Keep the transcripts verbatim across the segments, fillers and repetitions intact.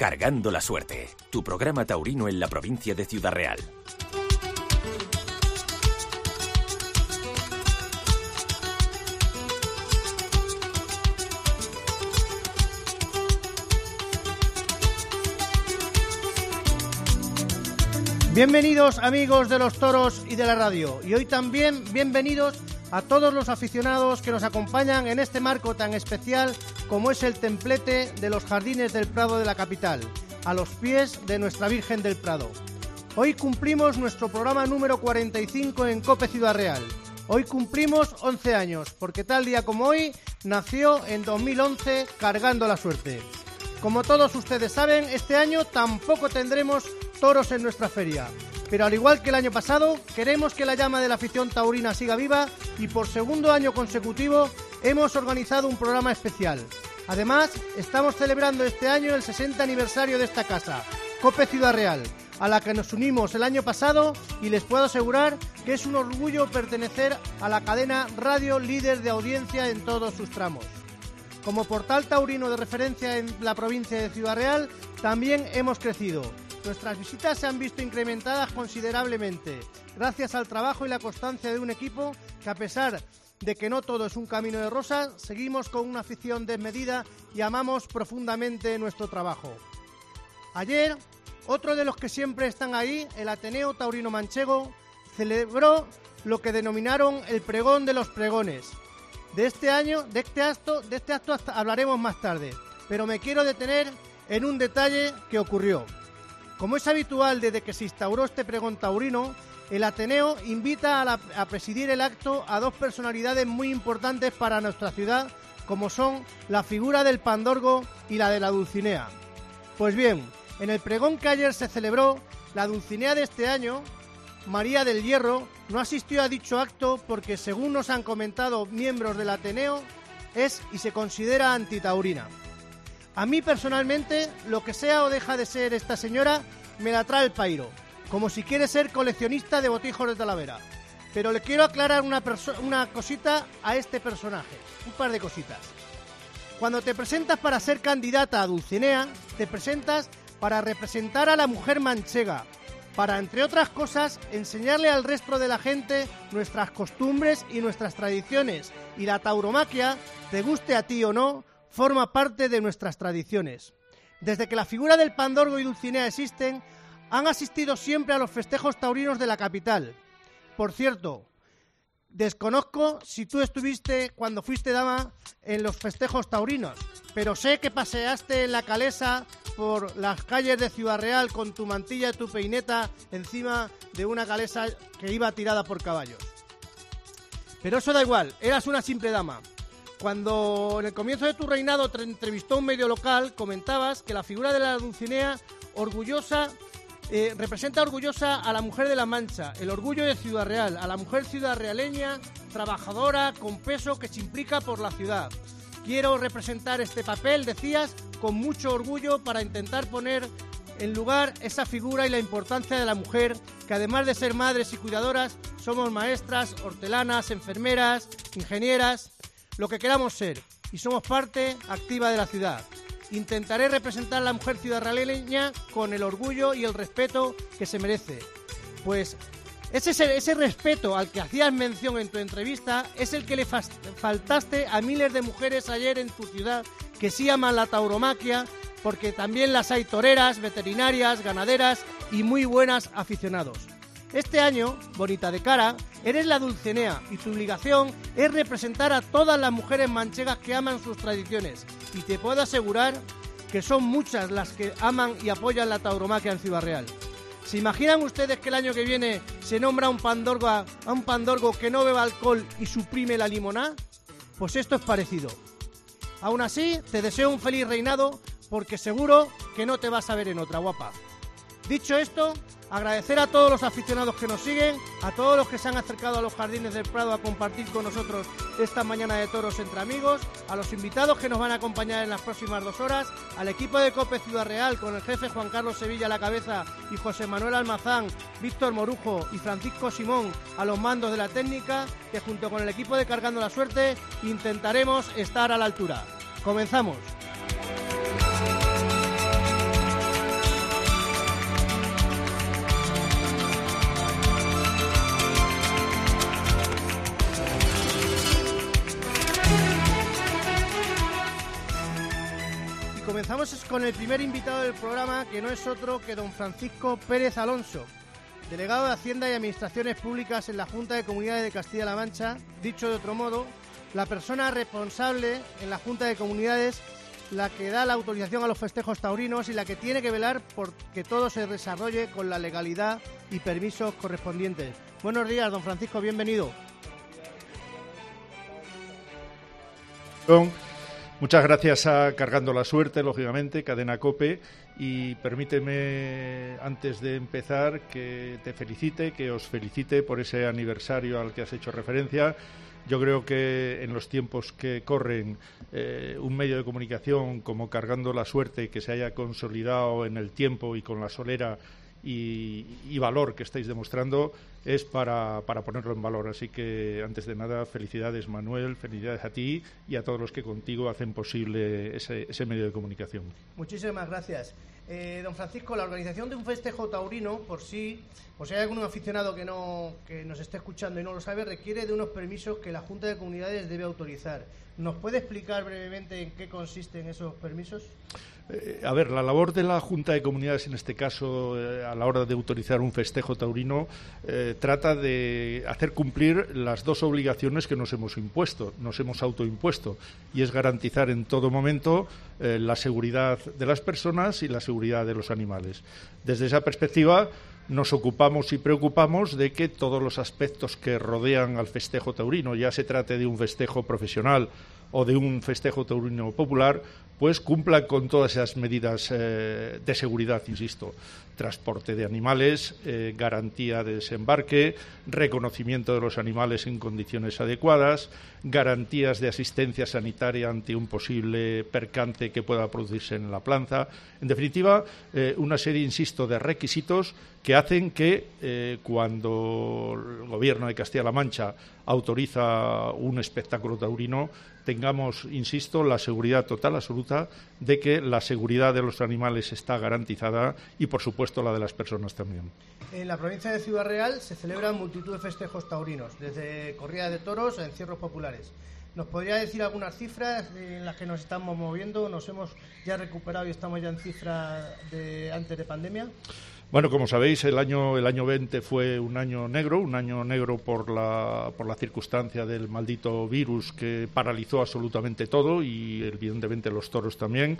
Cargando la Suerte, tu programa taurino en la provincia de Ciudad Real. Bienvenidos amigos de los toros y de la radio, y hoy también bienvenidos a todos los aficionados que nos acompañan en este marco tan especial como es el templete de los Jardines del Prado de la capital, a los pies de nuestra Virgen del Prado. Hoy cumplimos nuestro programa número cuarenta y cinco en COPE Ciudad Real. Hoy cumplimos once años, porque tal día como hoy nació en dos mil once Cargando la Suerte. Como todos ustedes saben, este año tampoco tendremos toros en nuestra feria, pero al igual que el año pasado, queremos que la llama de la afición taurina siga viva y por segundo año consecutivo hemos organizado un programa especial. Además, estamos celebrando este año el sesenta aniversario de esta casa, COPE Ciudad Real, a la que nos unimos el año pasado, y les puedo asegurar que es un orgullo pertenecer a la cadena radio líder de audiencia en todos sus tramos. Como portal taurino de referencia en la provincia de Ciudad Real, también hemos crecido. Nuestras visitas se han visto incrementadas considerablemente, gracias al trabajo y la constancia de un equipo que, a pesar de que no todo es un camino de rosas, seguimos con una afición desmedida y amamos profundamente nuestro trabajo. Ayer, otro de los que siempre están ahí, el Ateneo Taurino Manchego, celebró lo que denominaron el pregón de los pregones. De este año, de este acto, de este acto hablaremos más tarde, pero me quiero detener en un detalle que ocurrió. Como es habitual desde que se instauró este pregón taurino, el Ateneo invita a, la, a presidir el acto a dos personalidades muy importantes para nuestra ciudad, como son la figura del Pandorgo y la de la Dulcinea. Pues bien, en el pregón que ayer se celebró, la Dulcinea de este año, María del Hierro, no asistió a dicho acto porque, según nos han comentado miembros del Ateneo, es y se considera antitaurina. A mí personalmente, lo que sea o deja de ser esta señora, me la trae el pairo, como si quiere ser coleccionista de botijos de Talavera. Pero le quiero aclarar una, una cosita a este personaje, un par de cositas. Cuando te presentas para ser candidata a Dulcinea, te presentas para representar a la mujer manchega, para, entre otras cosas, enseñarle al resto de la gente nuestras costumbres y nuestras tradiciones, y la tauromaquia, te guste a ti o no, forma parte de nuestras tradiciones. Desde que la figura del Pandorgo y Dulcinea existen, han asistido siempre a los festejos taurinos de la capital. Por cierto, desconozco si tú estuviste cuando fuiste dama en los festejos taurinos, pero sé que paseaste en la calesa por las calles de Ciudad Real con tu mantilla y tu peineta encima de una calesa que iba tirada por caballos. Pero eso da igual, eras una simple dama. Cuando en el comienzo de tu reinado te entrevistó un medio local, comentabas que la figura de la Dulcinea orgullosa eh, representa orgullosa a la mujer de la Mancha, el orgullo de Ciudad Real, a la mujer ciudadrealeña, trabajadora, con peso, que se implica por la ciudad. Quiero representar este papel, decías, con mucho orgullo para intentar poner en lugar esa figura y la importancia de la mujer, que además de ser madres y cuidadoras, somos maestras, hortelanas, enfermeras, ingenieras, lo que queramos ser, y somos parte activa de la ciudad. Intentaré representar a la mujer ciudadrealeña con el orgullo y el respeto que se merece. Pues ese, ese respeto al que hacías mención en tu entrevista es el que le faltaste a miles de mujeres ayer en tu ciudad que sí aman la tauromaquia, porque también las hay toreras, veterinarias, ganaderas y muy buenas aficionados. Este año, bonita de cara, eres la Dulcinea y tu obligación es representar a todas las mujeres manchegas que aman sus tradiciones, y te puedo asegurar que son muchas las que aman y apoyan la tauromaquia en Ciudad Real. ¿Se imaginan ustedes que el año que viene se nombra a un pandorgo, a un pandorgo que no beba alcohol y suprime la limonada? Pues esto es parecido. Aún así, te deseo un feliz reinado, porque seguro que no te vas a ver en otra, guapa. Dicho esto, agradecer a todos los aficionados que nos siguen, a todos los que se han acercado a los Jardines del Prado a compartir con nosotros esta mañana de toros entre amigos, a los invitados que nos van a acompañar en las próximas dos horas, al equipo de COPE Ciudad Real con el jefe Juan Carlos Sevilla a la cabeza y José Manuel Almazán, Víctor Morujo y Francisco Simón a los mandos de la técnica, que junto con el equipo de Cargando la Suerte intentaremos estar a la altura. Comenzamos. comenzamos con el primer invitado del programa, que no es otro que don Francisco Pérez Alonso, delegado de Hacienda y Administraciones Públicas en la Junta de Comunidades de Castilla-La Mancha. Dicho de otro modo, la persona responsable en la Junta de Comunidades, la que da la autorización a los festejos taurinos y la que tiene que velar por que todo se desarrolle con la legalidad y permisos correspondientes. Buenos días, don Francisco, bienvenido. Muchas gracias a Cargando la Suerte, lógicamente, Cadena COPE, y permíteme, antes de empezar, que te felicite, que os felicite por ese aniversario al que has hecho referencia. Yo creo que en los tiempos que corren, eh, un medio de comunicación como Cargando la Suerte, que se haya consolidado en el tiempo y con la solera y, y valor que estáis demostrando, es para, para ponerlo en valor. Así que, antes de nada, felicidades, Manuel, felicidades a ti y a todos los que contigo hacen posible ese, ese medio de comunicación. Muchísimas gracias. Eh, don Francisco, la organización de un festejo taurino, por sí, o si hay algún aficionado que no que nos esté escuchando y no lo sabe, requiere de unos permisos que la Junta de Comunidades debe autorizar. ¿Nos puede explicar brevemente en qué consisten esos permisos? Eh, a ver, la labor de la Junta de Comunidades, en este caso, eh, a la hora de autorizar un festejo taurino, eh, trata de hacer cumplir las dos obligaciones que nos hemos impuesto, nos hemos autoimpuesto, y es garantizar en todo momento eh, la seguridad de las personas y la seguridad de los animales. Desde esa perspectiva, nos ocupamos y preocupamos de que todos los aspectos que rodean al festejo taurino, ya se trate de un festejo profesional o de un festejo taurino popular, pues cumplan con todas esas medidas eh, de seguridad, insisto. Transporte de animales, eh, garantía de desembarque, reconocimiento de los animales en condiciones adecuadas, garantías de asistencia sanitaria ante un posible percance que pueda producirse en la plaza. En definitiva, eh, una serie, insisto, de requisitos que hacen que eh, cuando el Gobierno de Castilla-La Mancha autoriza un espectáculo taurino, tengamos, insisto, la seguridad total, absoluta, de que la seguridad de los animales está garantizada y, por supuesto, la de las personas también. En la provincia de Ciudad Real se celebran multitud de festejos taurinos, desde corrida de toros a encierros populares. ¿Nos podría decir algunas cifras en las que nos estamos moviendo? ¿Nos hemos ya recuperado y estamos ya en cifras de antes de pandemia? Bueno, como sabéis, el año el año veinte fue un año negro, un año negro por la por la circunstancia del maldito virus que paralizó absolutamente todo, y evidentemente los toros también.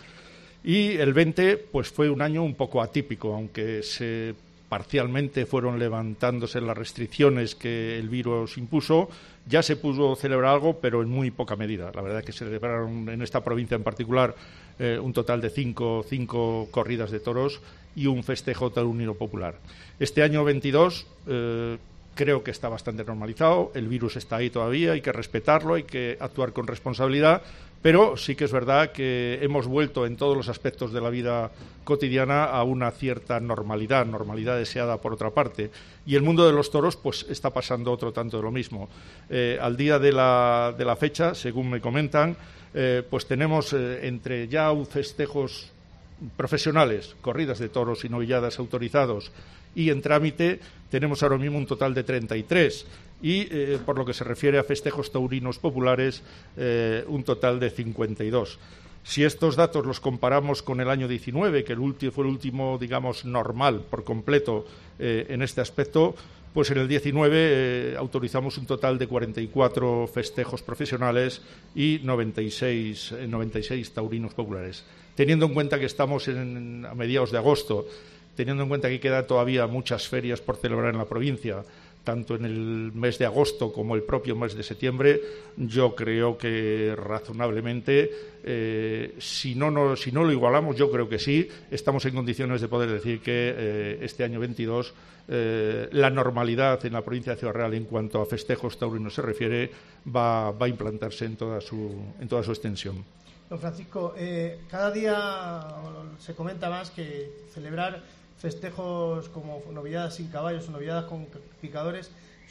Y el veinte pues fue un año un poco atípico, aunque se parcialmente fueron levantándose las restricciones que el virus impuso. Ya se pudo celebrar algo, pero en muy poca medida. La verdad es que se celebraron en esta provincia en particular eh, un total de cinco, cinco corridas de toros y un festejo taurino popular. Este año veintidós eh, creo que está bastante normalizado. El virus está ahí todavía, hay que respetarlo, hay que actuar con responsabilidad, pero sí que es verdad que hemos vuelto en todos los aspectos de la vida cotidiana a una cierta normalidad, normalidad deseada por otra parte. Y el mundo de los toros pues está pasando otro tanto de lo mismo. Eh, al día de la, de la fecha, según me comentan, eh, pues tenemos eh, entre ya festejos profesionales, corridas de toros y novilladas autorizados, y en trámite tenemos ahora mismo un total de treinta y tres, y eh, por lo que se refiere a festejos taurinos populares, eh, un total de cincuenta y dos. Si estos datos los comparamos con el año diecinueve, que el último, fue el último, digamos, normal por completo eh, en este aspecto, pues en el diecinueve eh, autorizamos un total de cuarenta y cuatro festejos profesionales y noventa y seis, eh, noventa y seis taurinos populares. Teniendo en cuenta que estamos en, a mediados de agosto, teniendo en cuenta que quedan todavía muchas ferias por celebrar en la provincia, tanto en el mes de agosto como el propio mes de septiembre, yo creo que razonablemente, eh, si, no, no, si no lo igualamos, yo creo que sí, estamos en condiciones de poder decir que eh, este año veintidós eh, la normalidad en la provincia de Ciudad Real en cuanto a festejos taurinos se refiere va, va a implantarse en toda su, en toda su extensión. Don Francisco, eh, cada día se comenta más que celebrar festejos como novilladas sin caballos o novilladas con picadores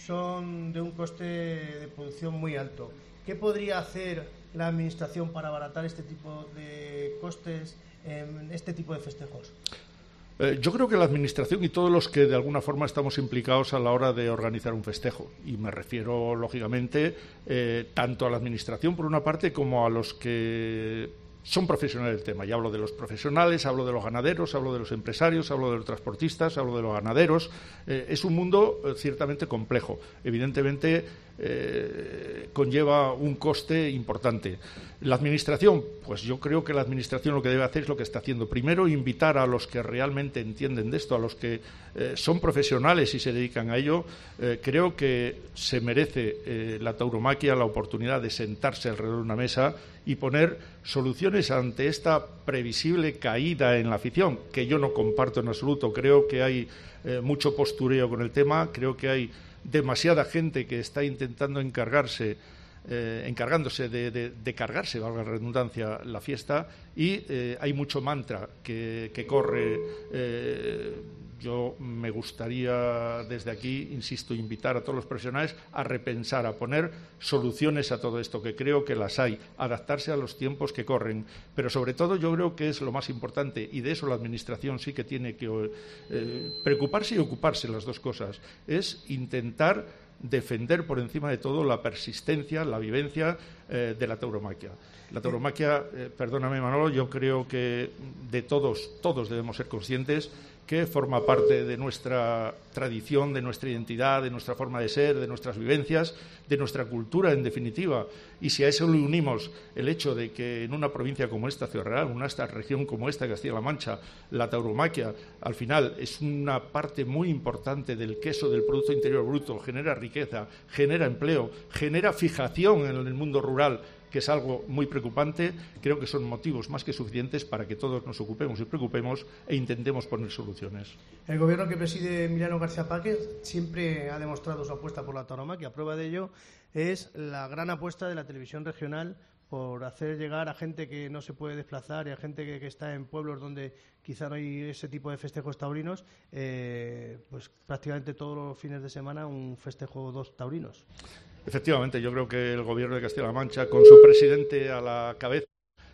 son de un coste de producción muy alto. ¿Qué podría hacer la Administración para abaratar este tipo de costes en este tipo de festejos? Eh, yo creo que la Administración y todos los que de alguna forma estamos implicados a la hora de organizar un festejo, y me refiero lógicamente eh, tanto a la Administración por una parte como a los que son profesionales del tema. Y hablo de los profesionales, hablo de los ganaderos, hablo de los empresarios, hablo de los transportistas, hablo de los ganaderos. Eh, es un mundo eh, ciertamente complejo. Evidentemente eh, conlleva un coste importante. La Administración, pues yo creo que la Administración lo que debe hacer es lo que está haciendo. Primero, invitar a los que realmente entienden de esto, a los que eh, son profesionales y se dedican a ello. Eh, creo que se merece eh, la tauromaquia la oportunidad de sentarse alrededor de una mesa y poner soluciones ante esta previsible caída en la afición, que yo no comparto en absoluto. Creo que hay eh, mucho postureo con el tema, creo que hay demasiada gente que está intentando encargarse, eh, encargándose de, de, de cargarse, valga la redundancia, la fiesta, y eh, hay mucho mantra que, que corre. Eh, Yo me gustaría desde aquí, insisto, invitar a todos los profesionales a repensar, a poner soluciones a todo esto, que creo que las hay, adaptarse a los tiempos que corren. Pero sobre todo yo creo que es lo más importante, y de eso la Administración sí que tiene que eh, preocuparse y ocuparse, las dos cosas, es intentar defender por encima de todo la persistencia, la vivencia eh, de la tauromaquia. La tauromaquia, eh, perdóname Manolo, yo creo que de todos, todos debemos ser conscientes que forma parte de nuestra tradición, de nuestra identidad, de nuestra forma de ser, de nuestras vivencias, de nuestra cultura, en definitiva. Y si a eso le unimos el hecho de que en una provincia como esta, Ciudad Real, en una región como esta, Castilla-La Mancha, la tauromaquia, al final, es una parte muy importante del queso del Producto Interior Bruto, genera riqueza, genera empleo, genera fijación en el mundo rural, que es algo muy preocupante. Creo que son motivos más que suficientes para que todos nos ocupemos y preocupemos e intentemos poner soluciones. El gobierno que preside Emiliano García Páquez siempre ha demostrado su apuesta por la tauromaquia. Prueba de ello es la gran apuesta de la televisión regional por hacer llegar a gente que no se puede desplazar y a gente que, que está en pueblos donde quizá no hay ese tipo de festejos taurinos, eh, pues prácticamente todos los fines de semana un festejo dos taurinos. Efectivamente, yo creo que el Gobierno de Castilla-La Mancha, con su presidente a la cabeza,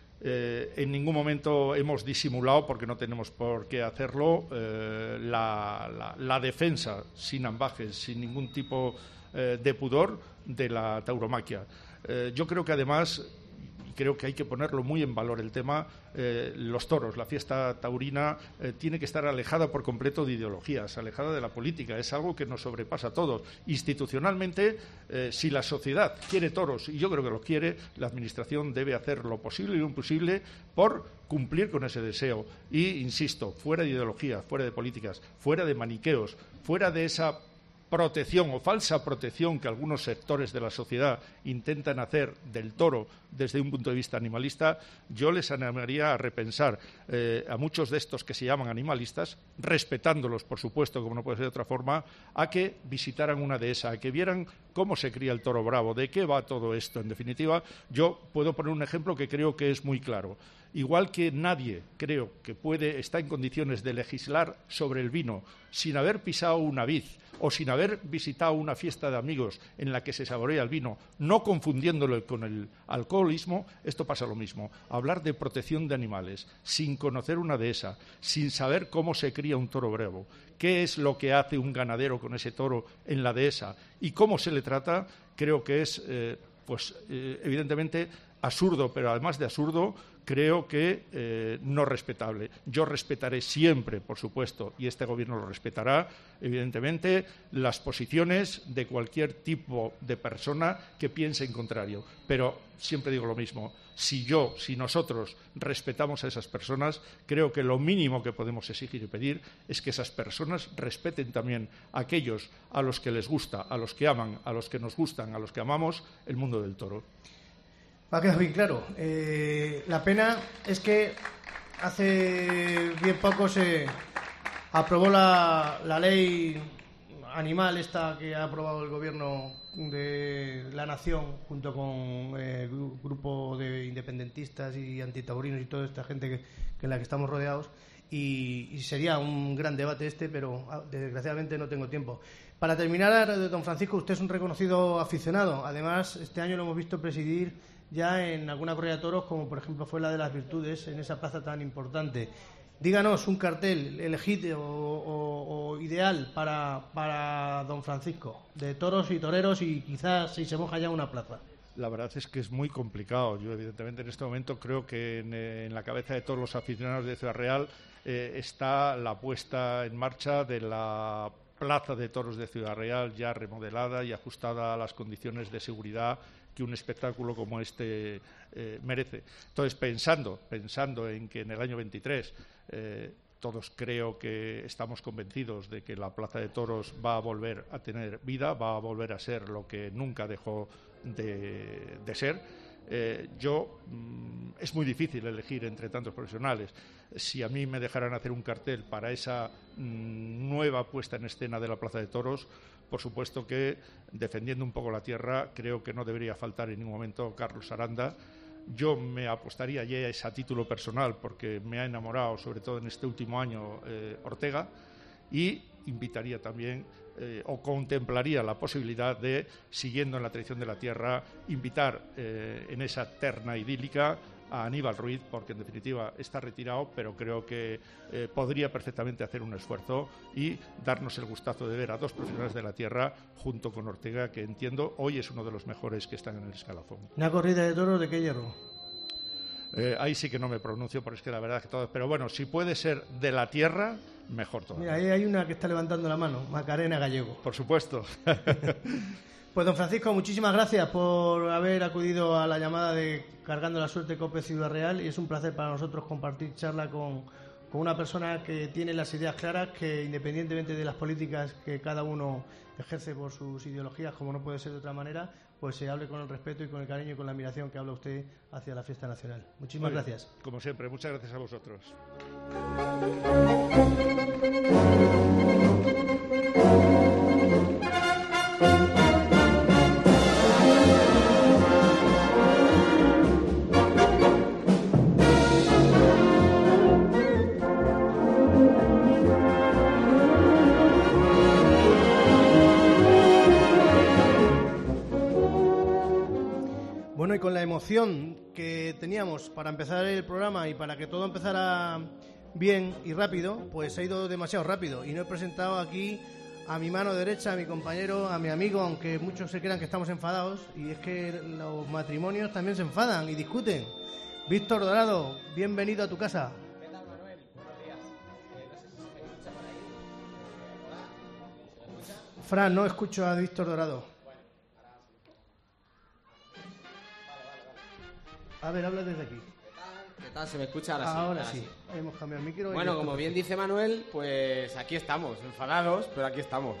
eh, en ningún momento hemos disimulado, porque no tenemos por qué hacerlo, eh, la, la, la defensa sin ambajes, sin ningún tipo eh, de pudor de la tauromaquia. Eh, yo creo que además, y creo que hay que ponerlo muy en valor el tema, eh, los toros, la fiesta taurina eh, tiene que estar alejada por completo de ideologías, alejada de la política. Es algo que nos sobrepasa a todos. Institucionalmente, eh, si la sociedad quiere toros, y yo creo que los quiere, la Administración debe hacer lo posible y lo imposible por cumplir con ese deseo. Y, insisto, fuera de ideología, fuera de políticas, fuera de maniqueos, fuera de esa protección o falsa protección que algunos sectores de la sociedad intentan hacer del toro desde un punto de vista animalista, yo les animaría a repensar eh, a muchos de estos que se llaman animalistas, respetándolos, por supuesto, como no puede ser de otra forma, a que visitaran una dehesa, a que vieran cómo se cría el toro bravo, de qué va todo esto. En definitiva, yo puedo poner un ejemplo que creo que es muy claro. Igual que nadie, creo, que puede, está en condiciones de legislar sobre el vino sin haber pisado una vid o sin haber visitado una fiesta de amigos en la que se saborea el vino, no confundiéndolo con el alcoholismo, esto pasa lo mismo. Hablar de protección de animales sin conocer una dehesa, sin saber cómo se cría un toro bravo, qué es lo que hace un ganadero con ese toro en la dehesa y cómo se le trata, creo que es, eh, pues, eh, evidentemente absurdo, pero además de absurdo, creo que eh, no respetable. Yo respetaré siempre, por supuesto, y este Gobierno lo respetará, evidentemente, las posiciones de cualquier tipo de persona que piense en contrario. Pero siempre digo lo mismo, si yo, si nosotros respetamos a esas personas, creo que lo mínimo que podemos exigir y pedir es que esas personas respeten también a aquellos a los que les gusta, a los que aman, a los que nos gustan, a los que amamos el mundo del toro. Ha quedado bien claro. Eh, la pena es que hace bien poco se aprobó la, la ley animal esta que ha aprobado el Gobierno de la Nación junto con el eh, grupo de independentistas y antitaurinos y toda esta gente que, que en la que estamos rodeados. Y, y sería un gran debate este, pero desgraciadamente no tengo tiempo. Para terminar, don Francisco, usted es un reconocido aficionado. Además, este año lo hemos visto presidir ya en alguna corrida de toros, como por ejemplo fue la de las Virtudes, en esa plaza tan importante. Díganos un cartel elegido o, o, o ideal para, para don Francisco, de toros y toreros, y quizás si se moja ya una plaza. La verdad es que es muy complicado. Yo, evidentemente, en este momento creo que en, en la cabeza de todos los aficionados de Ciudad Real eh, está la puesta en marcha de la Plaza de Toros de Ciudad Real, ya remodelada y ajustada a las condiciones de seguridad que un espectáculo como este eh, merece. Entonces, pensando, pensando en que en el año veintitrés eh, todos creo que estamos convencidos de que la Plaza de Toros va a volver a tener vida, va a volver a ser lo que nunca dejó de, de ser. Eh, yo mmm, es muy difícil elegir entre tantos profesionales. Si a mí me dejaran hacer un cartel para esa mmm, nueva puesta en escena de la Plaza de Toros, por supuesto que, defendiendo un poco la tierra, creo que no debería faltar en ningún momento Carlos Aranda. Yo me apostaría ya a título personal, porque me ha enamorado, sobre todo en este último año, eh, Ortega, y invitaría también eh, o contemplaría la posibilidad de, siguiendo en la tradición de la tierra, invitar eh, en esa terna idílica a Aníbal Ruiz, porque en definitiva está retirado, pero creo que eh, podría perfectamente hacer un esfuerzo y darnos el gustazo de ver a dos profesionales de la tierra junto con Ortega, que entiendo hoy es uno de los mejores que están en el escalafón. ¿Una corrida de toros de qué hierro? Eh, ahí sí que no me pronuncio, porque es que la verdad es que todo... Pero bueno, si puede ser de la tierra, mejor todavía. Mira, ahí hay una que está levantando la mano, Macarena Gallego. Por supuesto. Pues don Francisco, muchísimas gracias por haber acudido a la llamada de Cargando la Suerte COPE Ciudad Real, y es un placer para nosotros compartir charla con, con una persona que tiene las ideas claras, que independientemente de las políticas que cada uno ejerce por sus ideologías, como no puede ser de otra manera, pues se hable con el respeto y con el cariño y con la admiración que habla usted hacia la fiesta nacional. Muchísimas Muy gracias. Bien, como siempre, muchas gracias a vosotros. Bueno, y con la emoción que teníamos para empezar el programa y para que todo empezara bien y rápido, pues ha ido demasiado rápido y no he presentado aquí a mi mano derecha, a mi compañero, a mi amigo, aunque muchos se crean que estamos enfadados, y es que los matrimonios también se enfadan y discuten. Víctor Dorado, bienvenido a tu casa. ¿Qué tal, Manuel? Buenos días. Eh, no sé si se me escucha por ahí. Eh, hola. ¿Se me escucha? Fran, no escucho a Víctor Dorado. Bueno, ahora sí. Vale, vale, vale. A ver, habla desde aquí. ¿Qué tal? ¿Qué tal? ¿Se me escucha ahora sí? Ahora sí. Hemos cambiado el micro. y Bueno, esto como bien perfecto. dice Manuel, pues aquí estamos, enfadados, pero aquí estamos.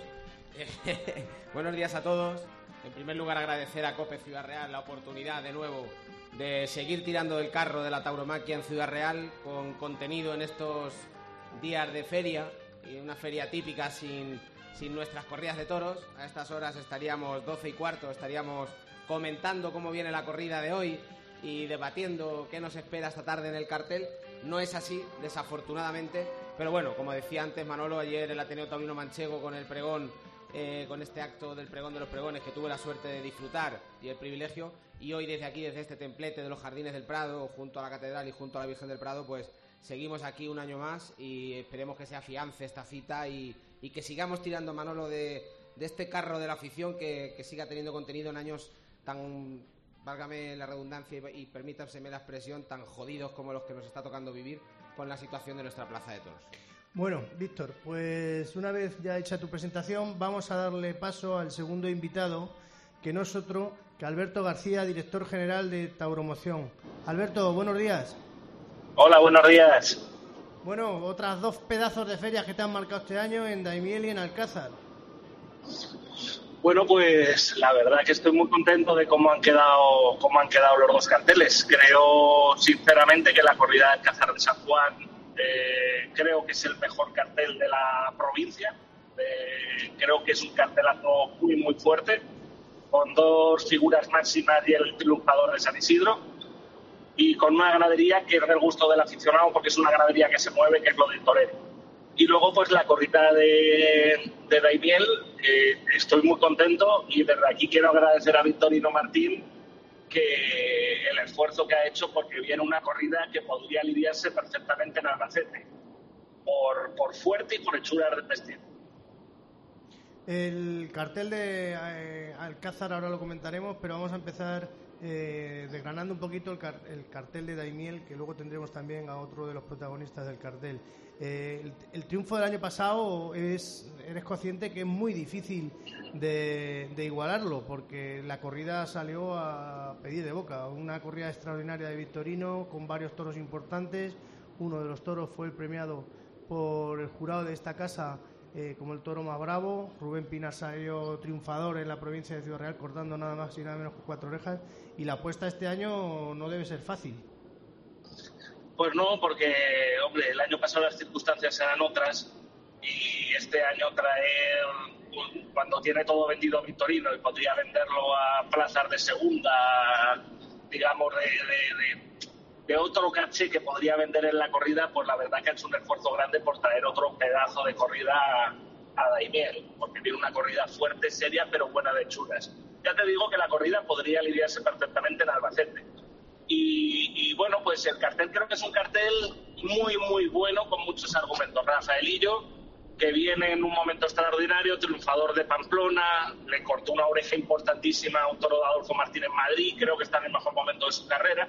Buenos días a todos. En primer lugar, agradecer a COPE Ciudad Real la oportunidad de nuevo de seguir tirando del carro de la tauromaquia en Ciudad Real, con contenido en estos días de feria, y una feria típica sin, sin nuestras corridas de toros. A estas horas estaríamos doce y cuarto, estaríamos comentando cómo viene la corrida de hoy y debatiendo qué nos espera esta tarde en el cartel. No es así, desafortunadamente, pero bueno, como decía antes Manolo, ayer el Ateneo Taurino Manchego con el pregón, eh, con este acto del pregón de los pregones que tuve la suerte de disfrutar y el privilegio, y hoy desde aquí, desde este templete de los Jardines del Prado, junto a la Catedral y junto a la Virgen del Prado, pues seguimos aquí un año más y esperemos que se afiance esta cita y, y que sigamos tirando, Manolo, de, de este carro de la afición, que, que siga teniendo contenido en años tan, válgame la redundancia y, y permítanseme la expresión, tan jodidos como los que nos está tocando vivir con la situación de nuestra Plaza de Toros. Bueno, Víctor, pues una vez ya hecha tu presentación, vamos a darle paso al segundo invitado, que no es otro que Alberto García, director general de Tauromoción. Alberto, buenos días. Hola, buenos días. Bueno, otras dos pedazos de ferias que te han marcado este año en Daimiel y en Alcázar. Bueno, pues la verdad que estoy muy contento de cómo han quedado, cómo han quedado los dos carteles. Creo sinceramente que la corrida de Alcázar de San Juan eh, creo que es el mejor cartel de la provincia. Eh, creo que es un cartelazo muy muy fuerte, con dos figuras máximas y el triunfador de San Isidro, y con una ganadería que es del gusto del aficionado, porque es una ganadería que se mueve, que es lo del torero. Y luego pues la corrida de, de Daimiel, eh, estoy muy contento, y desde aquí quiero agradecer a Victorino Martín que el esfuerzo que ha hecho, porque viene una corrida que podría lidiarse perfectamente en Albacete, por, por fuerte y por hechuras de vestido. El cartel de eh, Alcázar ahora lo comentaremos, pero vamos a empezar eh, desgranando un poquito el, car el cartel de Daimiel, que luego tendremos también a otro de los protagonistas del cartel. Eh, el, el triunfo del año pasado, es, eres consciente que es muy difícil de, de igualarlo, porque la corrida salió a pedir de boca. Una corrida extraordinaria de Victorino, con varios toros importantes. Uno de los toros fue el premiado por el jurado de esta casa Eh, como el toro más bravo. Rubén Pinar salió triunfador en la provincia de Ciudad Real, cortando nada más y nada menos que cuatro orejas, y la apuesta este año no debe ser fácil. Pues no, porque, hombre, el año pasado las circunstancias eran otras, y este año traer, cuando tiene todo vendido a Victorino y podría venderlo a plazas de segunda, digamos, de, de, de de otro caché que podría vender en la corrida, pues la verdad que ha hecho un esfuerzo grande por traer otro pedazo de corrida a, a Daimiel, porque tiene una corrida fuerte, seria, pero buena de chulas. Ya te digo que la corrida podría lidiarse perfectamente en Albacete. Y, y bueno, pues el cartel creo que es un cartel muy, muy bueno, con muchos argumentos. Rafaelillo, que viene en un momento extraordinario, triunfador de Pamplona, le cortó una oreja importantísima a un toro de Adolfo Martín en Madrid, creo que está en el mejor momento de su carrera.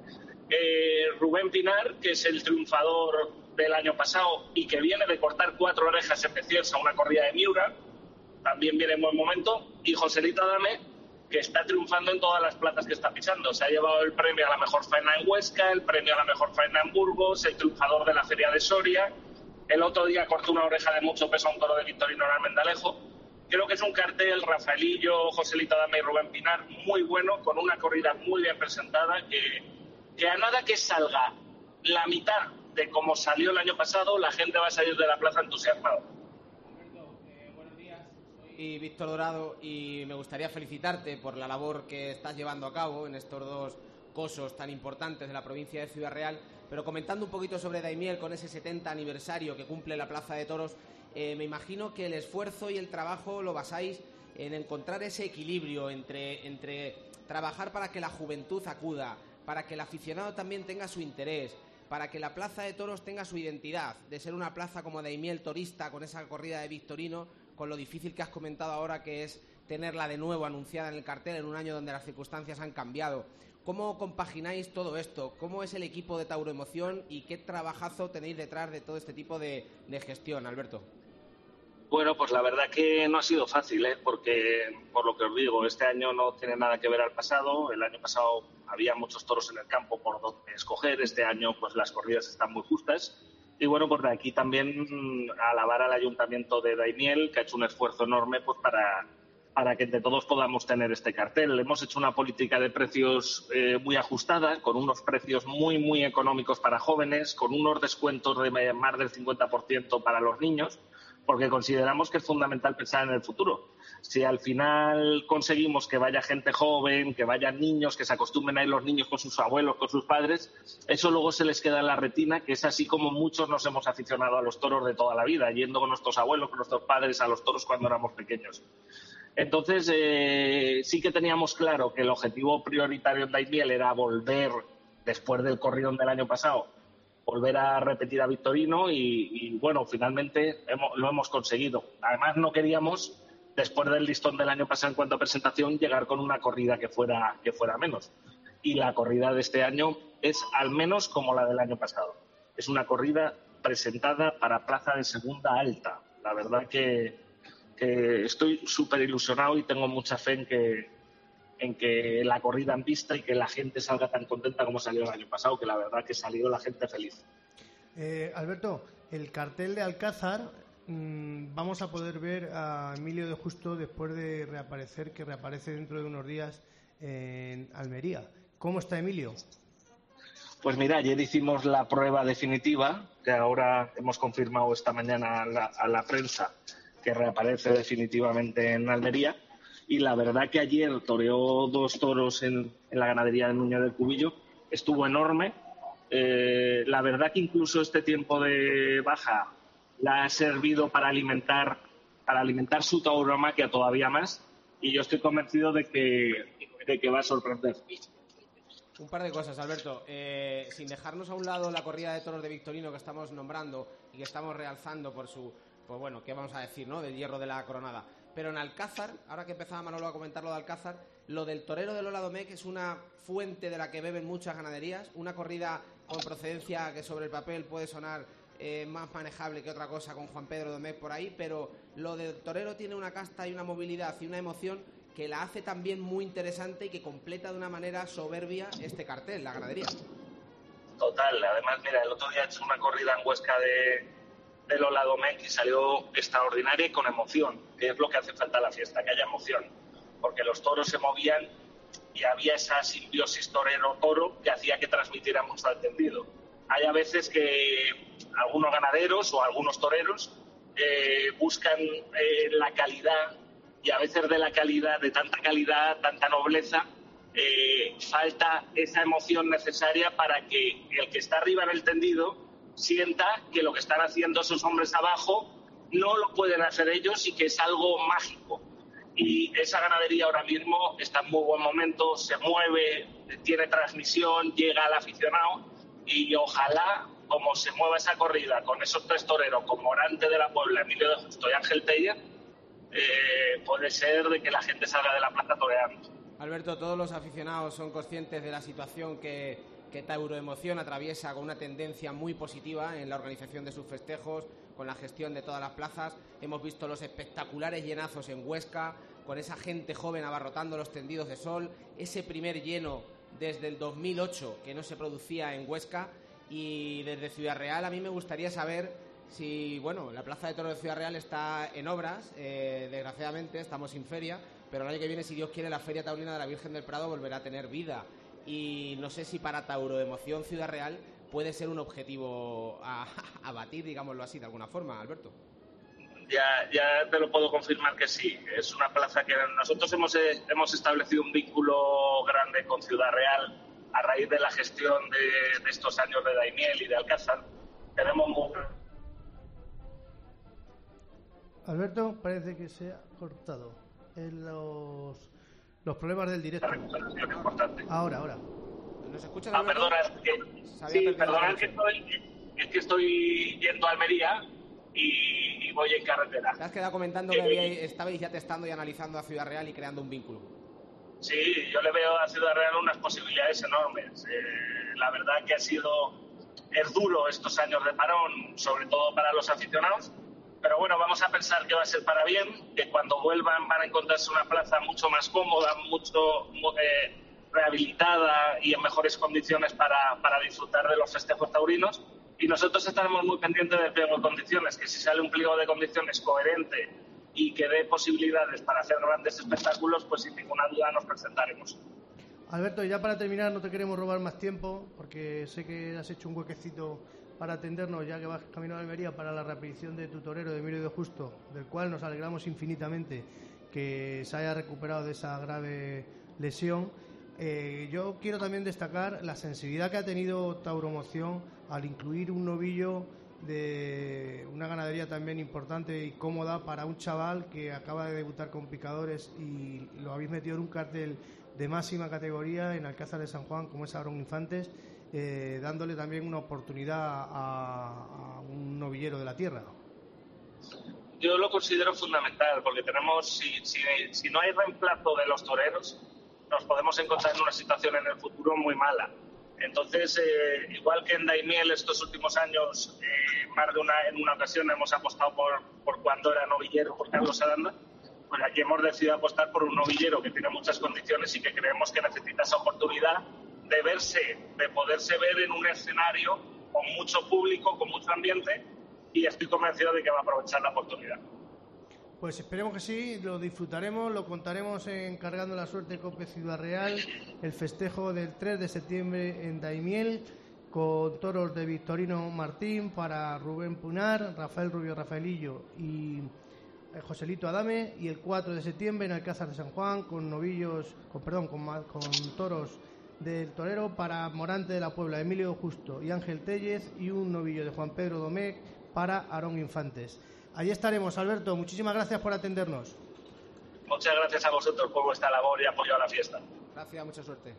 Eh, Rubén Pinar, que es el triunfador del año pasado y que viene de cortar cuatro orejas en Preciosa, una corrida de Miura, también viene en buen momento. Y Joselito Adame, que está triunfando en todas las plazas que está pisando. Se ha llevado el premio a la mejor faena en Huesca, el premio a la mejor faena en Burgos, el triunfador de la Feria de Soria. El otro día cortó una oreja de mucho peso a un toro de Victorino en Almendalejo. Creo que es un cartel, Rafaelillo, Joselito Adame y Rubén Pinar, muy bueno, con una corrida muy bien presentada, que que a nada que salga la mitad de como salió el año pasado, la gente va a salir de la plaza entusiasmado. Alberto, eh, buenos días. Soy Víctor Dorado y me gustaría felicitarte por la labor que estás llevando a cabo en estos dos cosos tan importantes de la provincia de Ciudad Real, pero comentando un poquito sobre Daimiel, con ese setenta aniversario que cumple la Plaza de Toros, eh, me imagino que el esfuerzo y el trabajo lo basáis en encontrar ese equilibrio entre, entre trabajar para que la juventud acuda, para que el aficionado también tenga su interés, para que la Plaza de Toros tenga su identidad, de ser una plaza como Daimiel torista, con esa corrida de Victorino, con lo difícil que has comentado ahora que es tenerla de nuevo anunciada en el cartel en un año donde las circunstancias han cambiado. ¿Cómo compagináis todo esto? ¿Cómo es el equipo de Tauro Emoción y qué trabajazo tenéis detrás de todo este tipo de, de gestión, Alberto? Bueno, pues la verdad que no ha sido fácil, ¿eh? Porque, por lo que os digo, este año no tiene nada que ver al pasado. El año pasado había muchos toros en el campo por donde escoger. Este año, pues las corridas están muy justas. Y bueno, pues de aquí también alabar al Ayuntamiento de Daimiel, que ha hecho un esfuerzo enorme pues para, para que entre todos podamos tener este cartel. Hemos hecho una política de precios eh, muy ajustada, con unos precios muy, muy económicos para jóvenes, con unos descuentos de más del cincuenta por ciento para los niños, porque consideramos que es fundamental pensar en el futuro. Si al final conseguimos que vaya gente joven, que vayan niños, que se acostumbren a ir los niños con sus abuelos, con sus padres, eso luego se les queda en la retina, que es así como muchos nos hemos aficionado a los toros de toda la vida, yendo con nuestros abuelos, con nuestros padres a los toros cuando éramos pequeños. Entonces, eh, sí que teníamos claro que el objetivo prioritario en Daimiel era volver, después del corridón del año pasado, volver a repetir a Victorino y, y bueno, finalmente hemos, lo hemos conseguido. Además, no queríamos, después del listón del año pasado en cuanto a presentación, llegar con una corrida que fuera, que fuera menos. Y la corrida de este año es al menos como la del año pasado. Es una corrida presentada para plaza de segunda alta. La verdad que, que estoy súper ilusionado y tengo mucha fe en que en que la corrida en pista y que la gente salga tan contenta como salió el año pasado, que la verdad que salió la gente feliz. Eh, Alberto, el cartel de Alcázar, mmm, vamos a poder ver a Emilio de Justo después de reaparecer, que reaparece dentro de unos días en Almería. ¿Cómo está Emilio? Pues mira, ayer hicimos la prueba definitiva, que ahora hemos confirmado esta mañana a la, a la prensa que reaparece definitivamente en Almería. Y la verdad que ayer toreó dos toros en, en la ganadería de Núñez del Cubillo, estuvo enorme. Eh, la verdad que incluso este tiempo de baja la ha servido para alimentar, para alimentar su tauromaquia todavía más, y yo estoy convencido de que, de que va a sorprender. Un par de cosas, Alberto. Eh, sin dejarnos a un lado la corrida de toros de Victorino que estamos nombrando y que estamos realzando por su, pues bueno, ¿qué vamos a decir, no? Del hierro de la coronada. pero en Alcázar, ahora que empezaba Manolo a comentar lo de Alcázar, lo del torero de Lola Domecq es una fuente de la que beben muchas ganaderías, una corrida con procedencia que sobre el papel puede sonar eh, más manejable que otra cosa con Juan Pedro Domecq por ahí, pero lo del torero tiene una casta y una movilidad y una emoción que la hace también muy interesante y que completa de una manera soberbia este cartel, la ganadería. Total, además, mira, el otro día he hecho una corrida en Huesca de, de Lola Domecq y salió extraordinaria y con emoción, que es lo que hace falta a la fiesta, que haya emoción, porque los toros se movían y había esa simbiosis torero-toro que hacía que transmitiera mucho al tendido. Hay a veces que algunos ganaderos o algunos toreros eh, buscan eh, la calidad, y a veces de la calidad, de tanta calidad, tanta nobleza, eh, falta esa emoción necesaria para que el que está arriba en el tendido sienta que lo que están haciendo esos hombres abajo no lo pueden hacer ellos y que es algo mágico. Y esa ganadería ahora mismo está en muy buen momento, se mueve, tiene transmisión, llega al aficionado, y ojalá, como se mueva esa corrida con esos tres toreros, con Morante de la Puebla, Emilio de Justo y Ángel Tella, eh, puede ser de que la gente salga de la plaza toreando. Alberto, todos los aficionados son conscientes de la situación que, que Tauroemoción atraviesa, con una tendencia muy positiva en la organización de sus festejos, con la gestión de todas las plazas. Hemos visto los espectaculares llenazos en Huesca, con esa gente joven abarrotando los tendidos de sol, ese primer lleno desde el dos mil ocho que no se producía en Huesca. Y desde Ciudad Real a mí me gustaría saber si, bueno, la Plaza de Toros de Ciudad Real está en obras, eh, desgraciadamente estamos sin feria, pero el año que viene, si Dios quiere, la Feria Taurina de la Virgen del Prado volverá a tener vida. Y no sé si para Tauroemoción Ciudad Real puede ser un objetivo a, a batir, digámoslo así, de alguna forma, Alberto. Ya, ya te lo puedo confirmar que sí. Es una plaza que nosotros hemos, eh, hemos establecido un vínculo grande con Ciudad Real a raíz de la gestión de, de estos años de Daimiel y de Alcázar. Tenemos muy... Alberto, parece que se ha cortado en los, los problemas del directo. La recuperación importante. Ahora, ahora. ¿Nos escuchas, Ah, Alberto? perdona, es que, sí, perdona, es que estoy, es que estoy yendo a Almería y, y voy en carretera. Te has quedado comentando que había, estabais ya testando y analizando a Ciudad Real y creando un vínculo. Sí, yo le veo a Ciudad Real unas posibilidades enormes. Eh, la verdad que ha sido, es duro estos años de parón, sobre todo para los aficionados, pero bueno, vamos a pensar que va a ser para bien, que cuando vuelvan van a encontrarse una plaza mucho más cómoda, mucho eh, rehabilitada y en mejores condiciones para, para disfrutar de los festejos taurinos. Y nosotros estaremos muy pendientes del pliego de condiciones, que si sale un pliego de condiciones coherente y que dé posibilidades para hacer grandes espectáculos, pues sin ninguna duda nos presentaremos. Alberto, ya para terminar, no te queremos robar más tiempo, porque sé que has hecho un huequecito para atendernos, ya que vas camino a Almería para la reaparición de tu torero, de Emilio de Justo, del cual nos alegramos infinitamente que se haya recuperado de esa grave lesión. Eh, yo quiero también destacar la sensibilidad que ha tenido Tauromoción al incluir un novillo de una ganadería también importante y cómoda para un chaval que acaba de debutar con picadores, y lo habéis metido en un cartel de máxima categoría en Alcázar de San Juan, como es Aarón Infantes, eh, dándole también una oportunidad a, a un novillero de la tierra. Yo lo considero fundamental, porque tenemos, si, si, si no hay reemplazo de los toreros, nos podemos encontrar en una situación en el futuro muy mala. Entonces, eh, igual que en Daimiel estos últimos años, eh, más de una, en una ocasión hemos apostado por, por cuando era novillero, por Carlos Aranda, pues aquí hemos decidido apostar por un novillero que tiene muchas condiciones y que creemos que necesita esa oportunidad de verse, de poderse ver en un escenario con mucho público, con mucho ambiente, y estoy convencido de que va a aprovechar la oportunidad. Pues esperemos que sí, lo disfrutaremos, lo contaremos en Cargando la Suerte Cope Ciudad Real, el festejo del tres de septiembre en Daimiel, con toros de Victorino Martín para Rubén Punar, Rafael Rubio Rafaelillo y Joselito Adame, y el cuatro de septiembre en Alcázar de San Juan con novillos, con perdón, con, con toros del torero para Morante de la Puebla, Emilio Justo y Ángel Tellez, y un novillo de Juan Pedro Domecq para Aarón Infantes. Allí estaremos, Alberto. Muchísimas gracias por atendernos. Muchas gracias a vosotros por vuestra labor y apoyo a la fiesta. Gracias, mucha suerte.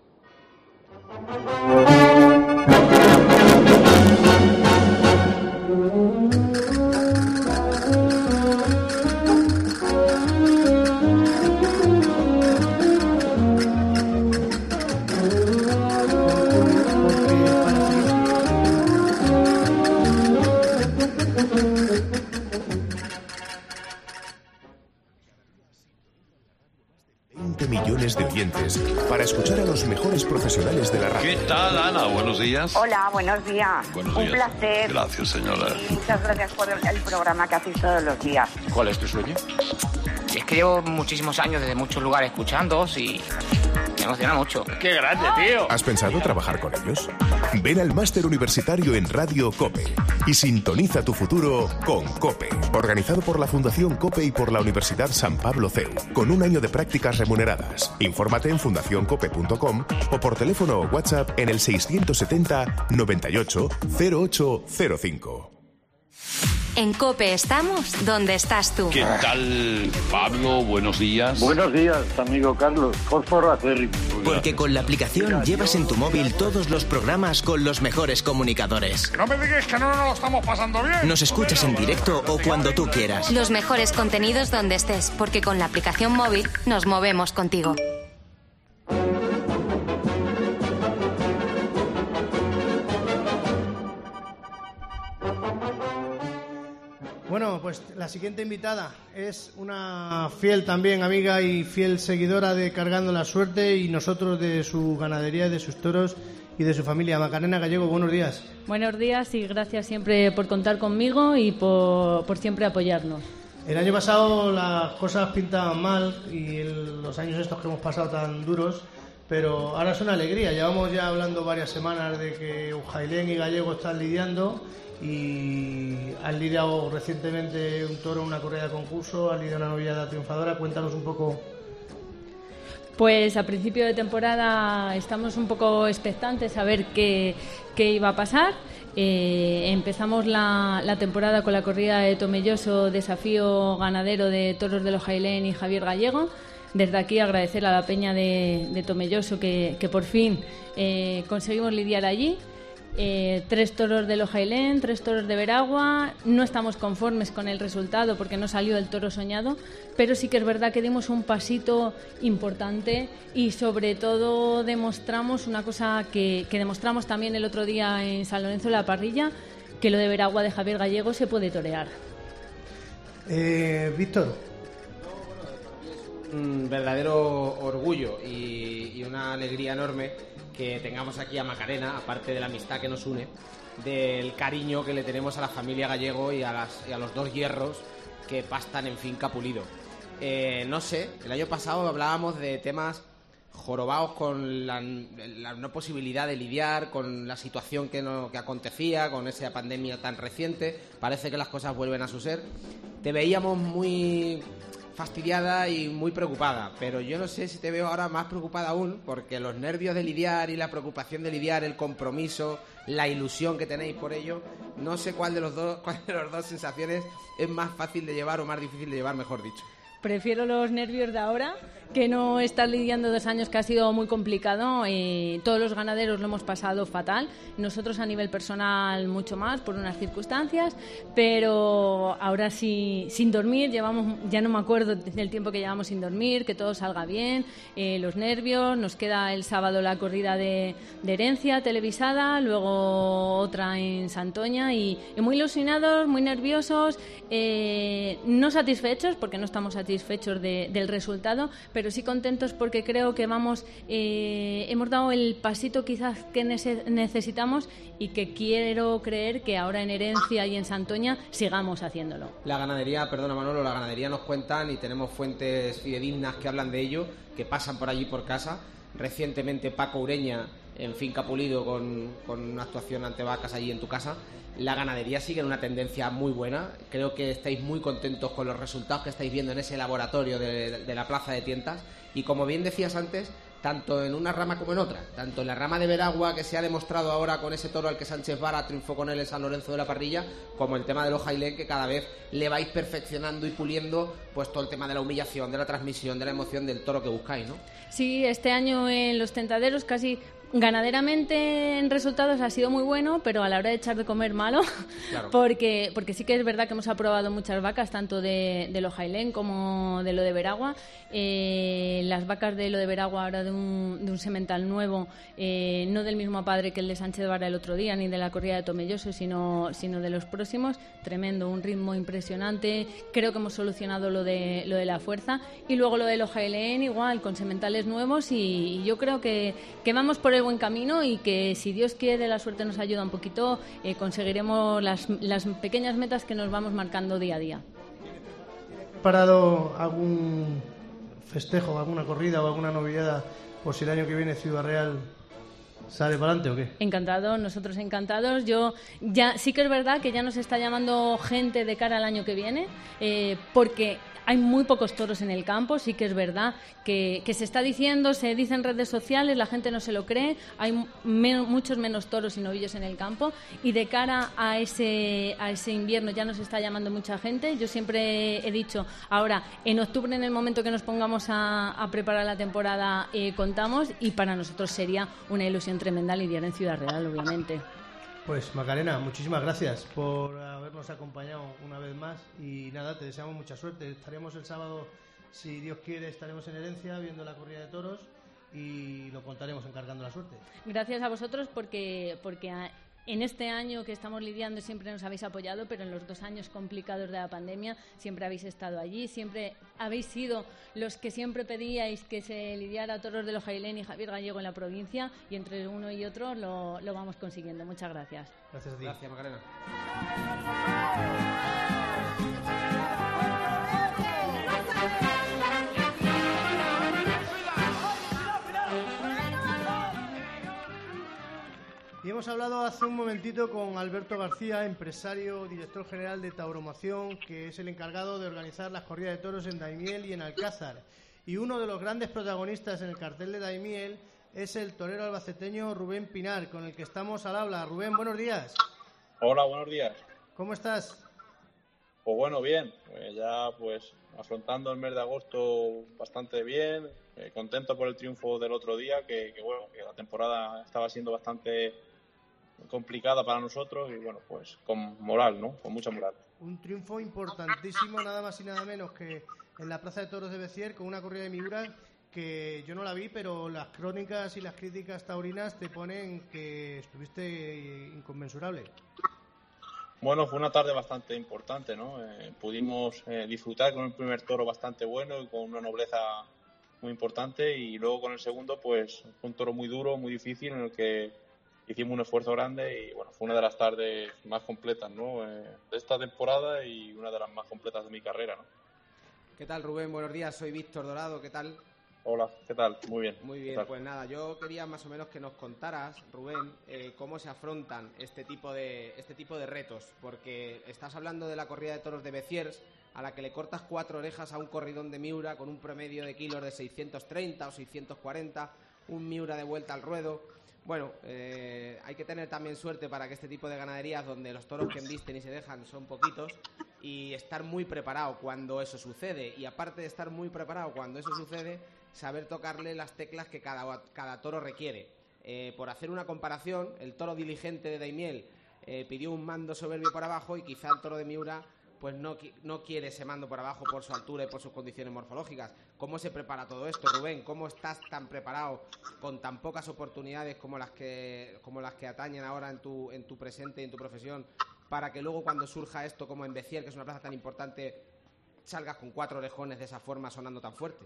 para escuchar a los mejores profesionales de la radio. ¿Qué tal, Ana? Buenos días. Hola, buenos días. Buenos Un días. placer. Gracias, señora. Y muchas gracias por el, el programa que hacéis todos los días. ¿Cuál es tu sueño? Es que llevo muchísimos años desde muchos lugares escuchándoos y me emociona mucho. ¡Qué grande, tío! ¿Has pensado trabajar con ellos? Ven al máster universitario en Radio COPE y sintoniza tu futuro con COPE, organizado por la Fundación COPE y por la Universidad San Pablo C E U, con un año de prácticas remuneradas. Infórmate en fundación cope punto com o por teléfono o WhatsApp en el seiscientos setenta noventa y ocho cero ocho cero cinco. En COPE estamos donde estás tú. ¿Qué tal, Pablo? Buenos días. Buenos días, amigo Carlos. Fósforo acérrimo. Porque con la aplicación llevas en tu móvil todos los programas con los mejores comunicadores. No me digas que no nos lo estamos pasando bien. Nos escuchas en directo o cuando tú quieras. Los mejores contenidos donde estés, porque con la aplicación móvil nos movemos contigo. Bueno, pues la siguiente invitada es una fiel también amiga y fiel seguidora de Cargando la Suerte y nosotros de su ganadería, de sus toros y de su familia. Macarena Gallego, buenos días. Buenos días y gracias siempre por contar conmigo y por, por siempre apoyarnos. El año pasado las cosas pintaban mal y el, los años estos que hemos pasado tan duros, pero ahora es una alegría. Llevamos ya hablando varias semanas de que Ujailén y Gallego están lidiando y han lidiado recientemente un toro, una corrida de concurso, han lidiado una novillada triunfadora. Cuéntanos un poco. Pues a principio de temporada estamos un poco expectantes a ver qué, qué iba a pasar. Eh, empezamos la, la temporada con la corrida de Tomelloso, desafío ganadero de toros de Ujailén y Javier Gallego. Desde aquí agradecer a la peña de, de Tomelloso que, que por fin eh, conseguimos lidiar allí. Eh, tres toros de Ujailén, tres toros de Veragua. No estamos conformes con el resultado porque no salió el toro soñado, pero sí que es verdad que dimos un pasito importante y sobre todo demostramos una cosa que, que demostramos también el otro día en San Lorenzo de la Parrilla, que lo de Veragua de Javier Gallego se puede torear. eh, Víctor. Un verdadero orgullo y, y una alegría enorme que tengamos aquí a Macarena, aparte de la amistad que nos une, del cariño que le tenemos a la familia Gallego y a, las, y a los dos hierros que pastan en Finca Pulido. Eh, no sé, el año pasado hablábamos de temas jorobados con la, la no posibilidad de lidiar, con la situación que, no, que acontecía, con esa pandemia tan reciente. Parece que las cosas vuelven a su ser. Te veíamos muy fastidiada y muy preocupada, pero yo no sé si te veo ahora más preocupada aún, porque los nervios de lidiar y la preocupación de lidiar, el compromiso, la ilusión que tenéis por ello, no sé cuál de los dos, cuál de las dos sensaciones es más fácil de llevar o más difícil de llevar, mejor dicho. Prefiero los nervios de ahora, que no estar lidiando dos años que ha sido muy complicado. Eh, todos los ganaderos lo hemos pasado fatal, nosotros a nivel personal mucho más por unas circunstancias, pero ahora sí, sin dormir, llevamos, ya no me acuerdo del tiempo que llevamos sin dormir, que todo salga bien, eh, los nervios. Nos queda el sábado la corrida de, de herencia televisada, luego otra en Santoña y, y muy ilusionados, muy nerviosos, eh, no satisfechos porque no estamos satisfechos de, del resultado, pero sí contentos porque creo que vamos eh, hemos dado el pasito quizás que nece- necesitamos y que quiero creer que ahora en Herencia y en Santoña sigamos haciéndolo. La ganadería, perdona Manolo, la ganadería nos cuentan y tenemos fuentes fidedignas que hablan de ello, que pasan por allí por casa. Recientemente Paco Ureña en Finca Pulido con, con una actuación ante vacas allí en tu casa. La ganadería sigue en una tendencia muy buena. Creo que estáis muy contentos con los resultados que estáis viendo en ese laboratorio de, de la Plaza de Tientas. Y como bien decías antes, tanto en una rama como en otra, tanto en la rama de Veragua, que se ha demostrado ahora con ese toro al que Sánchez Vara triunfó con él en San Lorenzo de la Parrilla, como el tema de Ujailén, que cada vez le vais perfeccionando y puliendo pues todo el tema de la humillación, de la transmisión, de la emoción del toro que buscáis, ¿no? Sí, este año en los tentaderos casi ganaderamente en resultados ha sido muy bueno, pero a la hora de echar de comer malo, claro. porque porque sí que es verdad que hemos aprobado muchas vacas, tanto de, de Ujailén como de lo de Veragua. Eh, las vacas de lo de Veragua ahora de un, de un semental nuevo, eh, no del mismo padre que el de Sánchez Vara el otro día, ni de la corrida de Tomelloso, sino, sino de los próximos. Tremendo, un ritmo impresionante. Creo que hemos solucionado lo de, lo de la fuerza. Y luego lo del Ojaelén, igual, con sementales nuevos. Y, y yo creo que, que vamos por el buen camino y que, si Dios quiere, la suerte nos ayuda un poquito, eh, conseguiremos las, las pequeñas metas que nos vamos marcando día a día. ¿Preparado algún festejo, alguna corrida o alguna novedad por si el año que viene Ciudad Real sale para adelante o qué? Encantado, nosotros encantados. Yo ya sí que es verdad que ya nos está llamando gente de cara al año que viene, eh, porque hay muy pocos toros en el campo. Sí que es verdad que, que se está diciendo, se dice en redes sociales, la gente no se lo cree, hay men- muchos menos toros y novillos en el campo, y de cara a ese, a ese invierno ya nos está llamando mucha gente. Yo siempre he dicho, ahora en octubre, en el momento que nos pongamos a, a preparar la temporada, eh, contamos, y para nosotros sería una ilusión tremenda lidiar en Ciudad Real, obviamente. Pues Macarena, muchísimas gracias por habernos acompañado una vez más y nada, te deseamos mucha suerte. Estaremos el sábado, si Dios quiere, estaremos en Herencia viendo la corrida de toros y lo contaremos encargando la suerte. Gracias a vosotros porque, porque a, en este año que estamos lidiando siempre nos habéis apoyado, pero en los dos años complicados de la pandemia siempre habéis estado allí, siempre habéis sido los que siempre pedíais que se lidiara toros de Ojaelén y Javier Gallego en la provincia, y entre uno y otro lo, lo vamos consiguiendo. Muchas gracias. Gracias a ti. Gracias, Macarena. Y hemos hablado hace un momentito con Alberto García, empresario, director general de Tauromoción, que es el encargado de organizar las corridas de toros en Daimiel y en Alcázar. Y uno de los grandes protagonistas en el cartel de Daimiel es el torero albaceteño Rubén Pinar, con el que estamos al habla. Rubén, buenos días. Hola, buenos días. ¿Cómo estás? Pues bueno, bien. Pues ya pues afrontando el mes de agosto bastante bien. Eh, contento por el triunfo del otro día, que, que bueno, que la temporada estaba siendo bastante complicada para nosotros y bueno, pues con moral, ¿no? Con mucha moral. Un triunfo importantísimo, nada más y nada menos que en la Plaza de Toros de Béziers, con una corrida de Miura que yo no la vi, pero las crónicas y las críticas taurinas te ponen que estuviste inconmensurable. Bueno, fue una tarde bastante importante, ¿no? Eh, pudimos eh, disfrutar con el primer toro bastante bueno y con una nobleza muy importante, y luego con el segundo, pues fue un toro muy duro, muy difícil, en el que hicimos un esfuerzo grande y bueno, fue una de las tardes más completas, ¿no? Eh, de esta temporada y una de las más completas de mi carrera, ¿no? ¿Qué tal, Rubén? Buenos días, soy Víctor Dorado, ¿qué tal? Hola, ¿qué tal? Muy bien. Muy bien, pues nada, yo quería más o menos que nos contaras, Rubén, eh, cómo se afrontan este tipo de este tipo de retos, porque estás hablando de la corrida de toros de Béziers, a la que le cortas cuatro orejas a un corridón de Miura con un promedio de kilos de seiscientos treinta o seiscientos cuarenta, un Miura de vuelta al ruedo. Bueno, eh, hay que tener también suerte para que este tipo de ganaderías, donde los toros que embisten y se dejan son poquitos, y estar muy preparado cuando eso sucede. Y aparte de estar muy preparado cuando eso sucede, saber tocarle las teclas que cada, cada toro requiere. Eh, por hacer una comparación, el toro diligente de Daimiel eh, pidió un mando soberbio por abajo, y quizá el toro de Miura pues no, no quiere ese mando por abajo por su altura y por sus condiciones morfológicas. ¿Cómo se prepara todo esto, Rubén? ¿Cómo estás tan preparado con tan pocas oportunidades como las que como las que atañen ahora en tu en tu presente y en tu profesión, para que luego, cuando surja esto como en Béziers, que es una plaza tan importante, salgas con cuatro orejones de esa forma, sonando tan fuerte?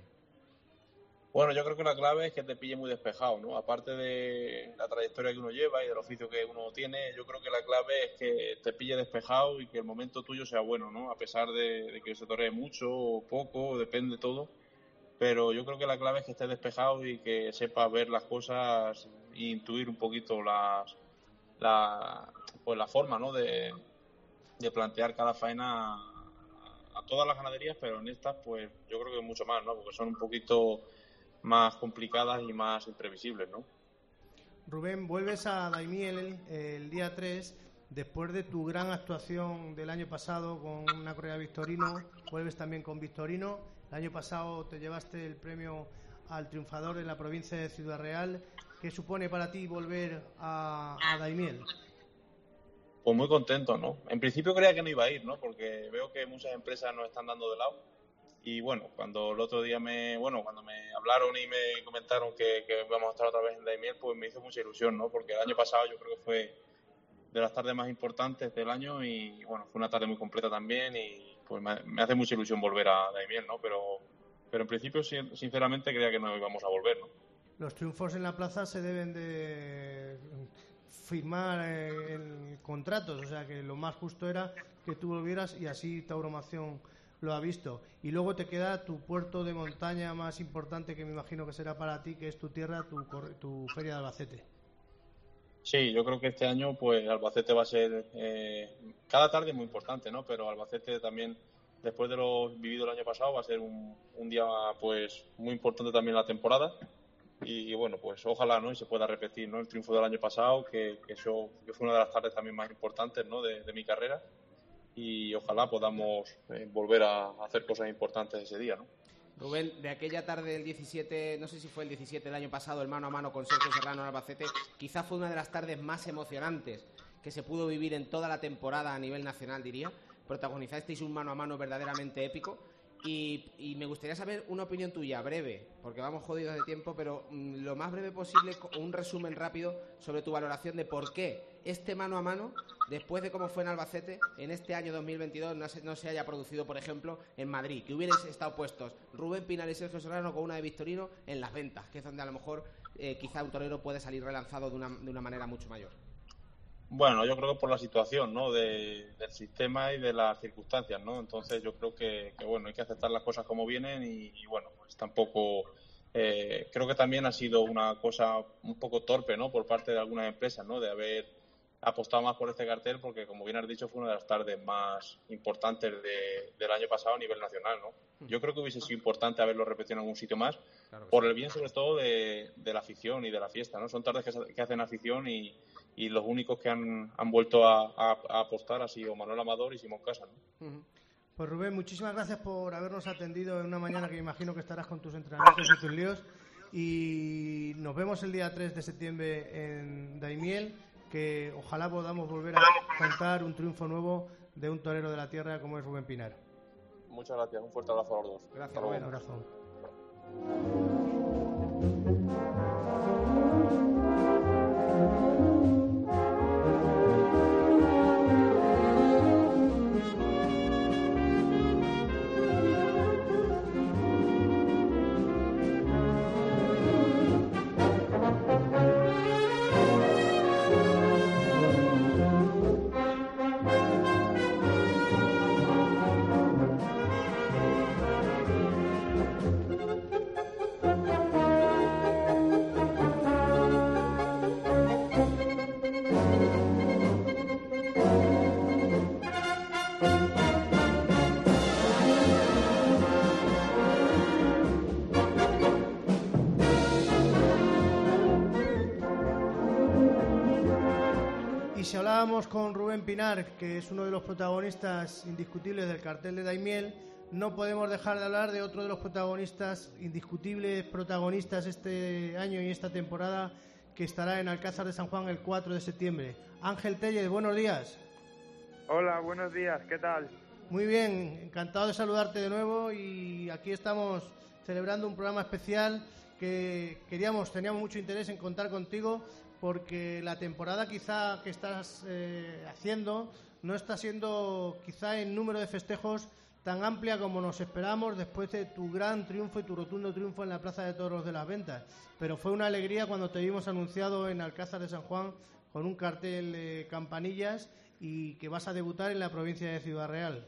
Bueno, yo creo que la clave es que te pille muy despejado, ¿no? Aparte de la trayectoria que uno lleva y del oficio que uno tiene, yo creo que la clave es que te pille despejado y que el momento tuyo sea bueno, ¿no? A pesar de, de que se toree mucho o poco, depende todo, pero yo creo que la clave es que estés despejado y que sepas ver las cosas e intuir un poquito las, la, pues la forma, ¿no? De, de plantear cada faena a, a todas las ganaderías, pero en estas, pues yo creo que mucho más, ¿no? Porque son un poquito más complicadas y más imprevisibles, ¿no? Rubén, vuelves a Daimiel el, el día tres, después de tu gran actuación del año pasado con una corrida de Victorino, vuelves también con Victorino. El año pasado te llevaste el premio al triunfador en la provincia de Ciudad Real. ¿Qué supone para ti volver a, a Daimiel? Pues muy contento, ¿no? En principio creía que no iba a ir, ¿no? Porque veo que muchas empresas nos están dando de lado Y bueno, cuando el otro día me, bueno, cuando me hablaron y me comentaron que, que íbamos a estar otra vez en Daimiel, pues me hizo mucha ilusión, ¿no? Porque el año pasado yo creo que fue de las tardes más importantes del año y bueno, fue una tarde muy completa también y pues me, me hace mucha ilusión volver a Daimiel, ¿no? Pero, pero en principio, sinceramente, creía que no íbamos a volver, ¿no? Los triunfos en la plaza se deben de firmar en contratos, o sea que lo más justo era que tú volvieras y así Tauromación lo ha visto. Y luego te queda tu puerto de montaña más importante, que me imagino que será para ti, que es tu tierra, tu, tu Feria de Albacete. Sí, yo creo que este año pues Albacete va a ser, eh, cada tarde es muy importante, ¿no? Pero Albacete también, después de lo vivido el año pasado, va a ser un, un día pues muy importante también la temporada. Y, y bueno, pues ojalá, ¿no? Y se pueda repetir, ¿no? El triunfo del año pasado, que, que eso que fue una de las tardes también más importantes, ¿no? De, de mi carrera. Y ojalá podamos eh, volver a hacer cosas importantes ese día, ¿no? Rubén, de aquella tarde del diecisiete, no sé si fue el diecisiete del año pasado, el mano a mano con Sergio Serrano en Albacete, quizá fue una de las tardes más emocionantes que se pudo vivir en toda la temporada a nivel nacional, diría. Protagonizasteis un mano a mano verdaderamente épico. Y, y me gustaría saber una opinión tuya, breve, porque vamos jodidos de tiempo, pero mmm, lo más breve posible, un resumen rápido sobre tu valoración de por qué este mano a mano, después de cómo fue en Albacete, en este año dos mil veintidós no se, no se haya producido, por ejemplo, en Madrid, que hubierais estado puestos Rubén Pinar y Sergio Serrano con una de Victorino en Las Ventas, que es donde a lo mejor eh, quizá un torero puede salir relanzado de una, de una manera mucho mayor. Bueno, yo creo que por la situación, ¿no? De, del sistema y de las circunstancias, ¿no? Entonces yo creo que, que bueno, hay que aceptar las cosas como vienen y, y bueno, pues tampoco eh, creo que también ha sido una cosa un poco torpe, ¿no? Por parte de algunas empresas, ¿no? De haber apostado más por este cartel porque, como bien has dicho, fue una de las tardes más importantes de, del año pasado a nivel nacional, ¿no? Yo creo que hubiese sido importante haberlo repetido en algún sitio más, claro, por el bien sobre todo de, de la afición y de la fiesta, ¿no? Son tardes que, que hacen afición y, y los únicos que han, han vuelto a, a, a apostar ha sido Manuel Amador y Simón Casa, ¿no? Uh-huh. Pues Rubén, muchísimas gracias por habernos atendido en una mañana que me imagino que estarás con tus entrenamientos y tus líos, y nos vemos el día tres de septiembre en Daimiel, que ojalá podamos volver a contar un triunfo nuevo de un torero de la tierra como es Rubén Pinar. Muchas gracias, un fuerte abrazo a los dos. Gracias, Rubén. Un abrazo. Si hablábamos con Rubén Pinar, que es uno de los protagonistas indiscutibles del cartel de Daimiel, no podemos dejar de hablar de otro de los protagonistas, indiscutibles protagonistas este año y esta temporada, que estará en Alcázar de San Juan el cuatro de septiembre. Ángel Tellez, buenos días. Hola, buenos días, ¿qué tal? Muy bien, encantado de saludarte de nuevo y aquí estamos celebrando un programa especial que queríamos, teníamos mucho interés en contar contigo, porque la temporada quizá que estás eh, haciendo no está siendo quizá en número de festejos tan amplia como nos esperamos después de tu gran triunfo y tu rotundo triunfo en la Plaza de Toros de Las Ventas. Pero fue una alegría cuando te vimos anunciado en Alcázar de San Juan con un cartel de campanillas y que vas a debutar en la provincia de Ciudad Real.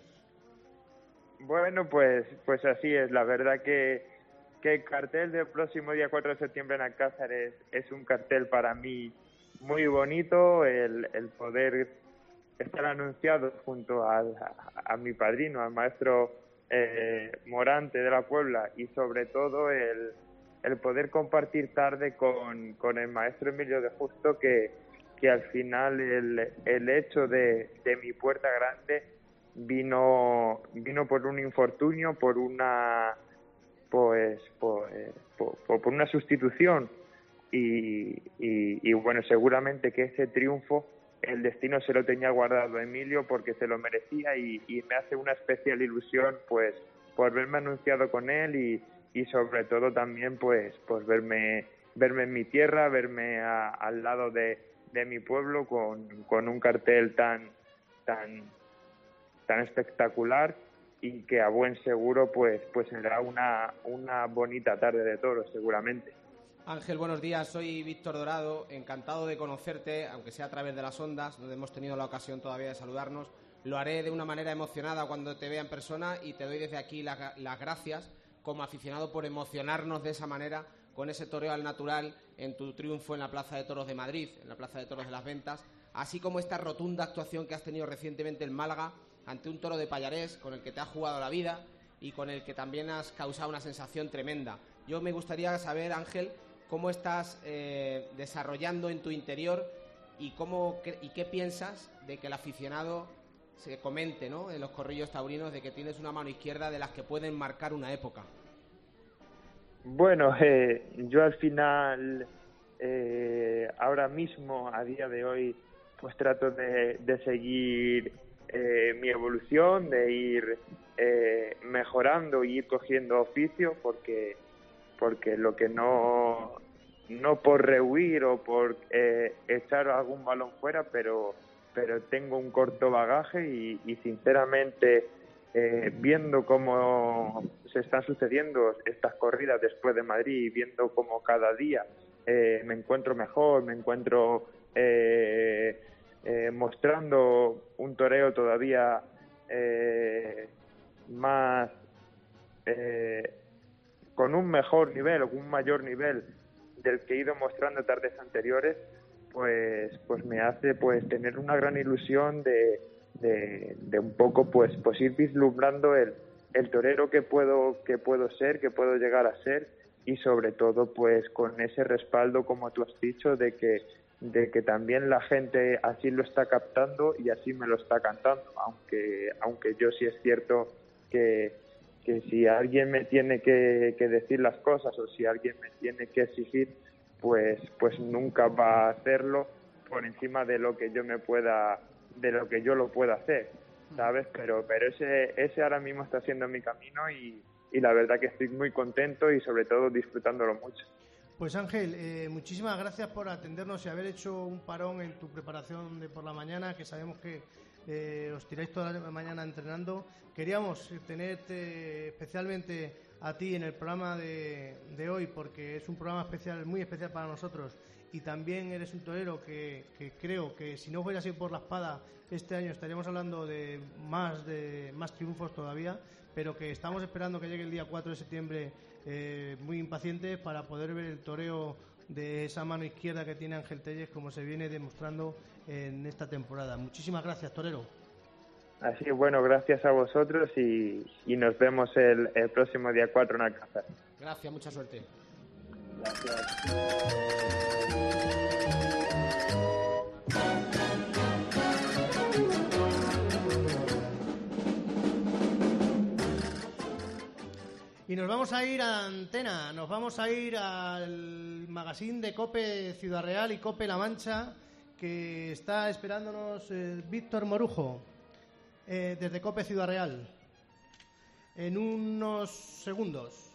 Bueno, pues, pues así es. La verdad que que el cartel del próximo día cuatro de septiembre en Alcázar es, es un cartel para mí muy bonito, el, el poder estar anunciado junto al, a, a mi padrino, al maestro eh, Morante de la Puebla, y sobre todo el, el poder compartir tarde con, con el maestro Emilio de Justo, que, que al final el, el hecho de, de mi puerta grande vino, vino por un infortunio, por una pues por, por, por una sustitución y, y, y bueno, seguramente que ese triunfo el destino se lo tenía guardado a Emilio porque se lo merecía y, y me hace una especial ilusión pues por verme anunciado con él y, y sobre todo también pues, pues verme, verme en mi tierra, verme a, al lado de, de mi pueblo con, con un cartel tan, tan, tan espectacular y que a buen seguro pues, pues será una, una bonita tarde de toros seguramente. Ángel, buenos días, soy Víctor Dorado, encantado de conocerte, aunque sea a través de las ondas, no hemos tenido la ocasión todavía de saludarnos. Lo haré de una manera emocionada cuando te vea en persona y te doy desde aquí la, las gracias como aficionado por emocionarnos de esa manera con ese toreo al natural en tu triunfo en la Plaza de Toros de Madrid, en la Plaza de Toros de las Ventas, así como esta rotunda actuación que has tenido recientemente en Málaga ante un toro de Pallarés con el que te has jugado la vida y con el que también has causado una sensación tremenda. Yo me gustaría saber, Ángel, cómo estás eh, desarrollando en tu interior y, cómo, y qué piensas de que el aficionado se comente, ¿no?, en los corrillos taurinos de que tienes una mano izquierda de las que pueden marcar una época. Bueno, eh, yo al final, eh, ahora mismo, a día de hoy, pues trato de, de seguir eh, mi evolución, de ir eh, mejorando y ir cogiendo oficio, porque porque lo que no, no por rehuir o por eh, echar algún balón fuera, pero, pero tengo un corto bagaje y, y sinceramente, eh, viendo cómo se están sucediendo estas corridas después de Madrid y viendo cómo cada día eh, me encuentro mejor, me encuentro eh, eh, mostrando un toreo todavía eh, más... Eh, con un mejor nivel o un mayor nivel del que he ido mostrando tardes anteriores, pues pues me hace pues tener una gran ilusión de, de, de un poco pues, pues ir vislumbrando el, el torero que puedo que puedo ser, que puedo llegar a ser y sobre todo pues con ese respaldo, como tú has dicho, de que de que también la gente así lo está captando y así me lo está cantando, aunque aunque yo sí es cierto que que si alguien me tiene que, que decir las cosas o si alguien me tiene que exigir, pues pues nunca va a hacerlo por encima de lo que yo me pueda, de lo que yo lo pueda hacer, ¿sabes? Pero pero ese ese ahora mismo está siendo mi camino y, y la verdad que estoy muy contento y sobre todo disfrutándolo mucho. Pues Ángel, eh, muchísimas gracias por atendernos y haber hecho un parón en tu preparación de por la mañana, que sabemos que eh, os tiráis toda la mañana entrenando. Queríamos tenerte especialmente a ti en el programa de, de hoy, porque es un programa especial, muy especial para nosotros, y también eres un torero que, que creo que si no fuera así por la espada, este año estaríamos hablando de más, de más triunfos todavía, pero que estamos esperando que llegue el día cuatro de septiembre eh, muy impacientes para poder ver el toreo de esa mano izquierda que tiene Ángel Tellez, como se viene demostrando en esta temporada. Muchísimas gracias, torero. Así que bueno, gracias a vosotros y, y nos vemos el, el próximo día cuatro en Alcázar. Gracias, mucha suerte. Gracias. Y nos vamos a ir a Antena, nos vamos a ir al magazine de COPE Ciudad Real y COPE La Mancha, que está esperándonos eh, Víctor Morujo, eh, desde COPE Ciudad Real, en unos segundos.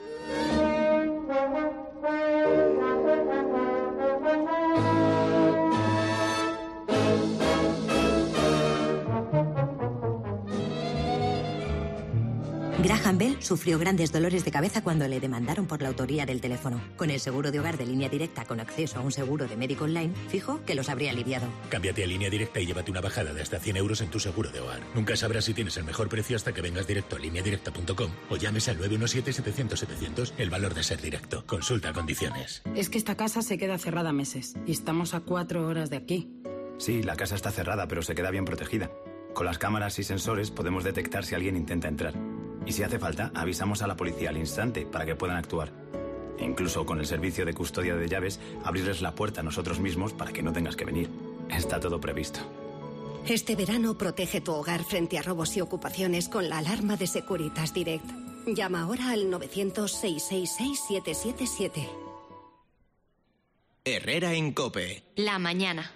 Graham Bell sufrió grandes dolores de cabeza cuando le demandaron por la autoría del teléfono. Con el seguro de hogar de Línea Directa con acceso a un seguro de médico online, fijo que los habría aliviado. Cámbiate a Línea Directa y llévate una bajada de hasta cien euros en tu seguro de hogar. Nunca sabrás si tienes el mejor precio hasta que vengas directo a línea directa punto com o llames al nueve uno siete, setecientos, setecientos. El valor de ser directo. Consulta condiciones. Es que esta casa se queda cerrada meses y estamos a cuatro horas de aquí. Sí, la casa está cerrada, pero se queda bien protegida. Con las cámaras y sensores podemos detectar si alguien intenta entrar. Y si hace falta, avisamos a la policía al instante para que puedan actuar. Incluso con el servicio de custodia de llaves, abrirles la puerta a nosotros mismos para que no tengas que venir. Está todo previsto. Este verano protege tu hogar frente a robos y ocupaciones con la alarma de Securitas Direct. Llama ahora al novecientos, seiscientos sesenta y seis, siete siete siete. Herrera en COPE. La mañana.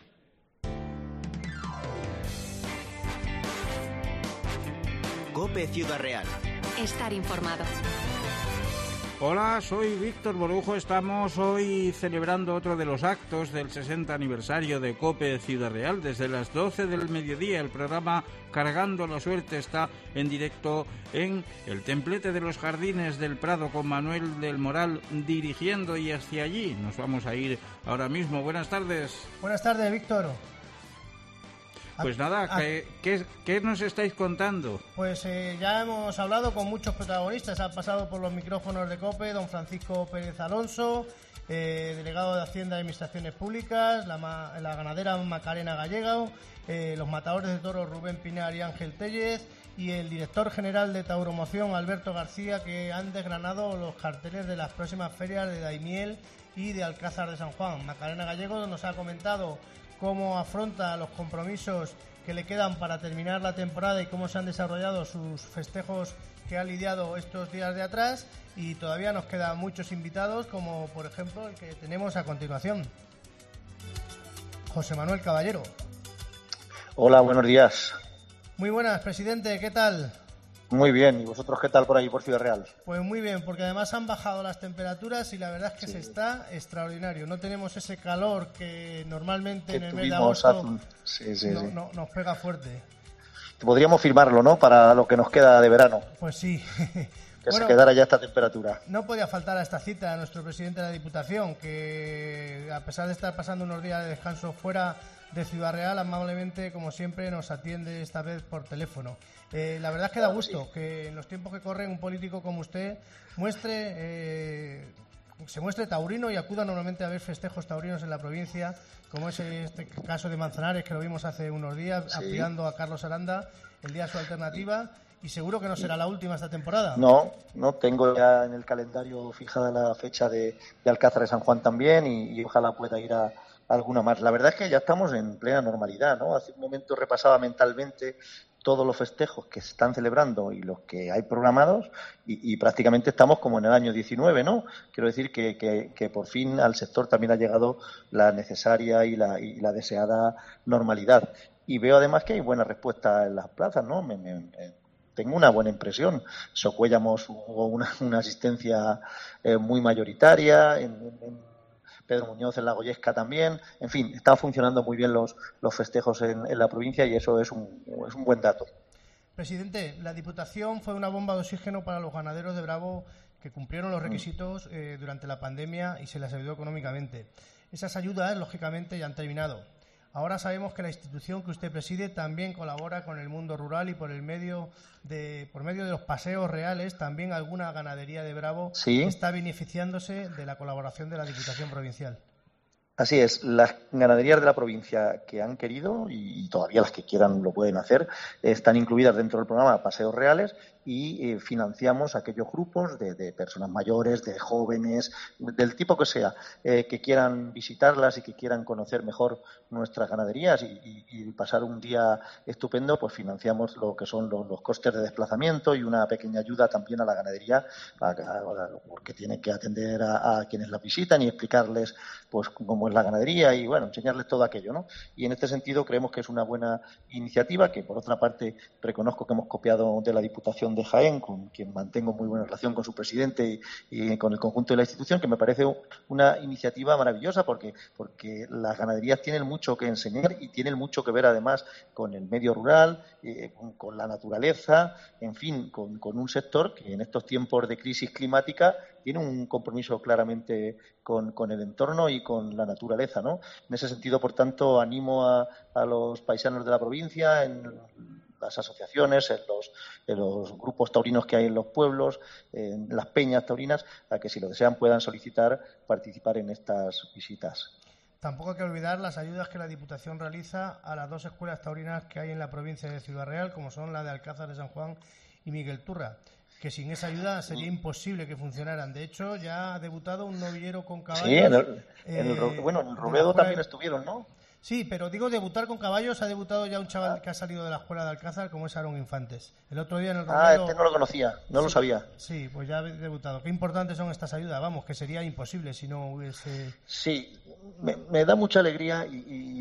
COPE Ciudad Real. estar informado. Hola, soy Víctor Borujo. Estamos hoy celebrando otro de los actos del sesenta aniversario de COPE Ciudad Real. Desde las doce del mediodía el programa Cargando la Suerte está en directo en el Templete de los Jardines del Prado con Manuel del Moral dirigiendo, y hacia allí nos vamos a ir ahora mismo. Buenas tardes. Buenas tardes, Víctor. Pues nada, ¿qué, qué, qué nos estáis contando? Pues eh, ya hemos hablado con muchos protagonistas, han pasado por los micrófonos de COPE, don Francisco Pérez Alonso, eh, delegado de Hacienda y Administraciones Públicas, la, la ganadera Macarena Gallego, eh, los matadores de toros Rubén Pinar y Ángel Tellez, y el director general de Tauromoción, Alberto García, que han desgranado los carteles de las próximas ferias de Daimiel y de Alcázar de San Juan. Macarena Gallego nos ha comentado cómo afronta los compromisos que le quedan para terminar la temporada y cómo se han desarrollado sus festejos que ha lidiado estos días de atrás, y todavía nos quedan muchos invitados, como por ejemplo el que tenemos a continuación, José Manuel Caballero. Hola, buenos días. Muy buenas, presidente, ¿qué tal? Muy bien, ¿y vosotros qué tal por ahí, por Ciudad Real? Pues muy bien, porque además han bajado las temperaturas y la verdad es que sí, se está extraordinario. No tenemos ese calor que normalmente que en el mes de agosto hace... sí, sí, no, sí. No, nos pega fuerte. Podríamos firmarlo, ¿no?, para lo que nos queda de verano. Pues sí. Que bueno, se quedara ya esta temperatura. No podía faltar a esta cita a nuestro presidente de la Diputación, que a pesar de estar pasando unos días de descanso fuera de Ciudad Real, amablemente, como siempre, nos atiende esta vez por teléfono. Eh, la verdad es que da gusto que en los tiempos que corren un político como usted muestre eh, se muestre taurino y acuda normalmente a ver festejos taurinos en la provincia, como es este caso de Manzanares, que lo vimos hace unos días, sí, apoyando a Carlos Aranda el día de su alternativa, y seguro que no será la última esta temporada. No, no tengo ya en el calendario fijada la fecha de, de Alcázar de San Juan también, y, y ojalá pueda ir a alguna más. La verdad es que ya estamos en plena normalidad, ¿no? Hace un momento repasaba mentalmente todos los festejos que se están celebrando y los que hay programados, y, y prácticamente estamos como en el año diecinueve, ¿no? Quiero decir que, que, que por fin al sector también ha llegado la necesaria y la, y la deseada normalidad. Y veo además que hay buena respuesta en las plazas, ¿no? Me, me, me, tengo una buena impresión. Socuéllamos hubo una, una asistencia eh, muy mayoritaria, en, en Pedro Muñoz en la Goyesca también. En fin, están funcionando muy bien los, los festejos en, en la provincia, y eso es un, es un buen dato. Presidente, la Diputación fue una bomba de oxígeno para los ganaderos de Bravo que cumplieron los requisitos eh, durante la pandemia y se les ayudó económicamente. Esas ayudas, lógicamente, ya han terminado. Ahora sabemos que la institución que usted preside también colabora con el mundo rural, y por el medio de por medio de los paseos reales también alguna ganadería de Bravo sí. está beneficiándose de la colaboración de la Diputación Provincial. Así es, las ganaderías de la provincia que han querido, y todavía las que quieran lo pueden hacer, están incluidas dentro del programa Paseos Reales, y eh, financiamos aquellos grupos de, de personas mayores, de jóvenes, del tipo que sea, eh, que quieran visitarlas y que quieran conocer mejor nuestras ganaderías y, y, y pasar un día estupendo. Pues financiamos lo que son los, los costes de desplazamiento y una pequeña ayuda también a la ganadería, para, porque tiene que atender a, a quienes la visitan y explicarles pues cómo es la ganadería y, bueno, enseñarles todo aquello, ¿no? Y en este sentido creemos que es una buena iniciativa, que por otra parte reconozco que hemos copiado de la Diputación de Jaén, con quien mantengo muy buena relación con su presidente y, y con el conjunto de la institución, que me parece una iniciativa maravillosa, porque porque las ganaderías tienen mucho que enseñar y tienen mucho que ver además con el medio rural, eh, con, con la naturaleza, en fin, con, con un sector que en estos tiempos de crisis climática tiene un compromiso claramente con, con el entorno y con la naturaleza, ¿no? En ese sentido, por tanto, animo a, a los paisanos de la provincia, en las asociaciones, en los, en los grupos taurinos que hay en los pueblos, en las peñas taurinas, a que si lo desean puedan solicitar participar en estas visitas. Tampoco hay que olvidar las ayudas que la Diputación realiza a las dos escuelas taurinas que hay en la provincia de Ciudad Real, como son la de Alcázar de San Juan y Miguel Turra, que sin esa ayuda sería imposible que funcionaran. De hecho, ya ha debutado un novillero con caballos. Sí, en el, en el, eh, bueno, en el Robledo también estuvieron, ¿no? Sí, pero digo debutar con caballos, ha debutado ya un chaval que ha salido de la escuela de Alcázar, como es Aaron Infantes. El otro día en el Robledo... Ah, este no lo conocía, no sí, lo sabía. Sí, pues ya ha debutado. Qué importantes son estas ayudas, vamos, que sería imposible si no hubiese... Sí, me, me da mucha alegría y, y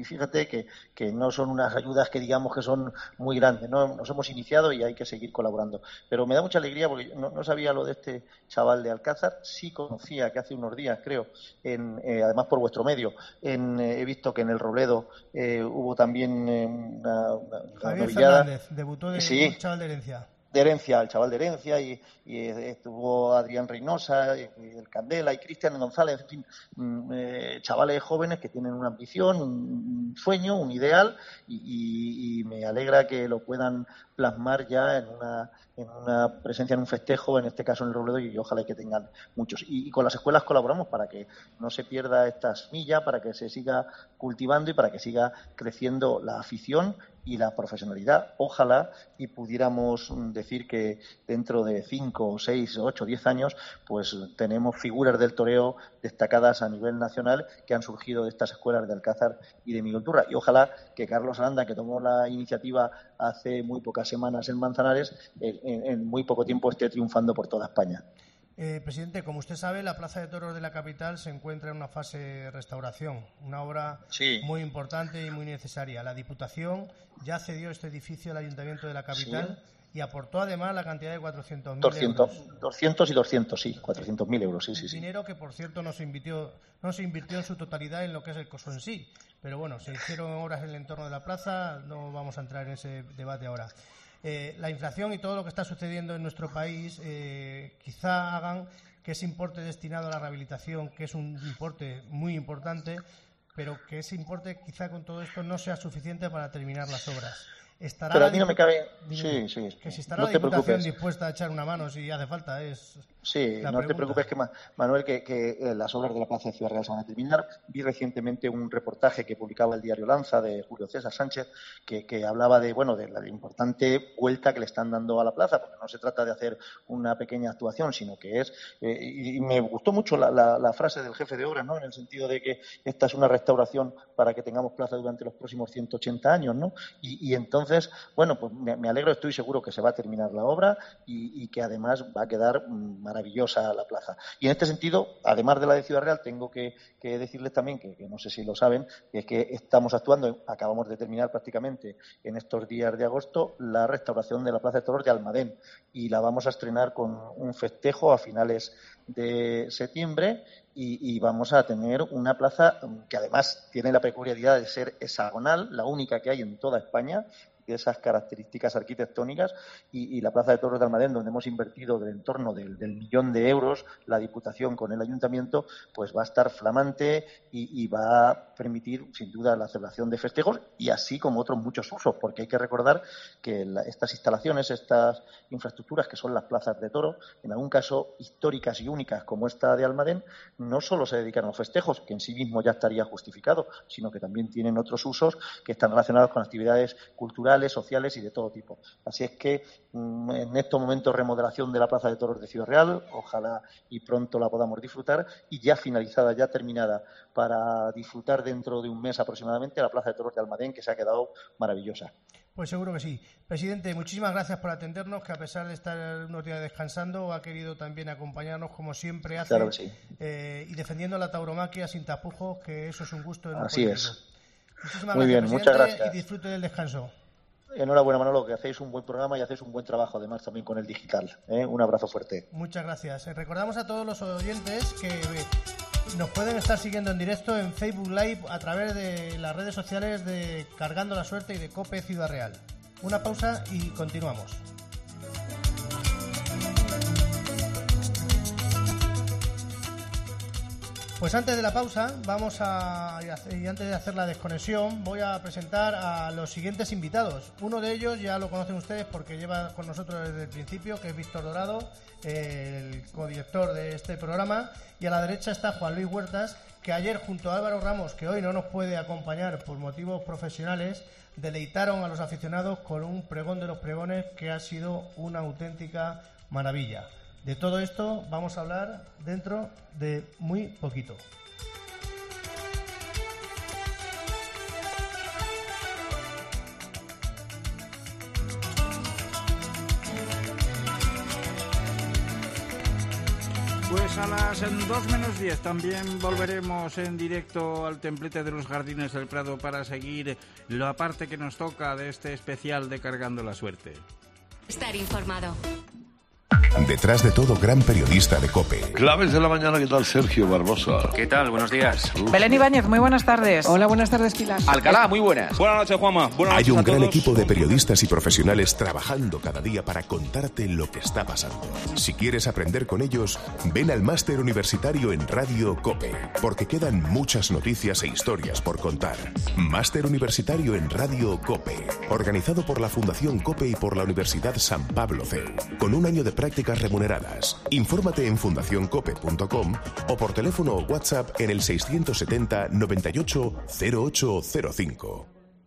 y fíjate que, que no son unas ayudas que digamos que son muy grandes, ¿no? Nos hemos iniciado y hay que seguir colaborando. Pero me da mucha alegría porque no, no sabía lo de este chaval de Alcázar, sí conocía que hace unos días, creo, en, eh, además por vuestro medio, en, eh, he visto que en el Robledo eh, hubo también eh, una, una, Javier una Fernández, debutó de sí. un chaval de Herencia. de Herencia, el chaval de Herencia, y, y estuvo Adrián Reynosa, y, y el Candela y Cristian González, en fin, eh, chavales jóvenes que tienen una ambición, un sueño, un ideal, y, y, y me alegra que lo puedan plasmar ya en una, en una presencia, en un festejo, en este caso en el Robledo, y ojalá que tengan muchos. Y, y con las escuelas colaboramos para que no se pierda esta semilla, para que se siga cultivando y para que siga creciendo la afición y la profesionalidad. Ojalá y pudiéramos decir que dentro de cinco, seis, ocho, diez años, pues tenemos figuras del toreo destacadas a nivel nacional que han surgido de estas escuelas de Alcázar y de Miguel Turra. Y ojalá que Carlos Aranda, que tomó la iniciativa hace muy pocas semanas en Manzanares, en, en muy poco tiempo esté triunfando por toda España. Eh, presidente, como usted sabe, la Plaza de Toros de la capital se encuentra en una fase de restauración, una obra sí. muy importante y muy necesaria. La Diputación ya cedió este edificio al Ayuntamiento de la capital sí. y aportó además la cantidad de cuatrocientos mil euros. doscientos y doscientos, sí, cuatrocientos mil euros, sí, sí, sí. Dinero que, por cierto, no se invirtió, no se invirtió en su totalidad en lo que es el costo en sí. Pero bueno, se hicieron obras en el entorno de la plaza, no vamos a entrar en ese debate ahora. Eh, la inflación y todo lo que está sucediendo en nuestro país eh, quizá hagan que ese importe destinado a la rehabilitación, que es un importe muy importante, pero que ese importe quizá con todo esto no sea suficiente para terminar las obras. ¿Estará pero a mí no me cabe... Dime, sí, sí. Que si estará no la te Diputación preocupes. dispuesta a echar una mano si hace falta, es... Sí, la no pregunta. te preocupes, que Manuel, que, que eh, las obras de la Plaza de Ciudad Real se van a terminar. Vi recientemente un reportaje que publicaba el diario Lanza de Julio César Sánchez que, que hablaba de bueno de la importante vuelta que le están dando a la plaza, porque no se trata de hacer una pequeña actuación, sino que es... Eh, y, y me gustó mucho la, la, la frase del jefe de obras, ¿no? En el sentido de que esta es una restauración para que tengamos plaza durante los próximos ciento ochenta años, ¿no? Y, y entonces, bueno, pues me, me alegro, estoy seguro que se va a terminar la obra y, y que además va a quedar maravillosa la plaza. Y en este sentido, además de la de Ciudad Real, tengo que, que decirles también, que, que no sé si lo saben, que es que estamos actuando, acabamos de terminar prácticamente en estos días de agosto, la restauración de la Plaza de Toros de Almadén, y la vamos a estrenar con un festejo a finales de septiembre y, y vamos a tener una plaza que además tiene la peculiaridad de ser hexagonal, la única que hay en toda España, de esas características arquitectónicas, y, y la Plaza de Toros de Almadén, donde hemos invertido del entorno del, del millón de euros, la Diputación con el Ayuntamiento, pues va a estar flamante y, y va a permitir, sin duda, la celebración de festejos y así como otros muchos usos, porque hay que recordar que la, estas instalaciones, estas infraestructuras que son las plazas de toros, en algún caso históricas y únicas como esta de Almadén, no solo se dedican a los festejos, que en sí mismo ya estaría justificado, sino que también tienen otros usos que están relacionados con actividades culturales, sociales y de todo tipo. Así es que en estos momentos remodelación de la Plaza de Toros de Ciudad Real, ojalá y pronto la podamos disfrutar, y ya finalizada, ya terminada, para disfrutar dentro de un mes aproximadamente la Plaza de Toros de Almadén, que se ha quedado maravillosa. Pues seguro que sí. Presidente, muchísimas gracias por atendernos, que a pesar de estar unos días descansando, ha querido también acompañarnos como siempre hace, claro que sí. eh, y defendiendo la tauromaquia sin tapujos, que eso es un gusto. En Así un es. Muchísimas Muy gracias, bien, muchas gracias. Y disfrute del descanso. Enhorabuena, Manolo, que hacéis un buen programa y hacéis un buen trabajo, además, también con el digital. ¿eh? Un abrazo fuerte. Muchas gracias. Recordamos a todos los oyentes que nos pueden estar siguiendo en directo en Facebook Live a través de las redes sociales de Cargando la Suerte y de COPE Ciudad Real. Una pausa y continuamos. Pues antes de la pausa, vamos a, y antes de hacer la desconexión, voy a presentar a los siguientes invitados. Uno de ellos ya lo conocen ustedes porque lleva con nosotros desde el principio, que es Víctor Dorado, el codirector de este programa. Y a la derecha está Juan Luis Huertas, que ayer junto a Álvaro Ramos, que hoy no nos puede acompañar por motivos profesionales, deleitaron a los aficionados con un pregón de los pregones que ha sido una auténtica maravilla. De todo esto vamos a hablar dentro de muy poquito. Pues a las dos menos diez también volveremos en directo al templete de los Jardines del Prado para seguir la parte que nos toca de este especial de Cargando la Suerte. Estar informado. Detrás de todo gran periodista de COPE. Claves de la mañana, ¿qué tal, Sergio Barbosa? ¿Qué tal? Buenos días. Belén Ibáñez, muy buenas tardes. Hola, buenas tardes, Pilar. Alcalá, muy buenas. Buenas noches, Juanma. Buenas Hay noches un a gran todos. equipo de periodistas y profesionales trabajando cada día para contarte lo que está pasando. Si quieres aprender con ellos, ven al máster universitario en Radio COPE, porque quedan muchas noticias e historias por contar. Máster universitario en Radio COPE, organizado por la Fundación COPE y por la Universidad San Pablo C E U, con un año de prácticas remuneradas. Infórmate en fundación cope punto com o por teléfono o WhatsApp en el seiscientos setenta noventa y ocho cero ocho cero cinco.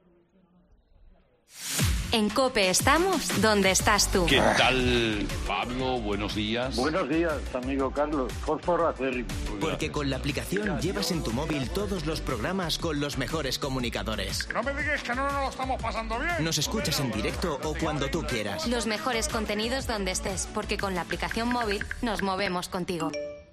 En COPE estamos donde estás tú. ¿Qué tal, Pablo? Buenos días. Buenos días, amigo Carlos. Fósforo acérrimo. Porque con la aplicación llevas en tu móvil todos los programas con los mejores comunicadores. No me digas que no nos lo estamos pasando bien. Nos escuchas en directo o cuando tú quieras. Los mejores contenidos donde estés, porque con la aplicación móvil nos movemos contigo.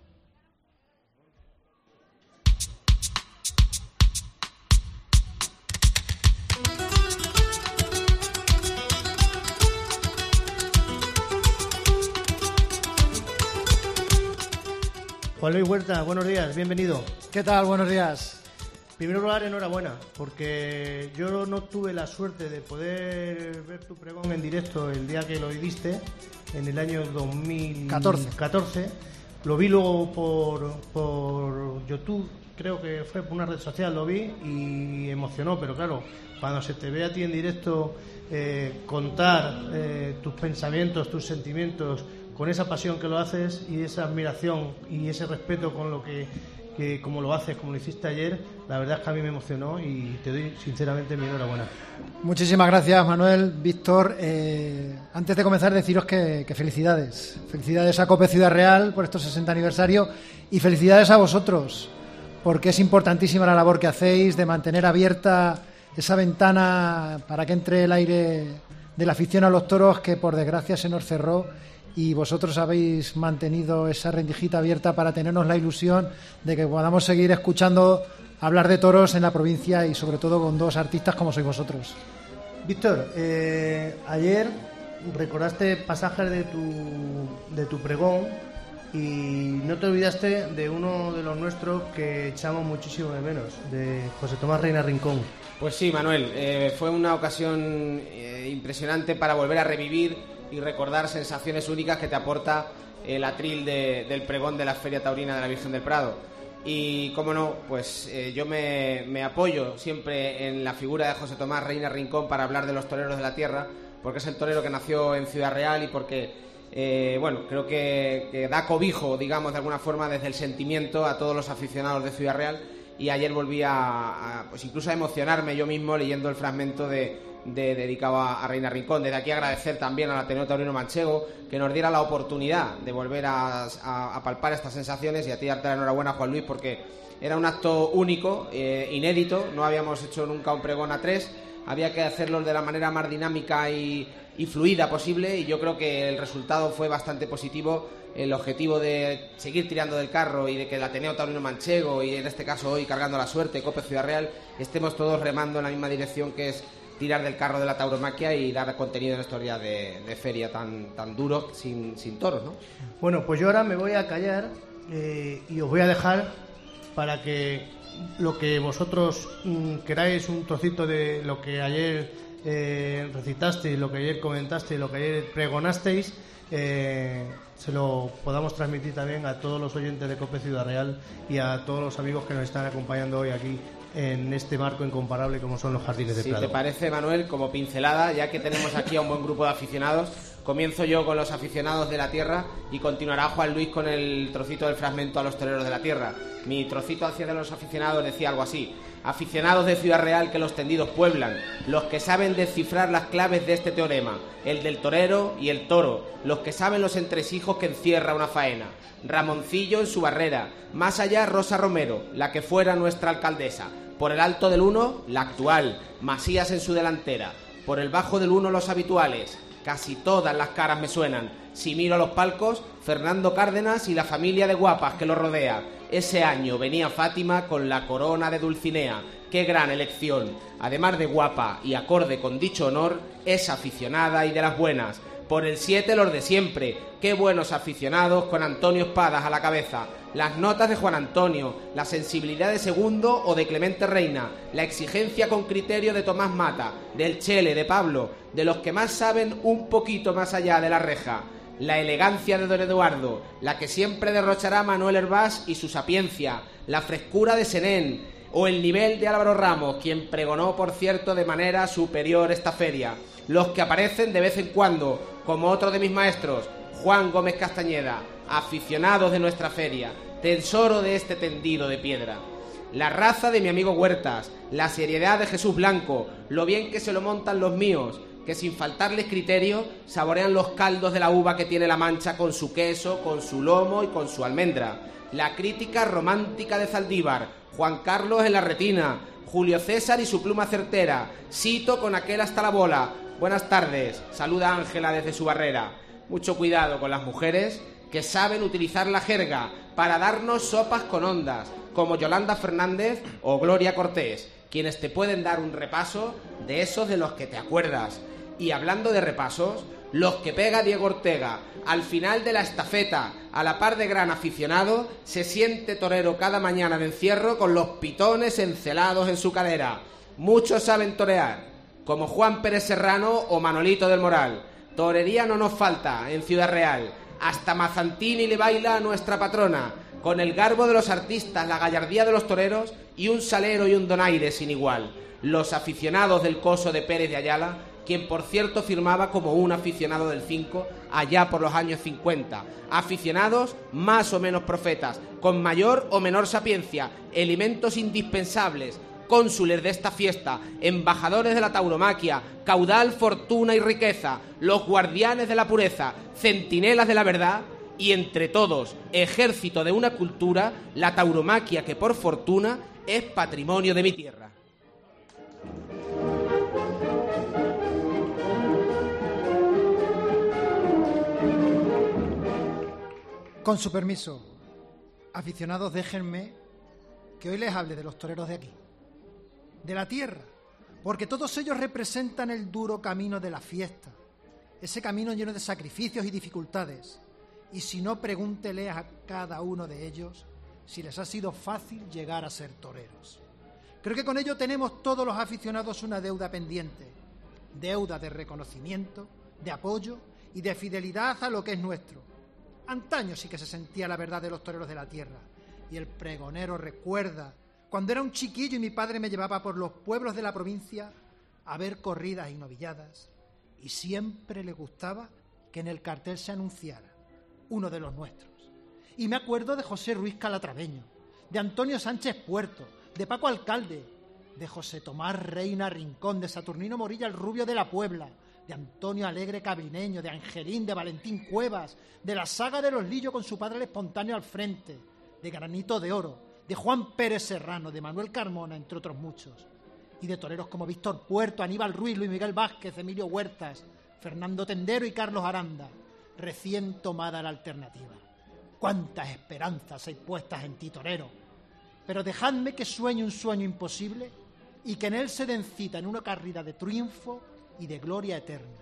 Juan Luis Huerta, buenos días, bienvenido. ¿Qué tal? Buenos días. En primer lugar, enhorabuena, porque yo no tuve la suerte de poder ver tu pregón en directo el día que lo viviste, en el año dos mil catorce. Lo vi luego por, por YouTube, creo que fue por una red social, lo vi y emocionó, pero claro, cuando se te ve a ti en directo eh, contar eh, tus pensamientos, tus sentimientos, con esa pasión que lo haces y esa admiración y ese respeto con lo que, que como lo haces, como lo hiciste ayer, la verdad es que a mí me emocionó y te doy sinceramente mi enhorabuena. Muchísimas gracias, Manuel, Víctor. Eh, antes de comenzar, deciros que, que felicidades. Felicidades a COPE Ciudad Real por estos sesenta aniversario y felicidades a vosotros, porque es importantísima la labor que hacéis de mantener abierta esa ventana para que entre el aire de la afición a los toros, que por desgracia se nos cerró, y vosotros habéis mantenido esa rendijita abierta para tenernos la ilusión de que podamos seguir escuchando hablar de toros en la provincia y sobre todo con dos artistas como sois vosotros. Víctor, eh, ayer recordaste pasajes de tu, de tu pregón y no te olvidaste de uno de los nuestros que echamos muchísimo de menos, de José Tomás Reina Rincón. Pues sí, Manuel, eh, fue una ocasión eh, impresionante para volver a revivir y recordar sensaciones únicas que te aporta el atril de, del pregón de la Feria Taurina de la Virgen del Prado. Y, cómo no, pues eh, yo me, me apoyo siempre en la figura de José Tomás Reina Rincón para hablar de los toreros de la tierra, porque es el torero que nació en Ciudad Real y porque, eh, bueno, creo que, que da cobijo, digamos, de alguna forma, desde el sentimiento a todos los aficionados de Ciudad Real. Y ayer volví a, a pues incluso a emocionarme yo mismo leyendo el fragmento de... De, dedicado a, a Reina Rincón. Desde aquí agradecer también al Ateneo Taurino Manchego que nos diera la oportunidad de volver a, a, a palpar estas sensaciones, y a ti darte la enhorabuena, Juan Luis, porque era un acto único, eh, inédito. No habíamos hecho nunca un pregón a tres, había que hacerlo de la manera más dinámica y, y fluida posible, y yo creo que el resultado fue bastante positivo. El objetivo de seguir tirando del carro y de que el Ateneo Taurino Manchego, y en este caso hoy Cargando la Suerte, COPE Ciudad Real, estemos todos remando en la misma dirección, que es tirar del carro de la tauromaquia y dar contenido en estos días de, de feria tan, tan duros sin, sin toros, ¿no? Bueno, pues yo ahora me voy a callar eh, y os voy a dejar para que lo que vosotros mm, queráis, un trocito de lo que ayer eh, recitasteis, lo que ayer comentasteis, lo que ayer pregonasteis, eh, se lo podamos transmitir también a todos los oyentes de COPE Ciudad Real y a todos los amigos que nos están acompañando hoy aquí en este marco incomparable como son los Jardines de Prado. Si te parece, Manuel, como pincelada, ya que tenemos aquí a un buen grupo de aficionados, comienzo yo con los aficionados de la tierra y continuará Juan Luis con el trocito del fragmento a los toreros de la tierra. Mi trocito hacia de los aficionados decía algo así: aficionados de Ciudad Real que los tendidos pueblan, los que saben descifrar las claves de este teorema, el del torero y el toro, los que saben los entresijos que encierra una faena. Ramoncillo en su barrera, más allá Rosa Romero, la que fuera nuestra alcaldesa. Por el alto del uno, la actual, Masías en su delantera. Por el bajo del uno, los habituales. Casi todas las caras me suenan. Si miro a los palcos, Fernando Cárdenas y la familia de guapas que lo rodea. Ese año venía Fátima con la corona de Dulcinea. ¡Qué gran elección! Además de guapa y acorde con dicho honor, es aficionada y de las buenas. Por el siete los de siempre. ¡Qué buenos aficionados con Antonio Espadas a la cabeza! Las notas de Juan Antonio, la sensibilidad de Segundo o de Clemente Reina, la exigencia con criterio de Tomás Mata, del Chele, de Pablo, de los que más saben un poquito más allá de la reja. La elegancia de don Eduardo, la que siempre derrochará Manuel Hervás y su sapiencia, la frescura de Senén, o el nivel de Álvaro Ramos, quien pregonó, por cierto, de manera superior esta feria. Los que aparecen de vez en cuando, como otro de mis maestros, Juan Gómez Castañeda, aficionados de nuestra feria, tesoro de este tendido de piedra. La raza de mi amigo Huertas, la seriedad de Jesús Blanco, lo bien que se lo montan los míos, que sin faltarles criterio saborean los caldos de la uva que tiene La Mancha con su queso, con su lomo y con su almendra. La crítica romántica de Zaldívar, Juan Carlos en la retina, Julio César y su pluma certera, Sito con aquel hasta la bola. Buenas tardes, saluda Ángela desde su barrera. Mucho cuidado con las mujeres que saben utilizar la jerga para darnos sopas con ondas, como Yolanda Fernández o Gloria Cortés, quienes te pueden dar un repaso de esos de los que te acuerdas. Y hablando de repasos, los que pega Diego Ortega al final de la estafeta, a la par de gran aficionado, se siente torero cada mañana de encierro con los pitones encelados en su cadera. Muchos saben torear, como Juan Pérez Serrano o Manolito del Moral. Torería no nos falta en Ciudad Real. Hasta Mazantini le baila a nuestra patrona, con el garbo de los artistas, la gallardía de los toreros y un salero y un donaire sin igual. Los aficionados del coso de Pérez de Ayala, quien por cierto firmaba como un aficionado del cinco allá por los años cincuenta. Aficionados más o menos profetas, con mayor o menor sapiencia, elementos indispensables, cónsules de esta fiesta, embajadores de la tauromaquia, caudal, fortuna y riqueza, los guardianes de la pureza, centinelas de la verdad y entre todos, ejército de una cultura, la tauromaquia que por fortuna es patrimonio de mi tierra. Con su permiso, aficionados, déjenme que hoy les hable de los toreros de aquí, de la tierra, porque todos ellos representan el duro camino de la fiesta, ese camino lleno de sacrificios y dificultades. Y si no, pregúntele a cada uno de ellos si les ha sido fácil llegar a ser toreros. Creo que con ello tenemos todos los aficionados una deuda pendiente, deuda de reconocimiento, de apoyo y de fidelidad a lo que es nuestro. Antaño sí que se sentía la verdad de los toreros de la tierra, y el pregonero recuerda cuando era un chiquillo y mi padre me llevaba por los pueblos de la provincia a ver corridas y novilladas, y siempre le gustaba que en el cartel se anunciara uno de los nuestros. Y me acuerdo de José Ruiz Calatraveño, de Antonio Sánchez Puerto, de Paco Alcalde, de José Tomás Reina Rincón, de Saturnino Morilla el Rubio de la Puebla, de Antonio Alegre Cabrineño, de Angelín, de Valentín Cuevas, de la saga de los Lillos con su padre el espontáneo al frente, de Granito de Oro, de Juan Pérez Serrano, de Manuel Carmona, entre otros muchos, y de toreros como Víctor Puerto, Aníbal Ruiz, Luis Miguel Vázquez, Emilio Huertas, Fernando Tendero y Carlos Aranda, recién tomada la alternativa. Cuántas esperanzas hay puestas en ti, torero, pero dejadme que sueñe un sueño imposible y que en él se den cita en una carrera de triunfo y de gloria eterna,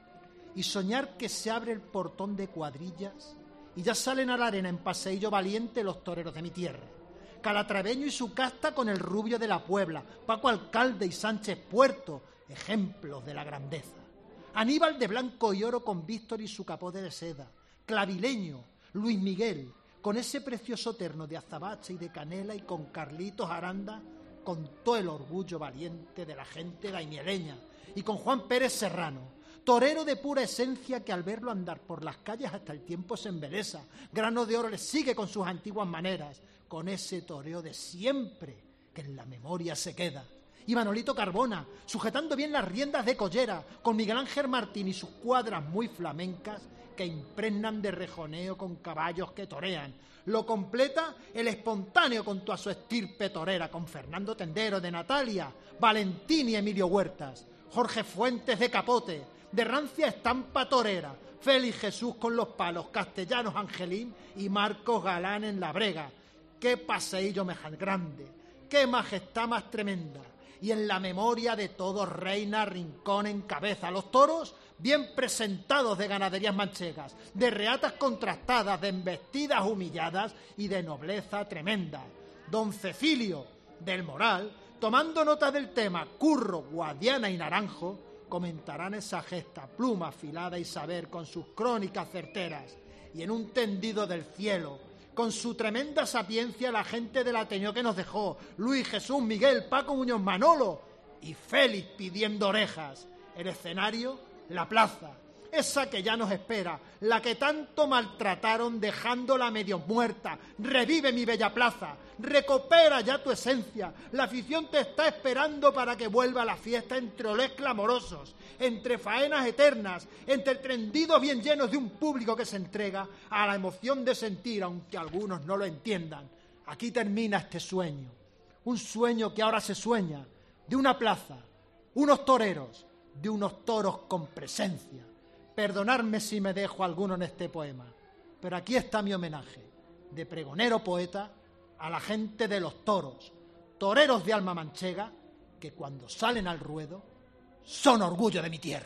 y soñar que se abre el portón de cuadrillas y ya salen a la arena en paseillo valiente los toreros de mi tierra, Calatraveño y su casta con el Rubio de la Puebla, Paco Alcalde y Sánchez Puerto, ejemplos de la grandeza, Aníbal de blanco y oro con Víctor y su capote de seda, Clavileño, Luis Miguel, con ese precioso terno de azabache y de canela, y con Carlitos Aranda, con todo el orgullo valiente de la gente daimieleña, y con Juan Pérez Serrano, torero de pura esencia que al verlo andar por las calles hasta el tiempo se embelesa. Grano de Oro le sigue con sus antiguas maneras, con ese toreo de siempre que en la memoria se queda. Y Manolito Carbona, sujetando bien las riendas de collera, con Miguel Ángel Martín y sus cuadras muy flamencas que impregnan de rejoneo con caballos que torean. Lo completa el espontáneo con toda su estirpe torera, con Fernando Tendero de Natalia, Valentín y Emilio Huertas, Jorge Fuentes de Capote, de rancia estampa torera, Félix Jesús con los palos, Castellanos Angelín y Marcos Galán en la brega. ¡Qué paseillo más grande! ¡Qué majestad más tremenda! Y en la memoria de todos reina Rincón en cabeza. Los toros bien presentados de ganaderías manchegas, de reatas contrastadas, de embestidas humilladas y de nobleza tremenda. Don Cecilio del Moral, tomando nota del tema Curro, Guadiana y Naranjo, comentarán esa gesta, pluma afilada y saber con sus crónicas certeras. Y en un tendido del cielo, con su tremenda sapiencia, la gente del Ateneo que nos dejó, Luis, Jesús, Miguel, Paco, Muñoz, Manolo y Félix pidiendo orejas. El escenario, la plaza, esa que ya nos espera, la que tanto maltrataron dejándola medio muerta. Revive mi bella plaza, recupera ya tu esencia. La afición te está esperando para que vuelva la fiesta entre olés clamorosos, entre faenas eternas, entre trendidos bien llenos de un público que se entrega a la emoción de sentir, aunque algunos no lo entiendan. Aquí termina este sueño, un sueño que ahora se sueña, de una plaza, unos toreros, de unos toros con presencia. Perdonadme si me dejo alguno en este poema, pero aquí está mi homenaje, de pregonero poeta, a la gente de los toros, toreros de alma manchega, que cuando salen al ruedo son orgullo de mi tierra.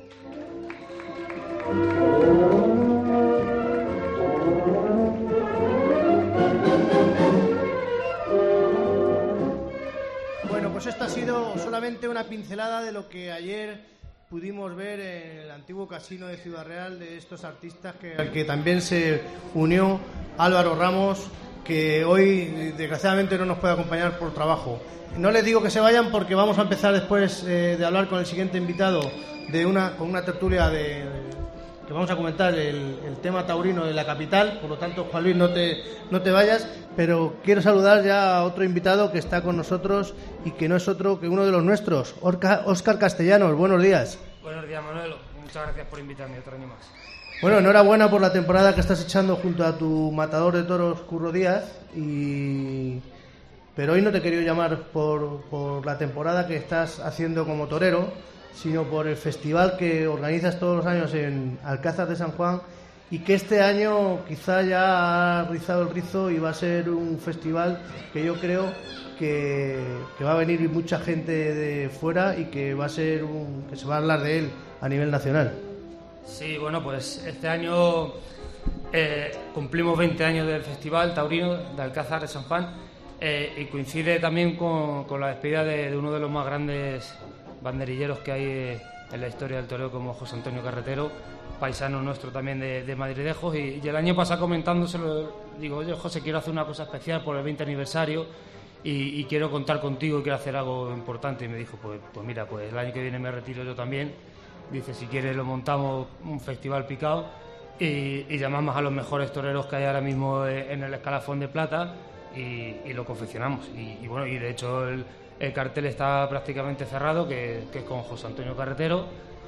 Bueno, pues esta ha sido solamente una pincelada de lo que ayer pudimos ver en el antiguo casino de Ciudad Real, de estos artistas que, al que también se unió Álvaro Ramos, que hoy desgraciadamente no nos puede acompañar por trabajo. No les digo que se vayan porque vamos a empezar después eh, de hablar con el siguiente invitado de una con una tertulia de, que vamos a comentar el, el tema taurino de la capital. Por lo tanto, Juan Luis, no te, no te vayas, pero quiero saludar ya a otro invitado que está con nosotros y que no es otro que uno de los nuestros, Óscar Castellanos. Buenos días. Buenos días, Manuel. Muchas gracias por invitarme otro año más. Bueno, enhorabuena por la temporada que estás echando junto a tu matador de toros, Curro Díaz, y... pero hoy no te he querido llamar por, por la temporada que estás haciendo como torero, sino por el festival que organizas todos los años en Alcázar de San Juan y que este año quizá ya ha rizado el rizo y va a ser un festival que yo creo que, que va a venir mucha gente de fuera y que va a ser un, que se va a hablar de él a nivel nacional. Sí, bueno, pues este año eh, cumplimos veinte años del Festival Taurino de Alcázar de San Juan eh, y coincide también con, con la despedida de, de uno de los más grandes banderilleros que hay en la historia del toreo, como José Antonio Carretero, paisano nuestro también de, de Madridejos, y, y el año pasado comentándoselo, digo, oye José, quiero hacer una cosa especial por el veinte aniversario y, y quiero contar contigo y quiero hacer algo importante, y me dijo, pues, pues mira, pues el año que viene me retiro yo también. Dice, si quieres lo montamos un festival picado y, y llamamos a los mejores toreros que hay ahora mismo en el escalafón de plata y, y lo confeccionamos. Y, y bueno, y de hecho el, el cartel está prácticamente cerrado, que, que es con José Antonio Carretero,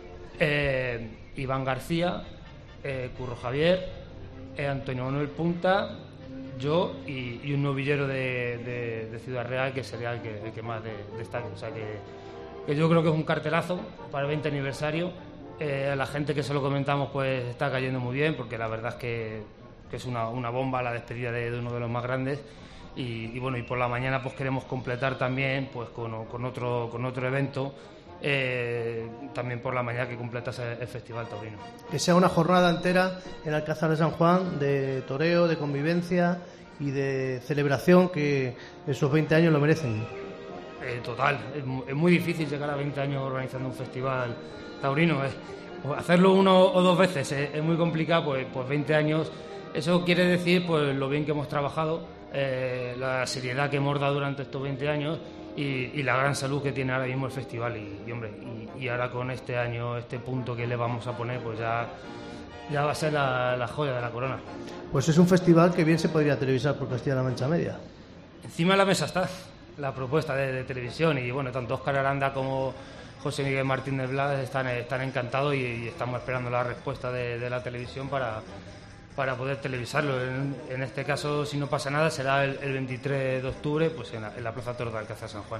eh, Iván García, eh, Curro Javier, eh, Antonio Manuel Punta, yo y, y un novillero de, de, de Ciudad Real, que sería el que, el que más de, destaque. O sea que que yo creo que es un cartelazo para el veinte aniversario. Eh, a la gente que se lo comentamos pues está cayendo muy bien, porque la verdad es que, que es una, una bomba la despedida de, de uno de los más grandes. Y, y bueno, y por la mañana pues queremos completar también pues con, con otro con otro evento eh, también por la mañana que completase el Festival Taurino. Que sea una jornada entera en Alcázar de San Juan de toreo, de convivencia y de celebración, que esos veinte años lo merecen. Eh, total, es, es muy difícil llegar a veinte años organizando un festival taurino. Es, hacerlo uno o dos veces es, es muy complicado, pues, pues veinte años. Eso quiere decir pues lo bien que hemos trabajado, eh, la seriedad que hemos dado durante estos veinte años y, y la gran salud que tiene ahora mismo el festival. Y, y hombre, y, y ahora con este año, este punto que le vamos a poner, pues ya, ya va a ser la, la joya de la corona. Pues es un festival que bien se podría televisar por Castilla-La Mancha Media. Encima de la mesa está la propuesta de, de televisión, y bueno, tanto Óscar Aranda como José Miguel Martínez Blas están, están encantados y, y estamos esperando la respuesta de, de la televisión para, para poder televisarlo. En, en este caso, si no pasa nada, será el, el veintitrés de octubre pues en la, en la Plaza Toros de Alcázar San Juan.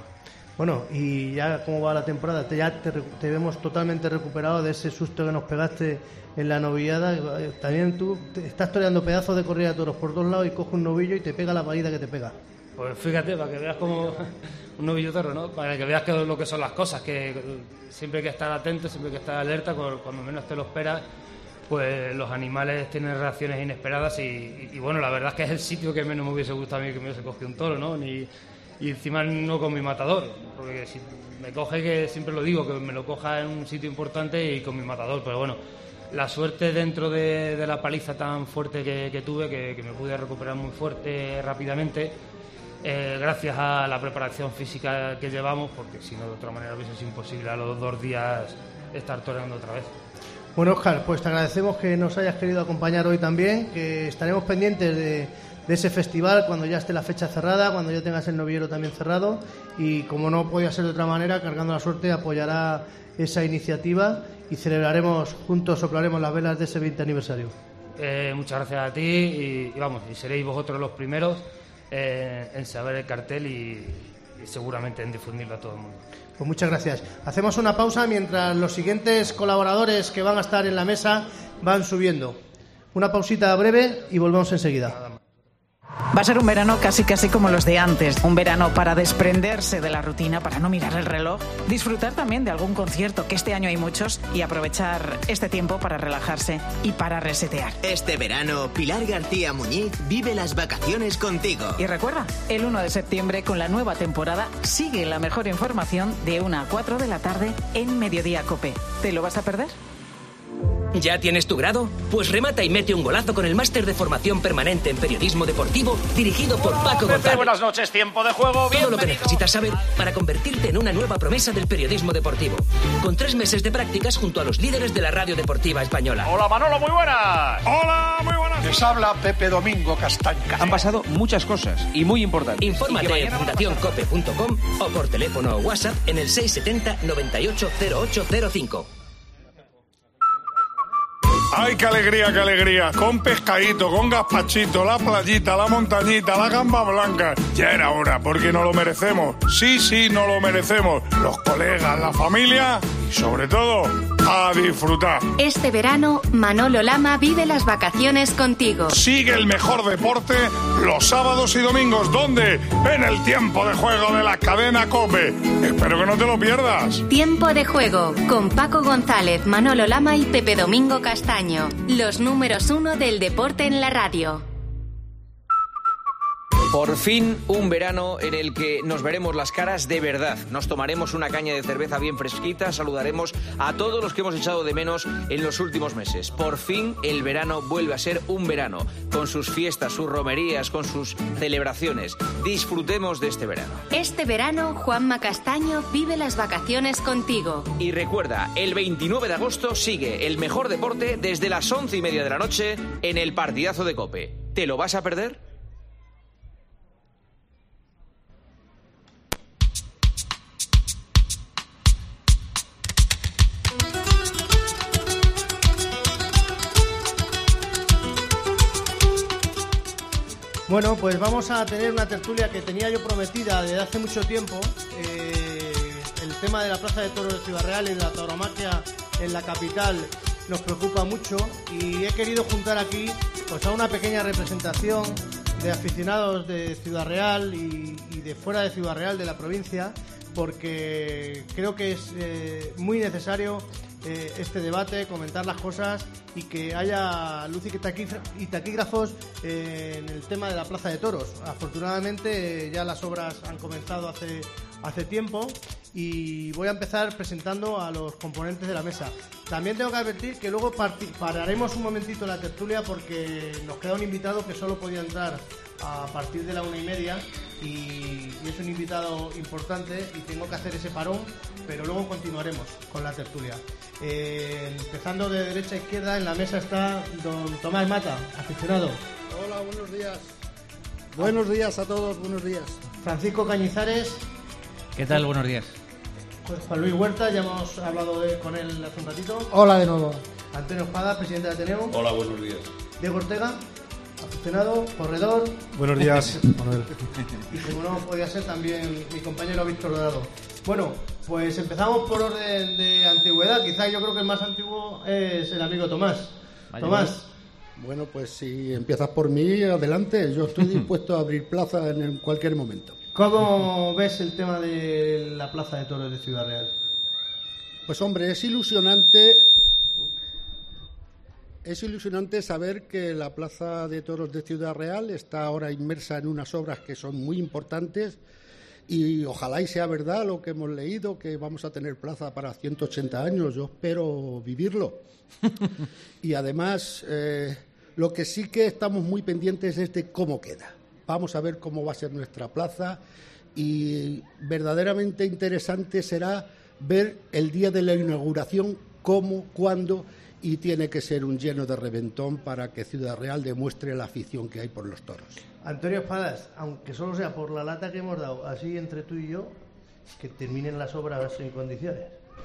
Bueno, y ya cómo va la temporada, te, ya te, te vemos totalmente recuperado de ese susto que nos pegaste en la novillada. También tú te estás toreando pedazos de corrida de toros por dos lados y coges un novillo y te pega la parida que te pega. Pues fíjate, para que veas como un novillo toro, ¿no? Para que veas que lo que son las cosas, que siempre hay que estar atento, siempre hay que estar alerta, cuando menos te lo esperas, pues los animales tienen reacciones inesperadas y, y, y bueno, la verdad es que es el sitio que menos me hubiese gustado a mí que me hubiese cogido un toro, ¿no? Ni, y encima no con mi matador, porque si me coge, que siempre lo digo, que me lo coja en un sitio importante y con mi matador, pero bueno, la suerte dentro de, de la paliza tan fuerte que, que tuve, que, que me pude recuperar muy fuerte rápidamente, eh, gracias a la preparación física que llevamos, porque si no de otra manera hubiese sido imposible a los dos días estar toreando otra vez. Bueno, Óscar, pues te agradecemos que nos hayas querido acompañar hoy también, que estaremos pendientes de, de ese festival cuando ya esté la fecha cerrada, cuando ya tengas el novillero también cerrado, y como no podía ser de otra manera, Cargando la Suerte apoyará esa iniciativa y celebraremos juntos, soplaremos las velas de ese veinte aniversario. Eh, muchas gracias a ti y, y vamos, y seréis vosotros los primeros eh, en saber el cartel y, y seguramente en difundirlo a todo el mundo. Pues muchas gracias. Hacemos una pausa mientras los siguientes colaboradores que van a estar en la mesa van subiendo. Una pausita breve y volvemos enseguida. Va a ser un verano casi casi como los de antes. Un verano para desprenderse de la rutina, para no mirar el reloj. Disfrutar también de algún concierto, que este año hay muchos, y aprovechar este tiempo para relajarse y para resetear. Este verano, Pilar García Muñiz vive las vacaciones contigo. Y recuerda, el uno de septiembre con la nueva temporada sigue la mejor información de una a cuatro de la tarde en Mediodía Cope. ¿Te lo vas a perder? ¿Ya tienes tu grado? Pues remata y mete un golazo con el máster de formación permanente en periodismo deportivo dirigido por Paco González. Buenas noches, tiempo de juego. Todo lo que necesitas saber para convertirte en una nueva promesa del periodismo deportivo. Con tres meses de prácticas junto a los líderes de la radio deportiva española. Hola Manolo, muy buenas. Hola, muy buenas. Les habla Pepe Domingo Castaño. Han pasado muchas cosas y muy importantes. Infórmate en fundación cope punto com o por teléfono o WhatsApp en el seis setenta noventa y ocho cero ocho cero cinco. ¡Ay, qué alegría, qué alegría! Con pescadito, con gazpachito, la playita, la montañita, la gamba blanca. Ya era hora, porque nos lo merecemos. Sí, sí, nos lo merecemos. Los colegas, la familia y, sobre todo, a disfrutar. Este verano, Manolo Lama vive las vacaciones contigo. Sigue el mejor deporte los sábados y domingos. ¿Dónde? En el tiempo de juego de la cadena COPE. Espero que no te lo pierdas. Tiempo de juego, con Paco González, Manolo Lama y Pepe Domingo Castaño. Los números uno del deporte en la radio. Por fin un verano en el que nos veremos las caras de verdad. Nos tomaremos una caña de cerveza bien fresquita, saludaremos a todos los que hemos echado de menos en los últimos meses. Por fin el verano vuelve a ser un verano, con sus fiestas, sus romerías, con sus celebraciones. Disfrutemos de este verano. Este verano, Juanma Castaño vive las vacaciones contigo. Y recuerda, el veintinueve de agosto sigue el mejor deporte desde las once y media de la noche en el partidazo de COPE. ¿Te lo vas a perder? Bueno, pues vamos a tener una tertulia que tenía yo prometida desde hace mucho tiempo. Eh, el tema de la Plaza de Toros de Ciudad Real y de la tauromaquia en la capital nos preocupa mucho y he querido juntar aquí pues a una pequeña representación de aficionados de Ciudad Real y, y de fuera de Ciudad Real, de la provincia, porque creo que es eh, muy necesario eh, este debate, comentar las cosas y que haya luz y taquígrafos eh, en el tema de la Plaza de Toros. Afortunadamente eh, ya las obras han comenzado hace, hace tiempo y voy a empezar presentando a los componentes de la mesa. También tengo que advertir que luego pararemos un momentito la tertulia porque nos queda un invitado que solo podía entrar a partir de la una y media y, y es un invitado importante y tengo que hacer ese parón, pero luego continuaremos con la tertulia. Eh, empezando de derecha a izquierda, en la mesa está don Tomás Mata, aficionado. Hola, buenos días. Buenos días a todos, buenos días. Francisco Cañizares. ¿Qué tal? Buenos días. Juan Luis Huerta, ya hemos hablado de, con él hace un ratito. Hola de nuevo. Antonio Espada, presidente de Ateneo. Hola, buenos días. Diego Ortega. aficionado, corredor. Buenos días, Manuel. Y como no podía ser, también mi compañero Víctor Dorado. Bueno, pues empezamos por orden de antigüedad. Quizás yo creo que el más antiguo es el amigo Tomás. Vaya, Tomás. Bueno, pues si empiezas por mí, adelante. Yo estoy dispuesto a abrir plaza en cualquier momento. ¿Cómo ves el tema de la Plaza de Toros de Ciudad Real? Pues hombre, es ilusionante... Es ilusionante saber que la Plaza de Toros de Ciudad Real está ahora inmersa en unas obras que son muy importantes y ojalá y sea verdad lo que hemos leído, que vamos a tener plaza para ciento ochenta años. Yo espero vivirlo. Y además, eh, lo que sí que estamos muy pendientes es de cómo queda. Vamos a ver cómo va a ser nuestra plaza y verdaderamente interesante será ver el día de la inauguración, cómo, cuándo, y tiene que ser un lleno de reventón para que Ciudad Real demuestre la afición que hay por los toros. Antonio Espadas, aunque solo sea por la lata que hemos dado, así entre tú y yo, que terminen las obras en condiciones.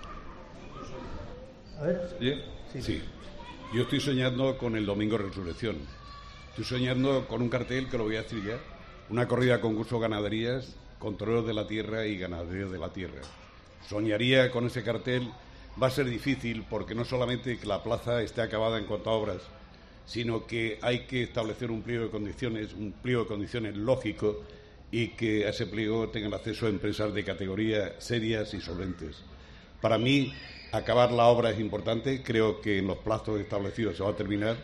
A ver. ¿Sí? Sí. Sí. Yo estoy soñando con el Domingo de Resurrección. Estoy soñando con un cartel que lo voy a decir ya. Una corrida concurso ganaderías con toreros de la tierra y ganaderos de la tierra. Soñaría con ese cartel. Va a ser difícil porque no solamente que la plaza esté acabada en cuanto a obras, sino que hay que establecer un pliego de condiciones, un pliego de condiciones lógico y que a ese pliego tengan acceso a empresas de categoría serias y solventes. Para mí, acabar la obra es importante, creo que en los plazos establecidos se va a terminar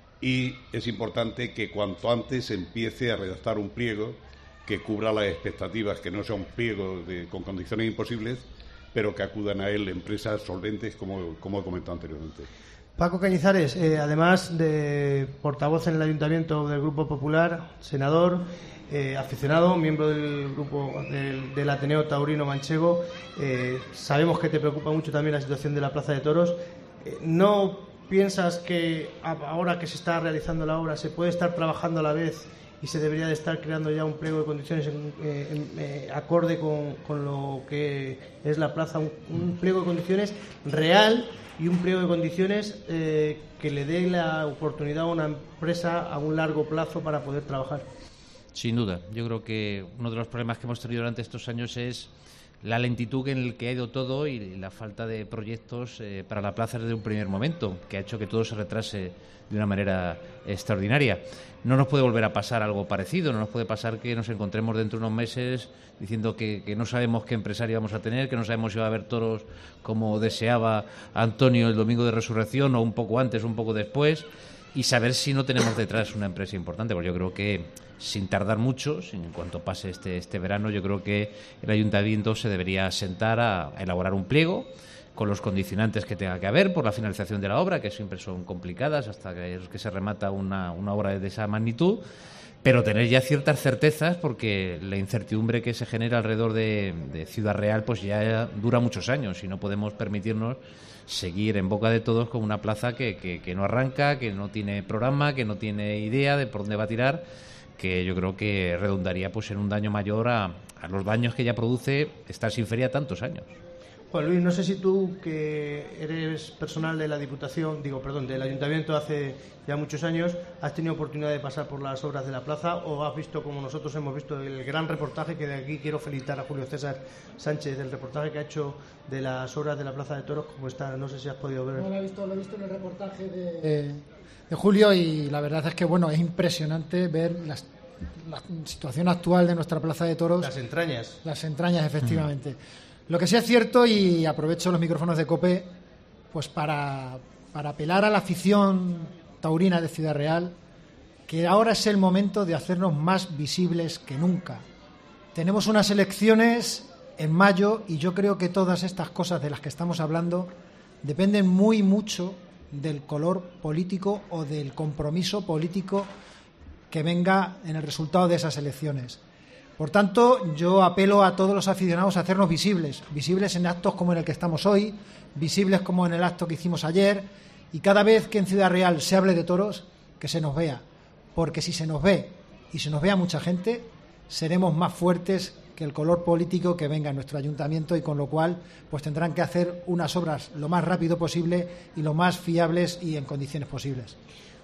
y es importante que cuanto antes se empiece a redactar un pliego que cubra las expectativas, que no sea un pliego de, con condiciones imposibles, pero que acudan a él empresas solventes, como, como he comentado anteriormente. Paco Cañizares, eh, además de portavoz en el Ayuntamiento del Grupo Popular, senador, eh, aficionado, miembro del grupo del, del Ateneo Taurino Manchego, eh, sabemos que te preocupa mucho también la situación de la Plaza de Toros. Eh, ¿No piensas que ahora que se está realizando la obra se puede estar trabajando a la vez y se debería de estar creando ya un pliego de condiciones en, eh, en, eh, acorde con, con lo que es la plaza, un, un pliego de condiciones real y un pliego de condiciones eh, que le dé la oportunidad a una empresa a un largo plazo para poder trabajar? Sin duda. Yo creo que uno de los problemas que hemos tenido durante estos años es la lentitud en el que ha ido todo y la falta de proyectos eh, para la plaza desde un primer momento, que ha hecho que todo se retrase de una manera extraordinaria. No nos puede volver a pasar algo parecido, no nos puede pasar que nos encontremos dentro de unos meses diciendo que, que no sabemos qué empresario vamos a tener, que no sabemos si va a haber toros como deseaba Antonio el Domingo de Resurrección o un poco antes, un poco después, y saber si no tenemos detrás una empresa importante, porque yo creo que sin tardar mucho, en cuanto pase este, este verano, yo creo que el Ayuntamiento se debería sentar a, a elaborar un pliego con los condicionantes que tenga que haber por la finalización de la obra, que siempre son complicadas hasta que, que se remata una, una obra de esa magnitud, pero tener ya ciertas certezas porque la incertidumbre que se genera alrededor de, de Ciudad Real pues ya dura muchos años y no podemos permitirnos seguir en boca de todos con una plaza que, que, que no arranca, que no tiene programa, que no tiene idea de por dónde va a tirar, que yo creo que redundaría pues en un daño mayor a, a los daños que ya produce estar sin feria tantos años. Juan Luis, no sé si tú, que eres personal de la Diputación, digo, perdón, del Ayuntamiento hace ya muchos años, has tenido oportunidad de pasar por las obras de la plaza o has visto, como nosotros hemos visto, el gran reportaje, que de aquí quiero felicitar a Julio César Sánchez, del reportaje que ha hecho de las obras de la Plaza de Toros, como está, no sé si has podido ver. No, lo he visto, lo he visto en el reportaje de, de, de Julio y la verdad es que, bueno, es impresionante ver las, la situación actual de nuestra Plaza de Toros. Las entrañas. Las entrañas, efectivamente. Mm. Lo que sí es cierto, y aprovecho los micrófonos de COPE pues para, para apelar a la afición taurina de Ciudad Real, que ahora es el momento de hacernos más visibles que nunca. Tenemos unas elecciones en mayo y yo creo que todas estas cosas de las que estamos hablando dependen muy mucho del color político o del compromiso político que venga en el resultado de esas elecciones. Por tanto, yo apelo a todos los aficionados a hacernos visibles, visibles en actos como en el que estamos hoy, visibles como en el acto que hicimos ayer, y cada vez que en Ciudad Real se hable de toros, que se nos vea, porque si se nos ve y se nos ve a mucha gente, seremos más fuertes que el color político que venga en nuestro ayuntamiento, y con lo cual pues tendrán que hacer unas obras lo más rápido posible y lo más fiables y en condiciones posibles.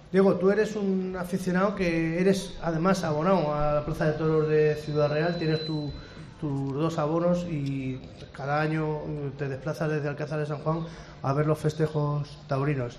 Diego, tú eres un aficionado que eres además abonado a la Plaza de Toros de Ciudad Real, tienes tu, tus dos abonos y cada año te desplazas desde Alcázar de San Juan a ver los festejos taurinos.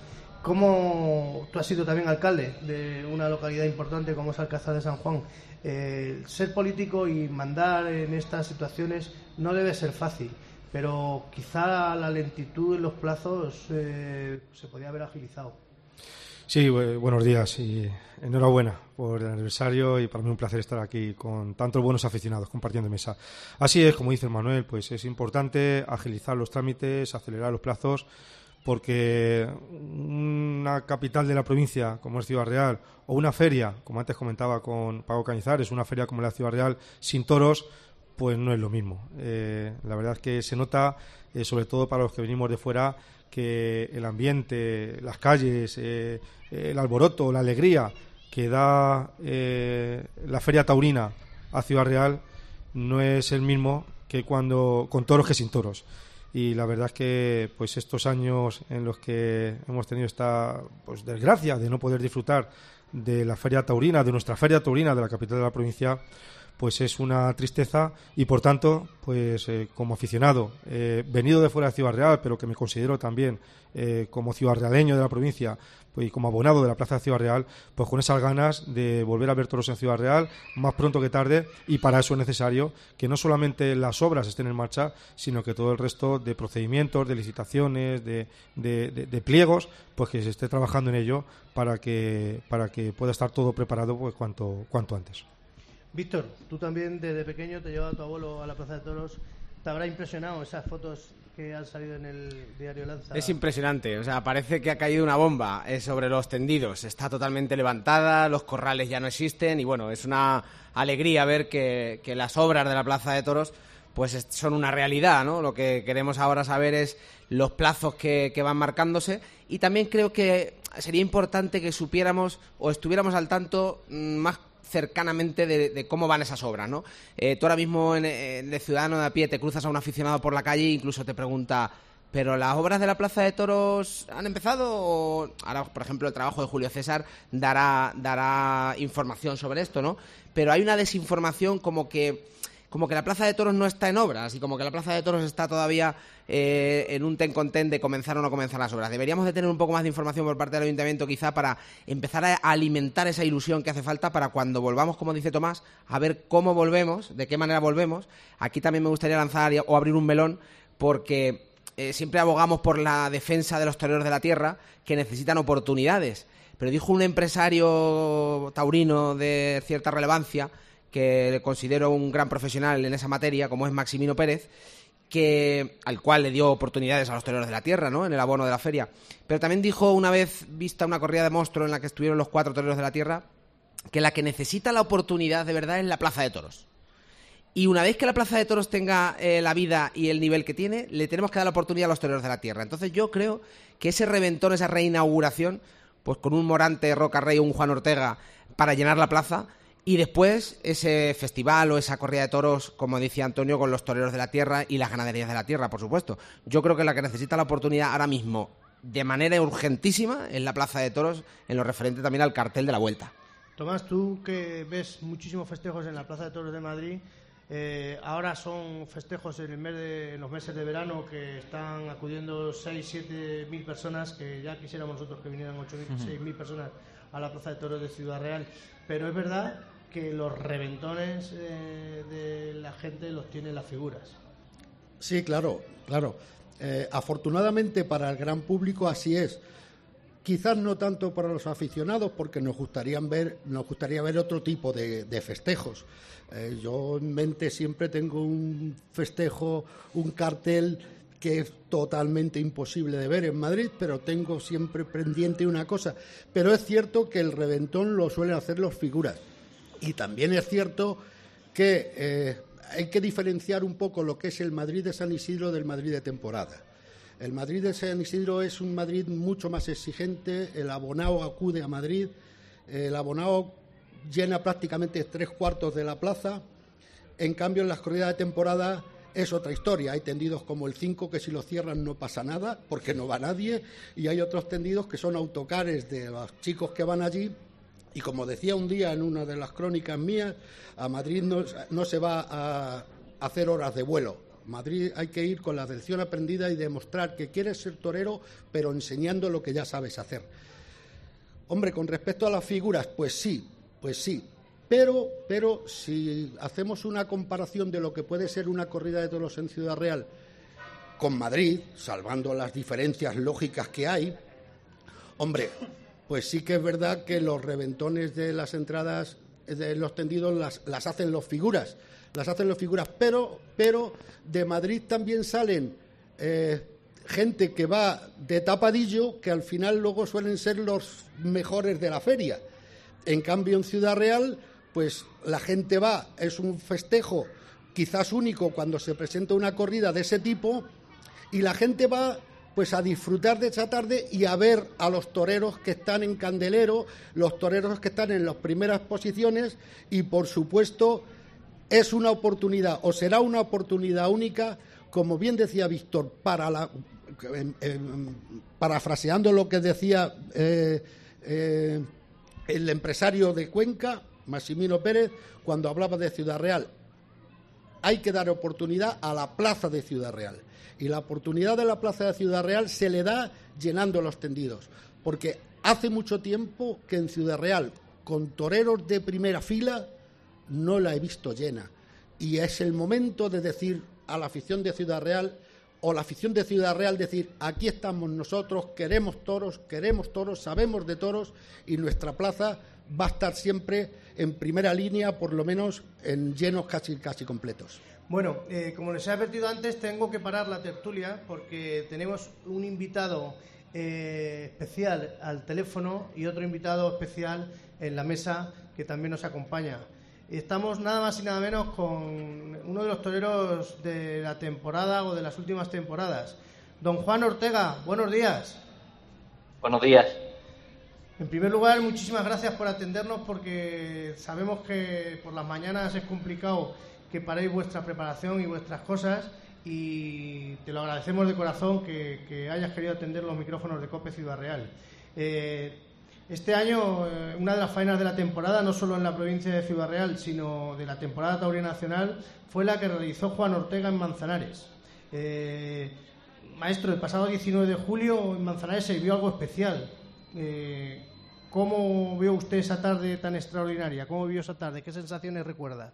¿Cómo tú has sido también alcalde de una localidad importante como es Alcázar de San Juan? Eh, ser político y mandar en estas situaciones no debe ser fácil, pero quizá la lentitud en los plazos eh, se podría haber agilizado. Sí, buenos días y enhorabuena por el aniversario y para mí un placer estar aquí con tantos buenos aficionados compartiendo mesa. Así es, como dice Manuel, pues es importante agilizar los trámites, acelerar los plazos, porque una capital de la provincia como es Ciudad Real o una feria, como antes comentaba con Paco Cañizares, una feria como la Ciudad Real sin toros, pues no es lo mismo. Eh, la verdad es que se nota, eh, sobre todo para los que venimos de fuera, que el ambiente, las calles, eh, el alboroto, la alegría que da eh, la feria taurina a Ciudad Real no es el mismo que cuando con toros que sin toros. Y la verdad es que pues estos años en los que hemos tenido esta pues desgracia de no poder disfrutar de la feria taurina, de nuestra feria taurina de la capital de la provincia, pues es una tristeza y por tanto pues eh, como aficionado eh, venido de fuera de Ciudad Real, pero que me considero también eh, como ciudadrealeño de la provincia pues, y como abonado de la Plaza de Ciudad Real, pues con esas ganas de volver a ver toros en Ciudad Real más pronto que tarde, y para eso es necesario que no solamente las obras estén en marcha, sino que todo el resto de procedimientos, de licitaciones, de, de, de, de pliegos, pues que se esté trabajando en ello para que para que pueda estar todo preparado pues cuanto cuanto antes. Víctor, tú también desde pequeño te llevaba tu abuelo a la Plaza de Toros. ¿Te habrá impresionado esas fotos que han salido en el diario Lanza? Es impresionante, o sea, parece que ha caído una bomba eh, sobre los tendidos. Está totalmente levantada, los corrales ya no existen y bueno, es una alegría ver que, que las obras de la Plaza de Toros pues son una realidad, ¿no? Lo que queremos ahora saber es los plazos que, que van marcándose, y también creo que sería importante que supiéramos o estuviéramos al tanto mmm, más cercanamente de, de cómo van esas obras, ¿no? Eh, tú ahora mismo en, en, de ciudadano de a pie te cruzas a un aficionado por la calle e incluso te pregunta, ¿pero las obras de la Plaza de Toros han empezado? O ahora, por ejemplo, el trabajo de Julio César dará, dará información sobre esto, ¿no? Pero hay una desinformación como que como que la Plaza de Toros no está en obras y como que la Plaza de Toros está todavía eh, en un ten con ten de comenzar o no comenzar las obras. Deberíamos de tener un poco más de información por parte del Ayuntamiento quizá para empezar a alimentar esa ilusión que hace falta para cuando volvamos, como dice Tomás, a ver cómo volvemos, de qué manera volvemos. Aquí también me gustaría lanzar o abrir un melón porque eh, siempre abogamos por la defensa de los toreros de la tierra que necesitan oportunidades. Pero dijo un empresario taurino de cierta relevancia, que considero un gran profesional en esa materia, como es Maximino Pérez, que al cual le dio oportunidades a los toreros de la tierra, ¿no?, en el abono de la feria. Pero también dijo, una vez vista una corrida de monstruo en la que estuvieron los cuatro toreros de la tierra, que la que necesita la oportunidad de verdad es la Plaza de Toros. Y una vez que la Plaza de Toros tenga eh, la vida y el nivel que tiene, le tenemos que dar la oportunidad a los toreros de la tierra. Entonces yo creo que ese reventón, esa reinauguración, pues con un Morante, Roca Rey o un Juan Ortega para llenar la plaza, y después ese festival o esa corrida de toros, como decía Antonio, con los toreros de la tierra y las ganaderías de la tierra, por supuesto. Yo creo que la que necesita la oportunidad ahora mismo, de manera urgentísima, es la Plaza de Toros, en lo referente también al cartel de la Vuelta. Tomás, tú que ves muchísimos festejos en la Plaza de Toros de Madrid, eh, ahora son festejos en, el mes de, en los meses de verano que están acudiendo seis, siete mil personas, que ya quisiéramos nosotros que vinieran ocho mil, uh-huh. seis mil personas a la Plaza de Toros de Ciudad Real. Pero es verdad que los reventones eh, de la gente los tienen las figuras. Sí, claro, claro. Eh, afortunadamente para el gran público así es. Quizás no tanto para los aficionados, porque nos gustaría ver, nos gustaría ver otro tipo de, de festejos. Eh, yo en mente siempre tengo un festejo, un cartel que es totalmente imposible de ver en Madrid, pero tengo siempre pendiente una cosa. Pero es cierto que el reventón lo suelen hacer los figuras. Y también es cierto que eh, hay que diferenciar un poco lo que es el Madrid de San Isidro del Madrid de temporada. El Madrid de San Isidro es un Madrid mucho más exigente, el abonado acude a Madrid, el abonado llena prácticamente tres cuartos de la plaza. En cambio, en las corridas de temporada es otra historia. Hay tendidos como el cinco que si lo cierran no pasa nada porque no va nadie, y hay otros tendidos que son autocares de los chicos que van allí. Y como decía un día en una de las crónicas mías, a Madrid no, no se va a hacer horas de vuelo. Madrid hay que ir con la lección aprendida y demostrar que quieres ser torero, pero enseñando lo que ya sabes hacer. Hombre, con respecto a las figuras, pues sí, pues sí. Pero, pero si hacemos una comparación de lo que puede ser una corrida de toros en Ciudad Real con Madrid, salvando las diferencias lógicas que hay, hombre, pues sí que es verdad que los reventones de las entradas de los tendidos las, las hacen los figuras, las hacen los figuras, pero, pero de Madrid también salen eh, gente que va de tapadillo, que al final luego suelen ser los mejores de la feria. En cambio, en Ciudad Real, pues la gente va, es un festejo quizás único cuando se presenta una corrida de ese tipo, y la gente va pues a disfrutar de esa tarde y a ver a los toreros que están en candelero, los toreros que están en las primeras posiciones, y por supuesto es una oportunidad, o será una oportunidad única, como bien decía Víctor, para la, eh, eh, parafraseando lo que decía eh, eh, el empresario de Cuenca, Massimino Pérez, cuando hablaba de Ciudad Real. Hay que dar oportunidad a la plaza de Ciudad Real. Y la oportunidad de la plaza de Ciudad Real se le da llenando los tendidos. Porque hace mucho tiempo que en Ciudad Real, con toreros de primera fila, no la he visto llena. Y es el momento de decir a la afición de Ciudad Real, o la afición de Ciudad Real, decir: aquí estamos nosotros, queremos toros, queremos toros, sabemos de toros, y nuestra plaza va a estar siempre en primera línea, por lo menos en llenos casi, casi completos. Bueno, eh, como les he advertido antes, tengo que parar la tertulia porque tenemos un invitado eh, especial al teléfono y otro invitado especial en la mesa que también nos acompaña. Estamos nada más y nada menos con uno de los toreros de la temporada o de las últimas temporadas, don Juan Ortega. Buenos días. Buenos días. En primer lugar, muchísimas gracias por atendernos, porque sabemos que por las mañanas es complicado que paréis vuestra preparación y vuestras cosas, y te lo agradecemos de corazón que, que hayas querido atender los micrófonos de COPE Ciudad Real. Eh, este año, eh, una de las faenas de la temporada, no solo en la provincia de Ciudad Real, sino de la temporada taurina nacional, fue la que realizó Juan Ortega en Manzanares. Eh, maestro, el pasado diecinueve de julio en Manzanares se vivió algo especial. Eh, ¿Cómo vio usted esa tarde tan extraordinaria? ¿Cómo vio esa tarde? ¿Qué sensaciones recuerda?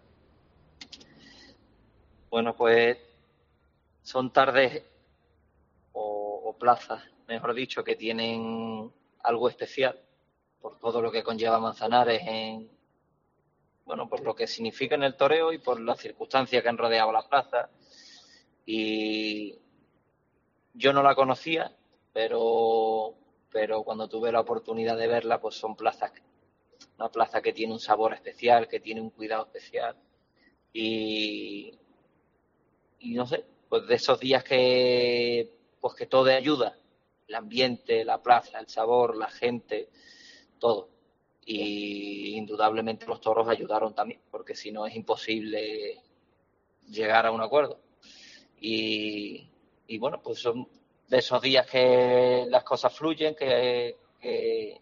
Bueno, pues son tardes o, o plazas, mejor dicho, que tienen algo especial por todo lo que conlleva Manzanares, en, bueno, por lo que significa en el toreo y por las circunstancias que han rodeado la plaza. Y yo no la conocía, pero, pero cuando tuve la oportunidad de verla, pues son plazas, una plaza que tiene un sabor especial, que tiene un cuidado especial. Y, y no sé, pues de esos días que, pues que todo ayuda, el ambiente, la plaza, el sabor, la gente, todo. Y indudablemente los toros ayudaron también, porque si no es imposible llegar a un acuerdo. Y, y bueno, pues son de esos días que las cosas fluyen, que, que,